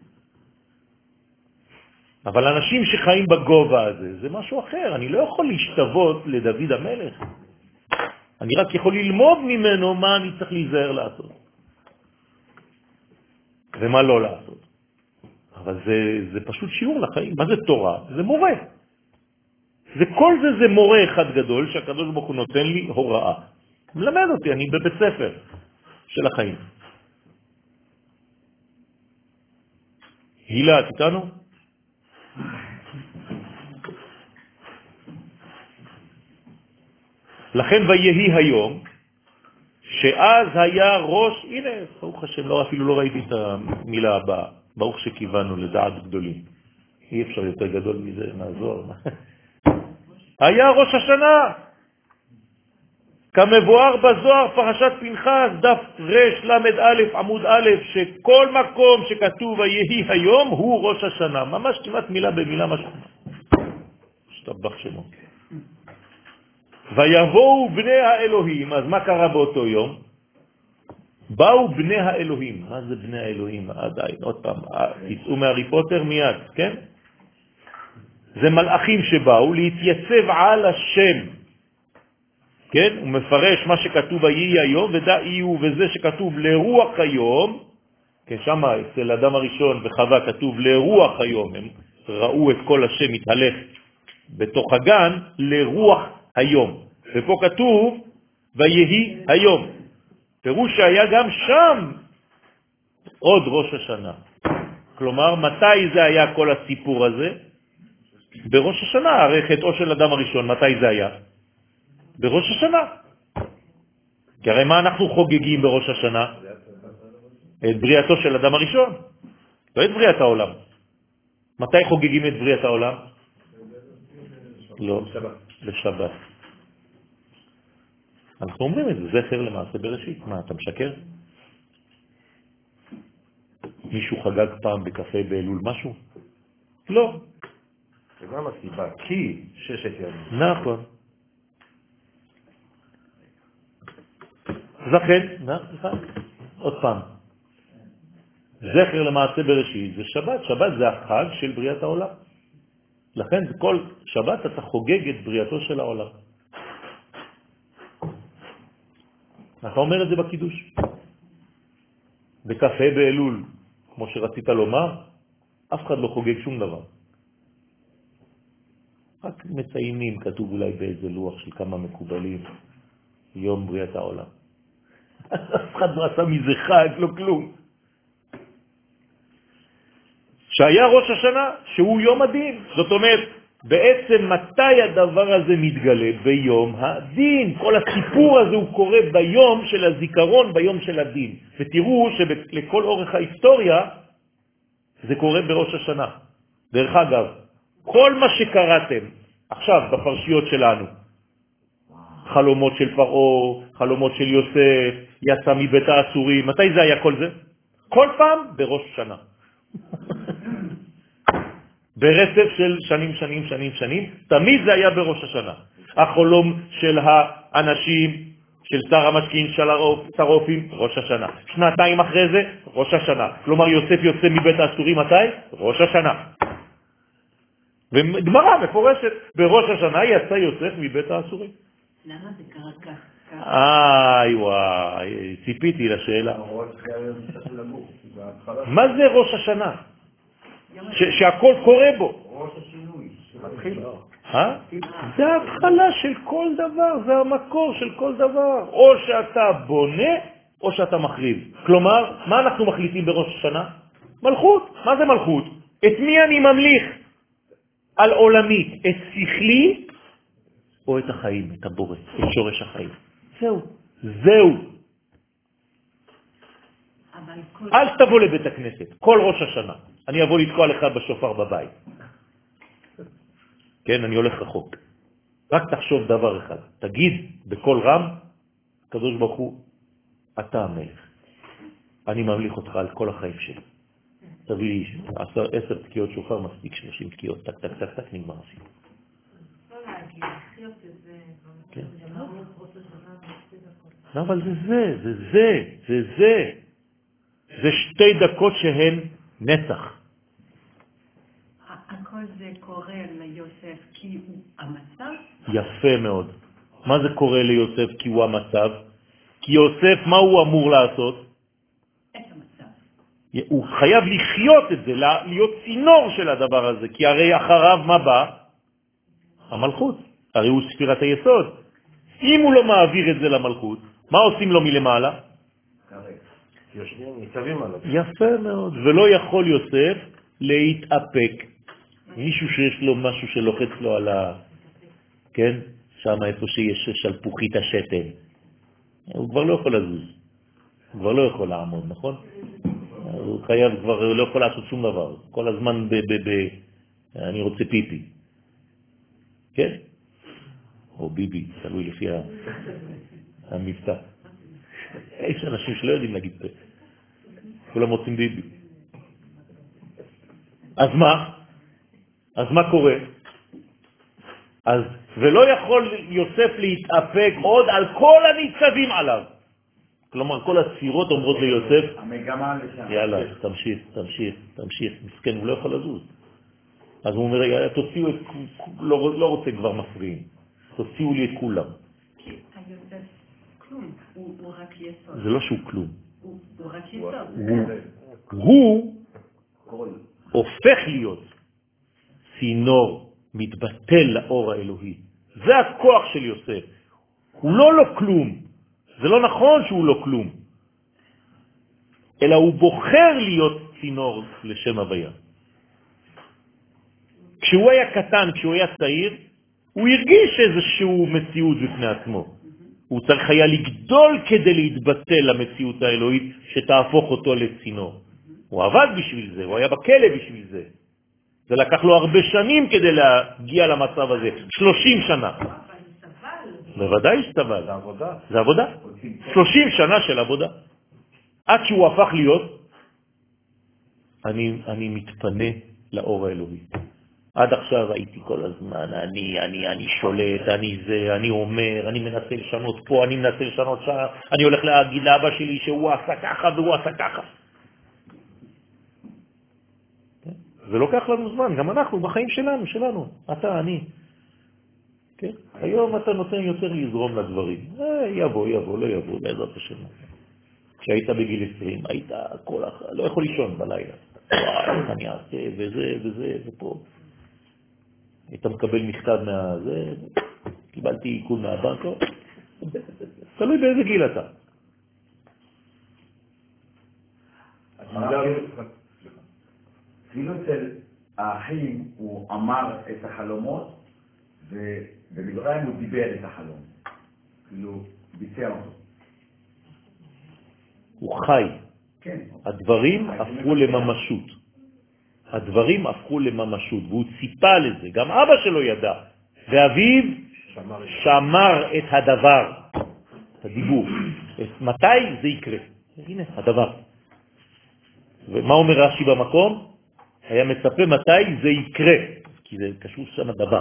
אבל אנשים שחיים בגובה הזה, זה משהו אחר. אני לא יכול להשתוות לדוד המלך. אני רק יכול ללמוד ממנו מה אני צריך להיזהר לעשות. ומה לא לעשות. אבל זה פשוט שיעור לחיים. מה זה תורה? זה מורה. כל זה מורה אחד גדול שהקדוש ברוך הוא נותן לי הוראה. מלמד אותי, אני בבית ספר של החיים. הילה, את איתנו? לכן ויהי היום, שאז היה ראש, הנה, ברוך השם, אפילו לא ראיתי את המילה הבאה, ברוך שכיוונו לדעת גדולים. אי אפשר יותר גדול מזה, נעזור. היה ראש השנה, כמבואר בזוהר, פרשת פנחס, דף רש למד א' עמוד א', שכל מקום שכתוב ויהי היום הוא ראש השנה. ממש כמעט מילה במילה משהו. שתבח שמו. ויבואו בני האלוהים, אז מה קרה באותו יום? באו בני האלוהים. מה זה בני האלוהים? עדיין, עוד פעם, תצאו מהרי פוטר מיד, כן? זה מלאכים שבאו להתייצב על השם. כן? הוא מפרש מה שכתוב ויהי היום, ודאי הוא וזה שכתוב לרוח היום, כן, שם אצל אדם הראשון בחווה כתוב לרוח היום, הם ראו את כל השם מתהלך בתוך הגן לרוח היום. ופה כתוב ויהי היום. פירוש שהיה גם שם עוד ראש השנה. כלומר, מתי זה היה כל הסיפור הזה? בראש השנה, הרי חטאו של אדם הראשון, מתי זה היה? בראש השנה. כי הרי מה אנחנו חוגגים בראש השנה? את בריאתו של אדם הראשון, לא את בריאת העולם. מתי חוגגים את בריאת העולם? לא, לשבת. אנחנו אומרים את זה, זכר למעשה בראשית. מה, אתה משקר? מישהו חגג פעם בקפה באלול משהו? לא. זה גם הסיבה, כי ששת ימים. נכון. זכן, עוד פעם. זכר למעשה בראשית זה שבת. שבת זה החג של בריאת העולם. לכן כל שבת אתה חוגג את בריאתו של העולם. אתה אומר את זה בקידוש. בקפה באלול, כמו שרצית לומר, אף אחד לא חוגג שום דבר. רק מציינים, כתוב אולי באיזה לוח של כמה מקובלים, יום בריאת העולם. אף אחד לא עשה מזה חג, לא כלום. שהיה ראש השנה, שהוא יום הדין. זאת אומרת, בעצם מתי הדבר הזה מתגלה? ביום הדין. כל הסיפור הזה הוא קורה ביום של הזיכרון, ביום של הדין. ותראו שלכל אורך ההיסטוריה זה קורה בראש השנה. דרך אגב, כל מה שקראתם עכשיו בפרשיות שלנו, חלומות של פרעה, חלומות של יוסף, יצא מבית האסורים, מתי זה היה כל זה? כל פעם בראש שנה. ברצף של שנים, תמיד זה היה בראש השנה. החלום של האנשים, של שר המשכין, של שרופים, ראש השנה. שנתיים אחרי זה, ראש השנה. כלומר, יוסף יוצא מבית האסורים, מתי? ראש השנה. וגמרא מפורשת, בראש השנה יצא יוסף מבית האסורים. למה זה קרה כך? וואי, ציפיתי לשאלה. מה זה ראש השנה? שהכל קורה בו. ראש השינוי. זה ההתחלה של כל דבר, זה המקור של כל דבר. או שאתה בונה, או שאתה מחריב. כלומר, מה אנחנו מחליטים בראש השנה? מלכות. מה זה מלכות? את מי אני ממליך? על עולמית, את שכלי או את החיים, את הבורא, את שורש החיים. זהו. אל תבוא לבית הכנסת, כל ראש השנה. אני אבוא לתקוע לך בשופר בבית. כן, אני הולך רחוק. רק תחשוב דבר אחד. תגיד בכל רם, הקדוש ברוך הוא, אתה המלך. אני ממליך אותך על כל החיים שלי. תביא לי 10 תקיעות שופר, מספיק 30 תקיעות, טק, טק, טק, טק, נגמר הסיפור. לא להגיד, לחיות את זה. כן. לא, אבל זה. זה 2 דקות שהן נצח. הכל זה קורה ליוסף כי הוא המצב? יפה מאוד. מה זה קורה ליוסף כי הוא המצב? כי יוסף, מה הוא אמור לעשות? את המצב. הוא חייב לחיות את זה, להיות צינור של הדבר הזה, כי הרי אחריו מה בא? המלכות. הרי הוא ספירת היסוד. אם הוא לא מעביר את זה למלכות, מה עושים לו מלמעלה? יושבים, ניצבים עליו. יפה מאוד. ולא יכול יוסף להתאפק. מישהו שיש לו משהו שלוחץ לו על כן? שם איפה שיש שלפוחית השתן. הוא כבר לא יכול לזוז. הוא כבר לא יכול לעמוד, נכון? הוא חייב, כבר לא יכול לעשות שום דבר. כל הזמן אני רוצה פיפי. כן? או ביבי, תלוי לפי המבטא. יש אנשים שלא יודעים להגיד פה. כולם רוצים ביבי. אז מה קורה? ולא יכול יוסף להתאפק עוד על כל הניצבים עליו. כלומר, כל הספירות אומרות ליוסף, המגמה לשם. יאללה, תמשיך, מסכן, הוא לא יכול לזוז. אז הוא אומר, יאללה, תוציאו את, לא רוצה כבר מפריעים, תוציאו לי את כולם. כי היוסף כלום, הוא רק יסוד. זה לא שהוא כלום. הוא רק יסוד. הוא הופך להיות צינור, מתבטל לאור האלוהי. זה הכוח של יוסף. הוא לא כלום. זה לא נכון שהוא לא כלום. אלא הוא בוחר להיות צינור לשם הוויה. כשהוא היה קטן, כשהוא היה צעיר, הוא הרגיש איזשהו מציאות בפני עצמו. הוא צריך היה לגדול כדי להתבטל למציאות האלוהית שתהפוך אותו לצינור. הוא עבד בשביל זה, הוא היה בכלא בשביל זה. זה לקח לו הרבה שנים כדי להגיע למצב הזה, 30 שנה. בוודאי שסבל. זה עבודה. 30 שנה של עבודה. עד שהוא הפך להיות, אני מתפנה לאור האלוהי. עד עכשיו הייתי כל הזמן, אני שולט, אני אומר, אני מנסה לשנות פה, אני מנסה לשנות שם, אני הולך להגיד לאבא שלי שהוא עשה ככה והוא עשה ככה. זה לוקח לנו זמן, גם אנחנו בחיים שלנו, אתה, אני. כן? היום אתה נותן יותר לזרום לדברים. יבוא, לא יבוא, בעזרת השם. כשהיית בגיל 20, היית לא יכול לישון בלילה. וואו, אני אעשה, וזה, ופה. היית מקבל מכתב מהזה, קיבלתי עיקול מהבנק, תלוי באיזה גיל אתה. אפילו אצל האחים הוא אמר את החלומות, ובמצרים הוא דיבר את החלום. כאילו, ביצע אותו. הוא חי. כן. הדברים הפכו לממשות. הדברים הפכו לממשות, והוא ציפה לזה. גם אבא שלו ידע. ואביו שמר את הדבר, את הדיבור. מתי זה יקרה? הנה, הדבר. ומה אומר רש"י במקום? היה מצפה מתי זה יקרה, כי זה קשור שם הדבר.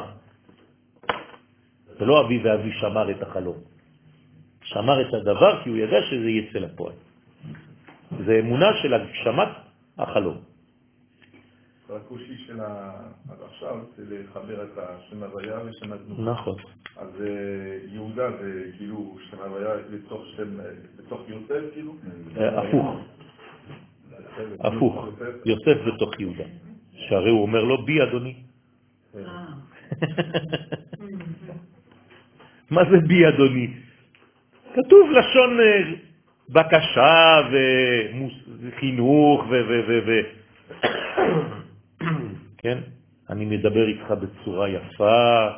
זה לא אבי ואבי שמר את החלום. שמר את הדבר כי הוא ידע שזה יצא לפועל. זה אמונה של הגשמת החלום. הקושי של עד עכשיו זה לחבר את השם הוויה ושם הדמות. נכון. אז יהודה זה כאילו שם הוויה בתוך יוסף כאילו? הפוך. יוסף בתוך יהודה. שהרי הוא אומר לו בי אדוני. מה זה בי אדוני? כתוב לשון בקשה וחינוך כן? אני מדבר איתך בצורה יפה,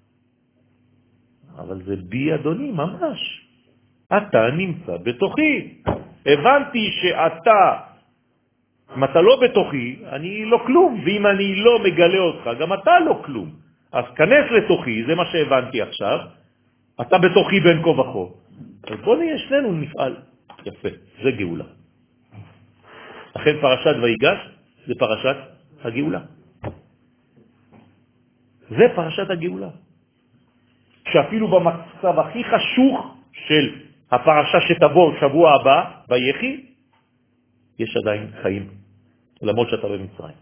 אבל זה בי אדוני ממש. אתה נמצא בתוכי. הבנתי שאתה, אם אתה לא בתוכי, אני לא כלום, ואם אני לא מגלה אותך, גם אתה לא כלום. אז כנס לתוכי, זה מה שהבנתי עכשיו. אתה בתוכי בין כה וכה. אז בוא נהיה שנינו נפעל. יפה, זה גאולה. לכן פרשת ויגש זה פרשת הגאולה. זה פרשת הגאולה. שאפילו במצב הכי חשוך של הפרשה שתבוא שבוע הבא, ביחי, יש עדיין חיים, למרות שאתה במצרים.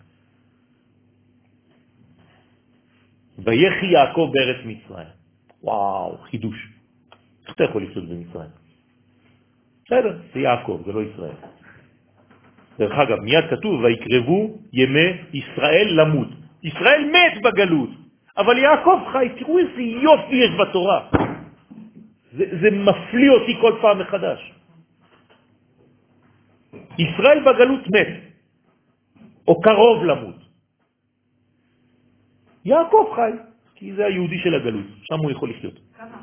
ויחי יעקב בארץ מצרים. וואו, חידוש. איך אתה יכול לחיות במצרים? בסדר, זה יעקב, זה לא ישראל. דרך אגב, מיד כתוב, ויקרבו ימי ישראל למות. ישראל מת בגלות, אבל יעקב חי. תראו איזה יופי יש בתורה. זה מפליא אותי כל פעם מחדש. ישראל בגלות מת, או קרוב למות. יעקב חי, כי זה היהודי של הגלות, שם הוא יכול לחיות. כמה?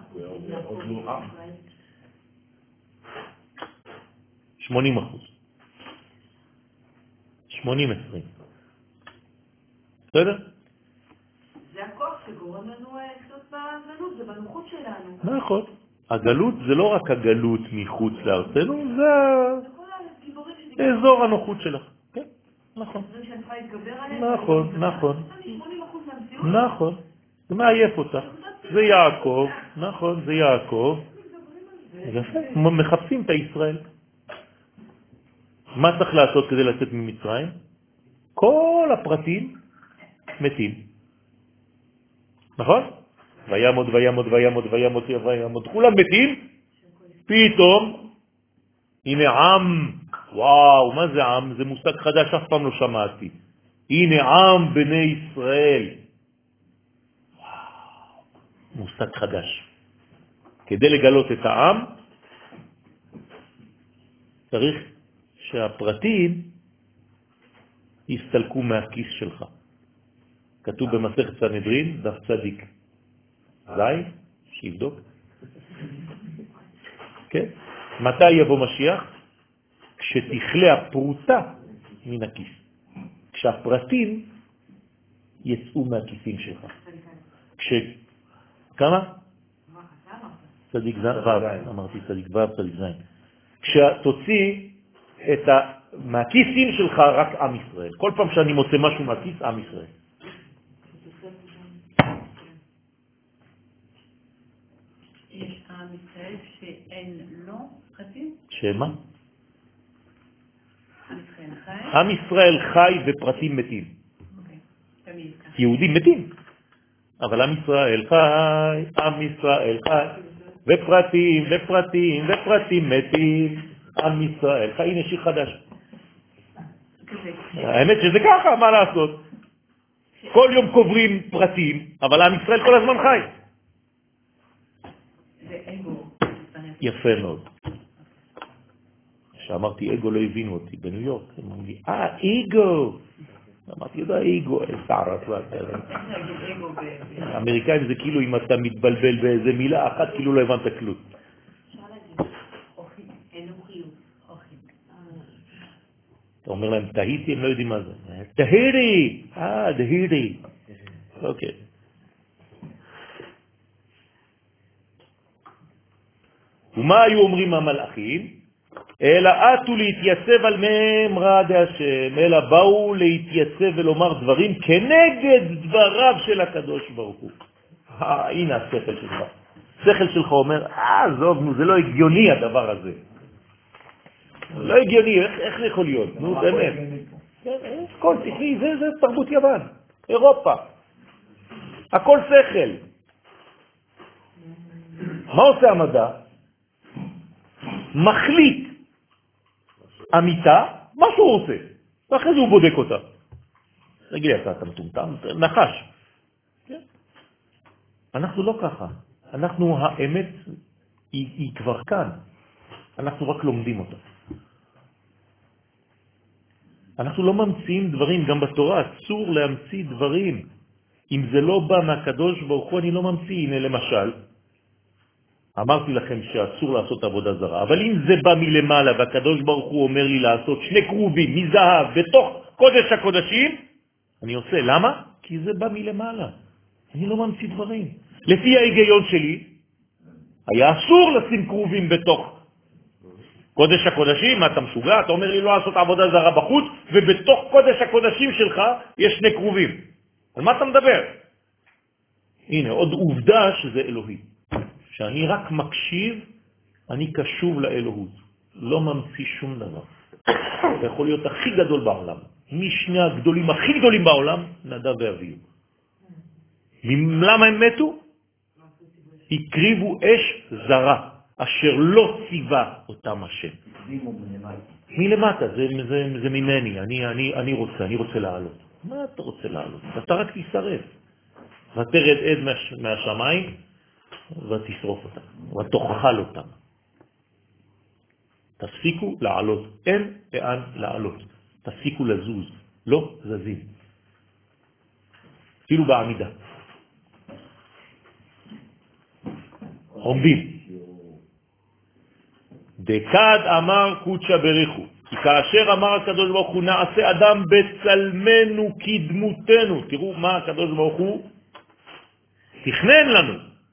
80%. 80-20. בסדר? זה הכוח שגורם לנו קצת בגלות, זה בנוחות שלנו. נכון. הגלות זה לא רק הגלות מחוץ לארצנו, זה אזור הנוחות שלך. כן, נכון. נכון. נכון. זה מעייף אותך. זה יעקב, נכון, זה יעקב. יפה, מחפשים את ישראל. מה צריך לעשות כדי לצאת ממצרים? כל הפרטים מתים. נכון? וימות, כולם מתים, פתאום, הנה עם, וואו, מה זה עם? זה מושג חדש, אף פעם לא שמעתי. הנה עם בני ישראל. וואו, מושג חדש. כדי לגלות את העם, צריך שהפרטים יסתלקו מהכיס שלך. כתוב במסכת סנהדרין, דף צדיק. זין, שיבדוק. כן? מתי יבוא משיח? כשתכלה הפרוטה מן הכיס. כשהפרטים יצאו מהכיסים שלך. כמה? צדיק ו', אמרתי צדיק ו', צדיק זין. כשתוציא מהכיסים שלך רק עם ישראל. כל פעם שאני מוצא משהו מהכיס, עם ישראל. יש עם ישראל שאין לו פרטים? שמה? עם ישראל חי? עם ישראל חי ופרטים מתים. יהודים מתים. אבל עם ישראל חי, עם ישראל חי, ופרטים ופרטים ופרטים מתים, עם ישראל חי. הנה שיר חדש. האמת שזה ככה, מה לעשות? כל יום קוברים פרטים, אבל עם ישראל כל הזמן חי. זה אגו. יפה מאוד. כשאמרתי אגו לא הבינו אותי בניו יורק. הם אמרו לי, אגו. אמרתי, יודע, אגו, סערת. האמריקאים זה כאילו אם אתה מתבלבל באיזה מילה אחת, כאילו לא הבנת כלום. אפשר להגיד, אוכי, אנוכיות, אוכי. אתה אומר להם, תהיתי, הם לא יודעים מה זה. תהירי! תהירי. אוקיי. ומה היו אומרים המלאכים? אלא עטו להתייצב על ממרד השם, אלא באו להתייצב ולומר דברים כנגד דבריו של הקדוש ברוך הוא. הנה השכל שלך. השכל שלך אומר, עזוב, זה לא הגיוני הדבר הזה. לא הגיוני, איך זה יכול להיות? נו, באמת. כל תכלי, זה תרבות יוון, אירופה. הכל שכל. מה עושה המדע? מחליט אמיתה, מה שהוא רוצה, ואחרי זה הוא בודק אותה. תגיד לי, אתה מטומטם? נחש. אנחנו לא ככה. אנחנו, האמת היא כבר כאן. אנחנו רק לומדים אותה. אנחנו לא ממציאים דברים, גם בתורה אסור להמציא דברים. אם זה לא בא מהקדוש ברוך הוא, אני לא ממציא. הנה למשל, אמרתי לכם שאסור לעשות עבודה זרה, אבל אם זה בא מלמעלה והקדוש ברוך הוא אומר לי לעשות 2 קרובים מזהב בתוך קודש הקודשים, אני עושה. למה? כי זה בא מלמעלה. אני לא ממציא דברים. לפי ההיגיון שלי, היה אסור לשים קרובים בתוך קודש הקודשים. מה אתה משוגע? אתה אומר לי לא לעשות עבודה זרה בחוץ, ובתוך קודש הקודשים שלך יש 2 קרובים. על מה אתה מדבר? הנה, עוד עובדה שזה אלוהי. שאני רק מקשיב, אני קשוב לאלוהות. לא ממציא שום דבר. זה יכול להיות הכי גדול בעולם. משני הגדולים הכי גדולים בעולם, נדב ואביהו. למה הם מתו? הקריבו אש זרה, אשר לא ציווה אותם השם. מלמטה, זה ממני. אני רוצה לעלות. מה אתה רוצה לעלות? אתה רק תשרף. ותרד עד מהשמיים, ותשרוף אותם, ותאכל אותם. תפסיקו לעלות, אין לאן לעלות. תפסיקו לזוז, לא זזים. אפילו בעמידה. עומדים. דקד אמר קודשא בריחו, כי כאשר אמר הקדוש ברוך הוא נעשה אדם בצלמנו כדמותנו. תראו מה הקדוש ברוך הוא תכנן לנו.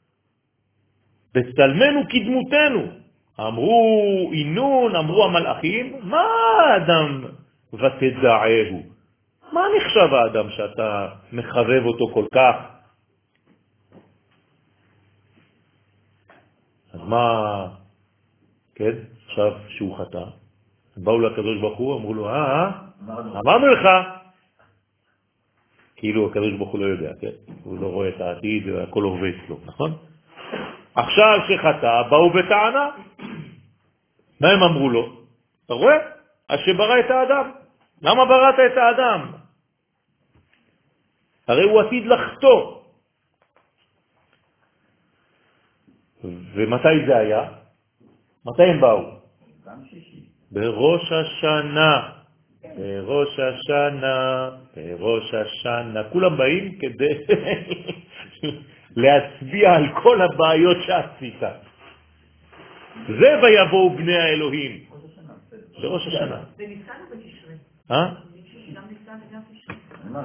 בצלמנו כדמותנו. אמרו אינון, אמרו המלאכים, מה האדם ותדעהו? מה נחשב האדם שאתה מחבב אותו כל כך? אז מה, כן, עכשיו שהוא חטא, באו לקדוש ברוך הוא, אמרו לו, אמרנו לך. כאילו הקדוש ברוך הוא לא יודע, כן? הוא לא רואה את העתיד, הכל עובד אצלו, נכון? עכשיו שחטא, באו בטענה. מה הם אמרו לו? אתה רואה? שברא את האדם. למה בראת את האדם? הרי הוא עתיד לחטוא. ומתי זה היה? מתי הם באו? בראש השנה. בראש השנה. בראש השנה. כולם באים כדי להצביע על כל הבעיות שעשית. זה ויבואו בני האלוהים. בראש השנה. זה ניסן או בתשרי? גם ניסן וגם תשרי.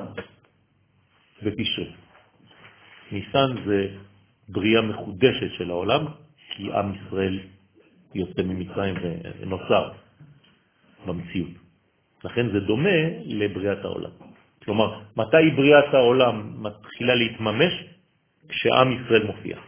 בתשרי. ניסן זה בריאה מחודשת של העולם, כי עם ישראל יוצא ממצרים ונוצר במציאות. לכן זה דומה לבריאת העולם. כלומר, מתי בריאת העולם מתחילה להתממש? כשעם ישראל מופיע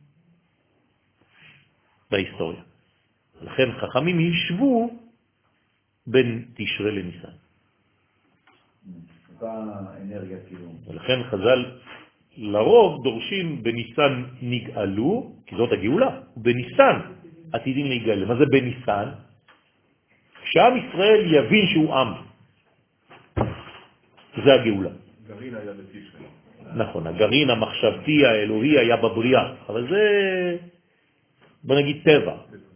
בהיסטוריה. לכן חכמים ישבו בין תשרי לניסן. אותה אנרגיה כאילו. ולכן חז"ל לרוב דורשים בניסן נגאלו, כי זאת הגאולה, בניסן עתידים להיגאל. מה זה בניסן? כשעם ישראל יבין שהוא עם. זה הגאולה. גרעין היה בתשרי. נכון, הגרעין המחשבתי האלוהי היה בבריאה, אבל זה, בוא נגיד, טבע.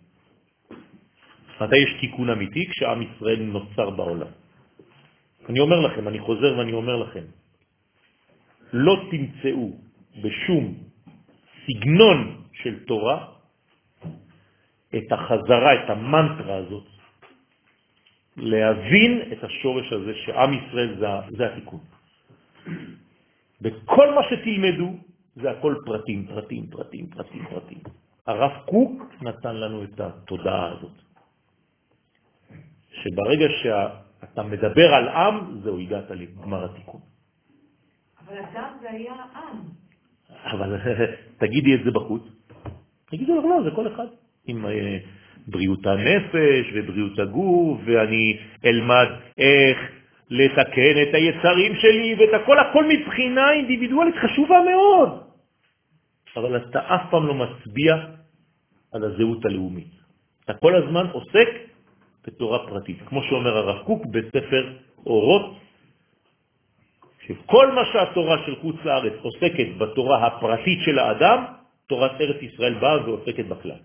מתי יש תיקון אמיתי? כשעם ישראל נוצר בעולם. אני אומר לכם, אני חוזר ואני אומר לכם, לא תמצאו בשום סגנון של תורה את החזרה, את המנטרה הזאת, להבין את השורש הזה שעם ישראל זה התיקון. בכל מה שתלמדו זה הכל פרטים, פרטים, פרטים, פרטים, פרטים. הרב קוק נתן לנו את התודעה הזאת. שברגע שאתה מדבר על עם, זהו, הגעת לגמר התיקון. אבל אדם זה היה עם. אבל תגידי את זה בחוץ. תגידו לך, לא, זה כל אחד. עם בריאות הנפש ובריאות הגוף, ואני אלמד איך לתקן את היצרים שלי, ואת הכל מבחינה אינדיבידואלית חשובה מאוד. אבל אתה אף פעם לא מצביע על הזהות הלאומית. אתה כל הזמן עוסק בתורה פרטית. כמו שאומר הרב קוק בספר אורות, שכל מה שהתורה של חוץ לארץ עוסקת בתורה הפרטית של האדם, תורת ארץ ישראל באה ועוסקת בכלל.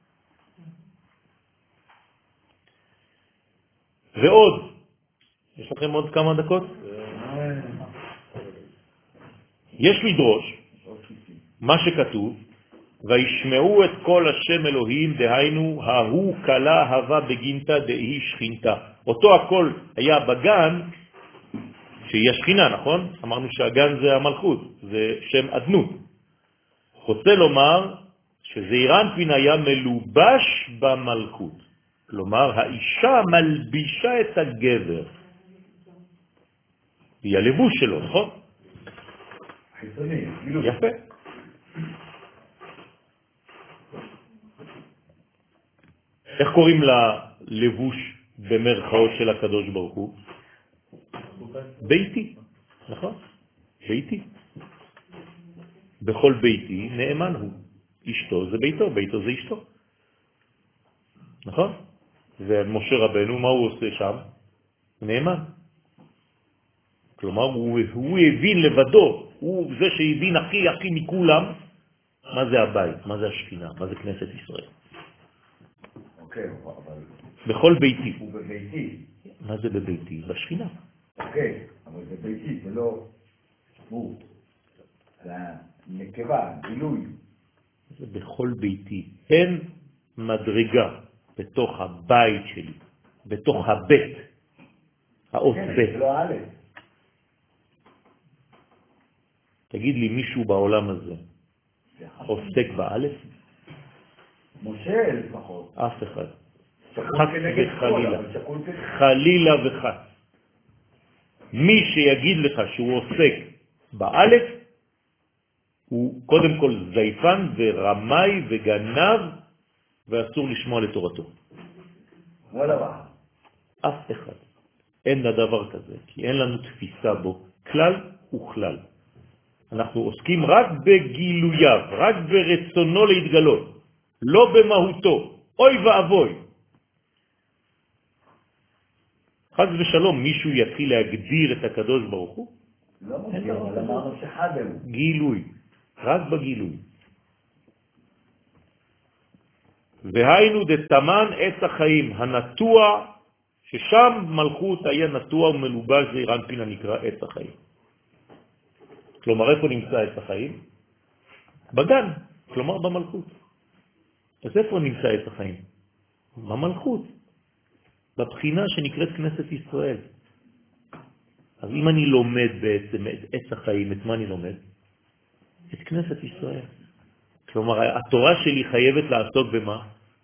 ועוד, יש לכם עוד כמה דקות? יש לדרוש מה שכתוב, וישמעו את כל השם אלוהים, דהיינו, ההוא קלה הווה בגינתה דהי שכינתה. אותו הכל היה בגן, שהיא השכינה, נכון? אמרנו שהגן זה המלכות, זה שם אדנות. רוצה לומר שזעיר אנפין היה מלובש במלכות. כלומר, האישה מלבישה את הגבר. היא הלבוש שלו, נכון? חיצוני, יפה. איך קוראים ללבוש במרכאות של הקדוש ברוך הוא? ביתי, נכון? ביתי. בכל ביתי נאמן הוא. אשתו זה ביתו, ביתו זה אשתו. נכון? ומשה רבנו, מה הוא עושה שם? נאמן. כלומר, הוא הבין לבדו, הוא זה שהבין הכי מכולם, מה זה הבית, מה זה השכינה, מה זה כנסת ישראל. אוקיי, אבל... בכל ביתי. הוא בביתי. מה זה בביתי? בשכינה. אוקיי, אבל זה ביתי, זה לא... הוא. זה נקבה, גילוי. זה בכל ביתי. אין מדרגה בתוך הבית שלי, בתוך הבית, האות בית. זה לא א'. תגיד לי, מישהו בעולם הזה עוסק באלף? משה לפחות. אף אחד. שקול חס כנגד כל, וחלילה. אבל שקול כנגד... חלילה וחס. מי שיגיד לך שהוא עוסק באלף, הוא קודם כל זייפן ורמאי וגנב, ואסור לשמוע לתורתו. לא דבר. אף אחד. אין לדבר כזה, כי אין לנו תפיסה בו. כלל וכלל. אנחנו עוסקים רק בגילוייו, רק ברצונו להתגלות, לא במהותו. אוי ואבוי. חס ושלום, מישהו יתחיל להגדיר את הקדוש ברוך הוא? לא מגדיר, אבל אמרנו שחד הוא. גילוי, רק בגילוי. והיינו דתמן עץ החיים, הנטוע, ששם מלכות היה נטוע ומלובש זעיר אנפין הנקרא עץ החיים. כלומר, איפה נמצא עץ החיים? בגן, כלומר במלכות. אז איפה נמצא עץ החיים? במלכות, בבחינה שנקראת כנסת ישראל. אז אם אני לומד בעצם את עץ החיים, את מה אני לומד? את כנסת ישראל. כלומר, התורה שלי חייבת לעסוק במה?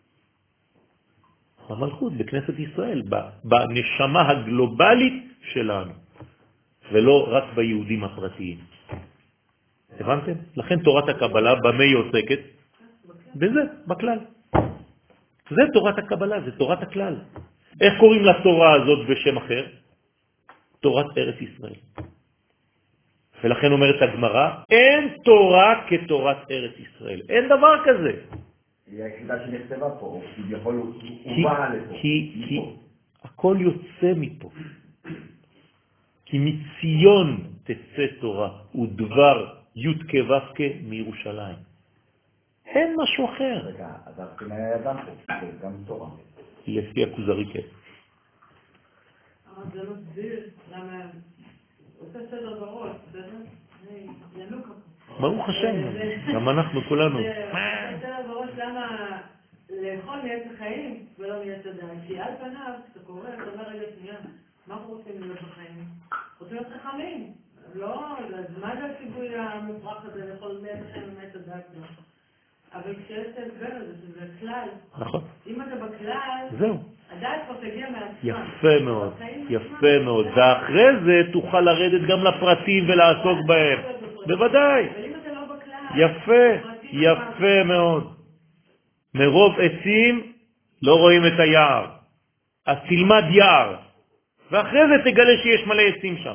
במלכות, בכנסת ישראל, בנשמה הגלובלית שלנו, ולא רק ביהודים הפרטיים. הבנתם? לכן תורת הקבלה במה היא עוסקת? בזה, בכלל. זה תורת הקבלה, זה תורת הכלל. איך קוראים לתורה הזאת בשם אחר? תורת ארץ ישראל. ולכן אומרת הגמרא, אין תורה כתורת ארץ ישראל. אין דבר כזה. היא היחידה שנכתבה פה, כביכול הוא בא לפה. כי הכל יוצא מפה. כי מציון תצא תורה, ודבר י' כו' מירושלים. אין משהו אחר. רגע, אז הבחינה היה גם פה, זה גם תורה. לפי הכוזרי כן. אבל זה לא סביר, למה עושה סדר בראש, בסדר? ינוקה פה. ברוך השם, גם אנחנו כולנו. עושה סדר בראש למה לאכול מעץ החיים ולא מעץ הדעת. כי על פניו, כשאתה קורא, אתה אומר רגע שנייה, מה אנחנו רוצים להיות בחיים? רוצים להיות חכמים. לא, אז מה זה הציווי המופרך הזה לאכול מעץ החיים ומעץ הדעת? לא. אבל כשיש את ההסבר הזה, שזה כלל, נכון. אם אתה בכלל, זהו. הדעת כבר תגיע מעצמה. יפה מאוד, יפה מאוד. ואחרי זה תוכל לרדת גם לפרטים ולעסוק בהם. בוודאי. אבל אם אתה לא בכלל, יפה, יפה מאוד. מרוב עצים לא רואים את היער. אז תלמד יער. ואחרי זה תגלה שיש מלא עצים שם.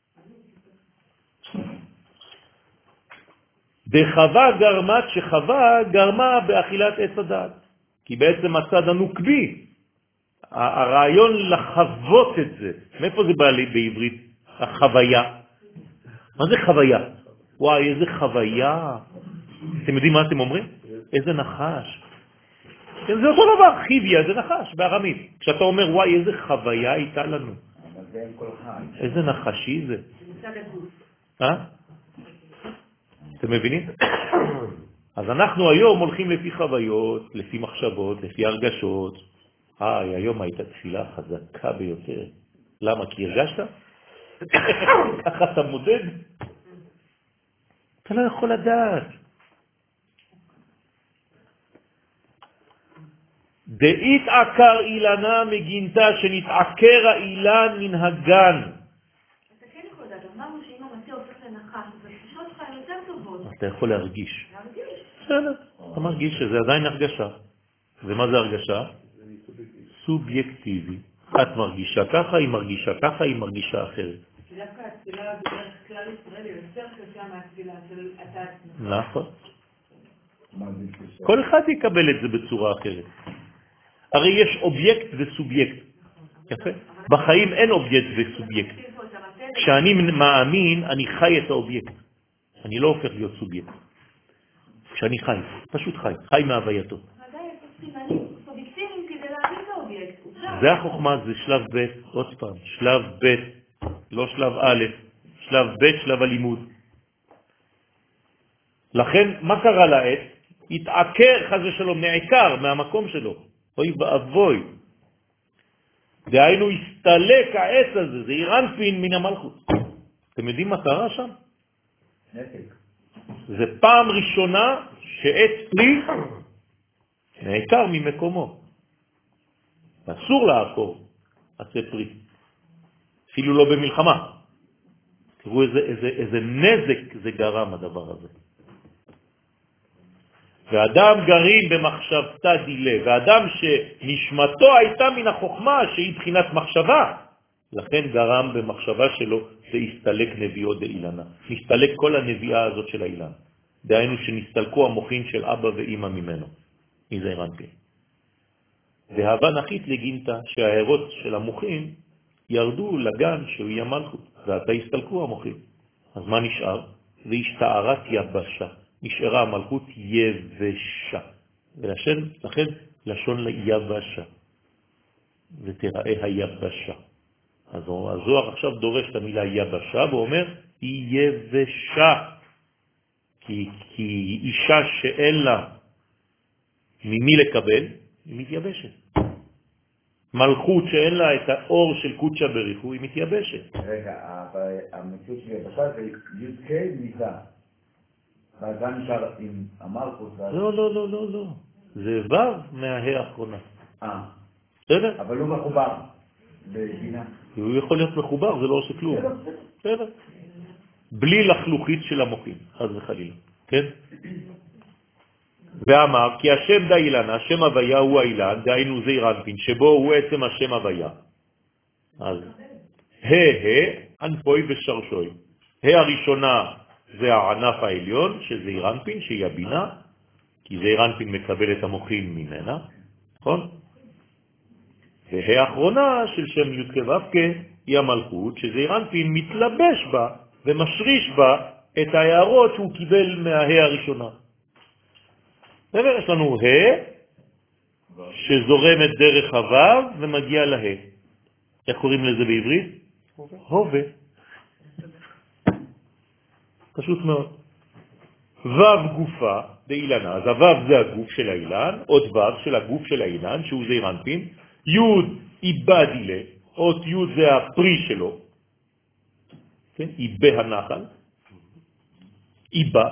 דחווה גרמת שחווה גרמה באכילת עץ הדעת. כי בעצם הצד הנוקבי, הרעיון לחוות את זה. מאיפה זה בא לי בעברית? החוויה. מה זה חוויה? וואי, איזה חוויה. אתם יודעים מה אתם אומרים? איזה נחש. זה אותו דבר, חיביה זה נחש בארמית. כשאתה אומר וואי, איזה חוויה הייתה לנו. אבל זה אין כל חי. איזה נחשי זה. נמצא גדול. אתם מבינים? אז אנחנו היום הולכים לפי חוויות, לפי מחשבות, לפי הרגשות. היום הייתה תפילה חזקה ביותר. למה? כי הרגשת? ככה אתה מודד? אתה לא יכול לדעת. דאית עקר אילנה מגינתה שנתעקר האילן מן הגן. אתה כן יכול לדעת, אמרנו שאם המטה הופך לנחש, אז התחושות שלך הן יותר טובות. אתה יכול להרגיש. להרגיש. בסדר, אתה מרגיש שזה עדיין הרגשה. ומה זה הרגשה? סובייקטיבי. את מרגישה ככה, היא מרגישה ככה, היא מרגישה אחרת. כי דווקא התפילה בדרך כלל ישראל היא יותר קשה מהתפילה של אתה עצמך. נכון. כל אחד יקבל את זה בצורה אחרת. הרי יש אובייקט וסובייקט. יפה. בחיים אין אובייקט וסובייקט. כשאני מאמין, אני חי את האובייקט. אני לא הופך להיות סובייקט. כשאני חי, פשוט חי מהווייתו. זה החוכמה, זה שלב ב', עוד פעם, שלב ב', לא שלב א', שלב ב', שלב הלימוד. לכן, מה קרה לעץ? התעקר, חס ושלום, נעקר מהמקום שלו. אוי ואבוי. דהיינו, הסתלק העץ הזה, זה אירנפין מן המלכות. אתם יודעים מה קרה שם? נתק. זה פעם ראשונה שעץ פרי נעקר ממקומו. אסור לעקור עצי פרי. אפילו לא במלחמה. תראו איזה נזק זה גרם הדבר הזה. ואדם גרים במחשבתה דילה, ואדם שנשמתו הייתה מן החוכמה שהיא בחינת מחשבה, לכן גרם במחשבה שלו להסתלק נביאו דאילנה. נסתלק כל הנביאה הזאת של האילן. דהיינו שנסתלקו המוחין של אבא ואמא ממנו. מי זה רנפי? והווה נחית לגינתה שהערות של המוחין ירדו לגן שהוא המלכות, ואתה הסתלקו המוחין. אז מה נשאר? והשתערת יבשה. נשארה המלכות יבשה. ולכן לשון ליבשה. ותראה היבשה. אז הזוהר עכשיו דורש את המילה יבשה, ואומר, היא יבשה. כי אישה שאין לה ממי לקבל, היא מתייבשת. מלכות שאין לה את האור של קודשה בריחו, היא מתייבשת. רגע, המציאות של יבשה זה י"ק מידה. והגן נשאר עם המלכות. לא. זה ו' מההא האחרונה. בסדר? אבל לא מחובר בגינה. הוא יכול להיות מחובר, זה לא עושה כלום. בסדר. בלי לחלוכית של המוחים, חס וחלילה. כן? ואמר, כי השם דה אילנה, השם הוויה הוא האילן, דהיינו זעיר אנפין, שבו הוא עצם השם הוויה. אז אנפוי ושרשוי. הראשונה זה הענף העליון, שזה אירנפין, שהיא הבינה, כי זה אירנפין מקבל את המוחין ממנה, נכון? והאחרונה של שם י' כו' היא המלכות, שזה אירנפין מתלבש בה ומשריש בה את ההערות שהוא קיבל מהה הראשונה. יש לנו שזורמת דרך הוו ומגיע לה. איך קוראים לזה בעברית? הווה. פשוט מאוד. וו גופה באילנה, אז הוו זה הגוף של האילן, עוד וו של הגוף של האילן, שהוא זה אירנפין, יוד איבא דילה, עוד יוד זה הפרי שלו, כן? איבא הנחל, איבא,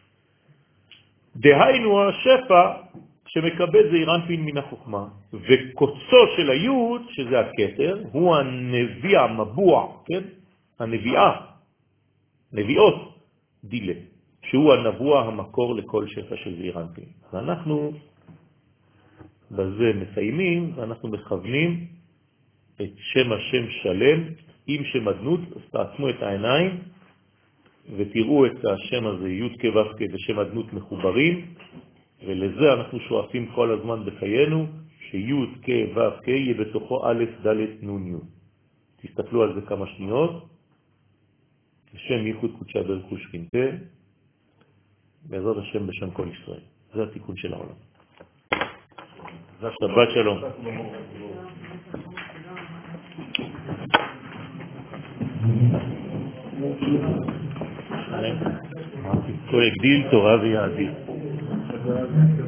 דהיינו השפע שמקבל זה אירנפין מן החוכמה, וקוצו של היוד, שזה הכתר, הוא הנביא המבוע, כן? הנביאה, נביאות דילה, שהוא הנבוע המקור לכל שפע של אירנפין. ואנחנו בזה מסיימים, ואנחנו מכוונים את שם השם שלם עם שם אדנות. אז תעצמו את העיניים ותראו את השם הזה, י' כ' ו' כ' ושם אדנות מחוברים, ולזה אנחנו שואפים כל הזמן בחיינו, שי' כ' ו' כ' יהיה בתוכו א' ד' נ' י'. תסתכלו על זה כמה שניות. בשם ייחוד קודשא בריך הוא שכינתה, בעזרת השם בשם כל ישראל. זה התיקון של העולם. שבת שלום. כה יגדיל תורה ויאדיר.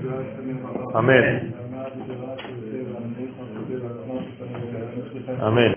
אמן. אמן.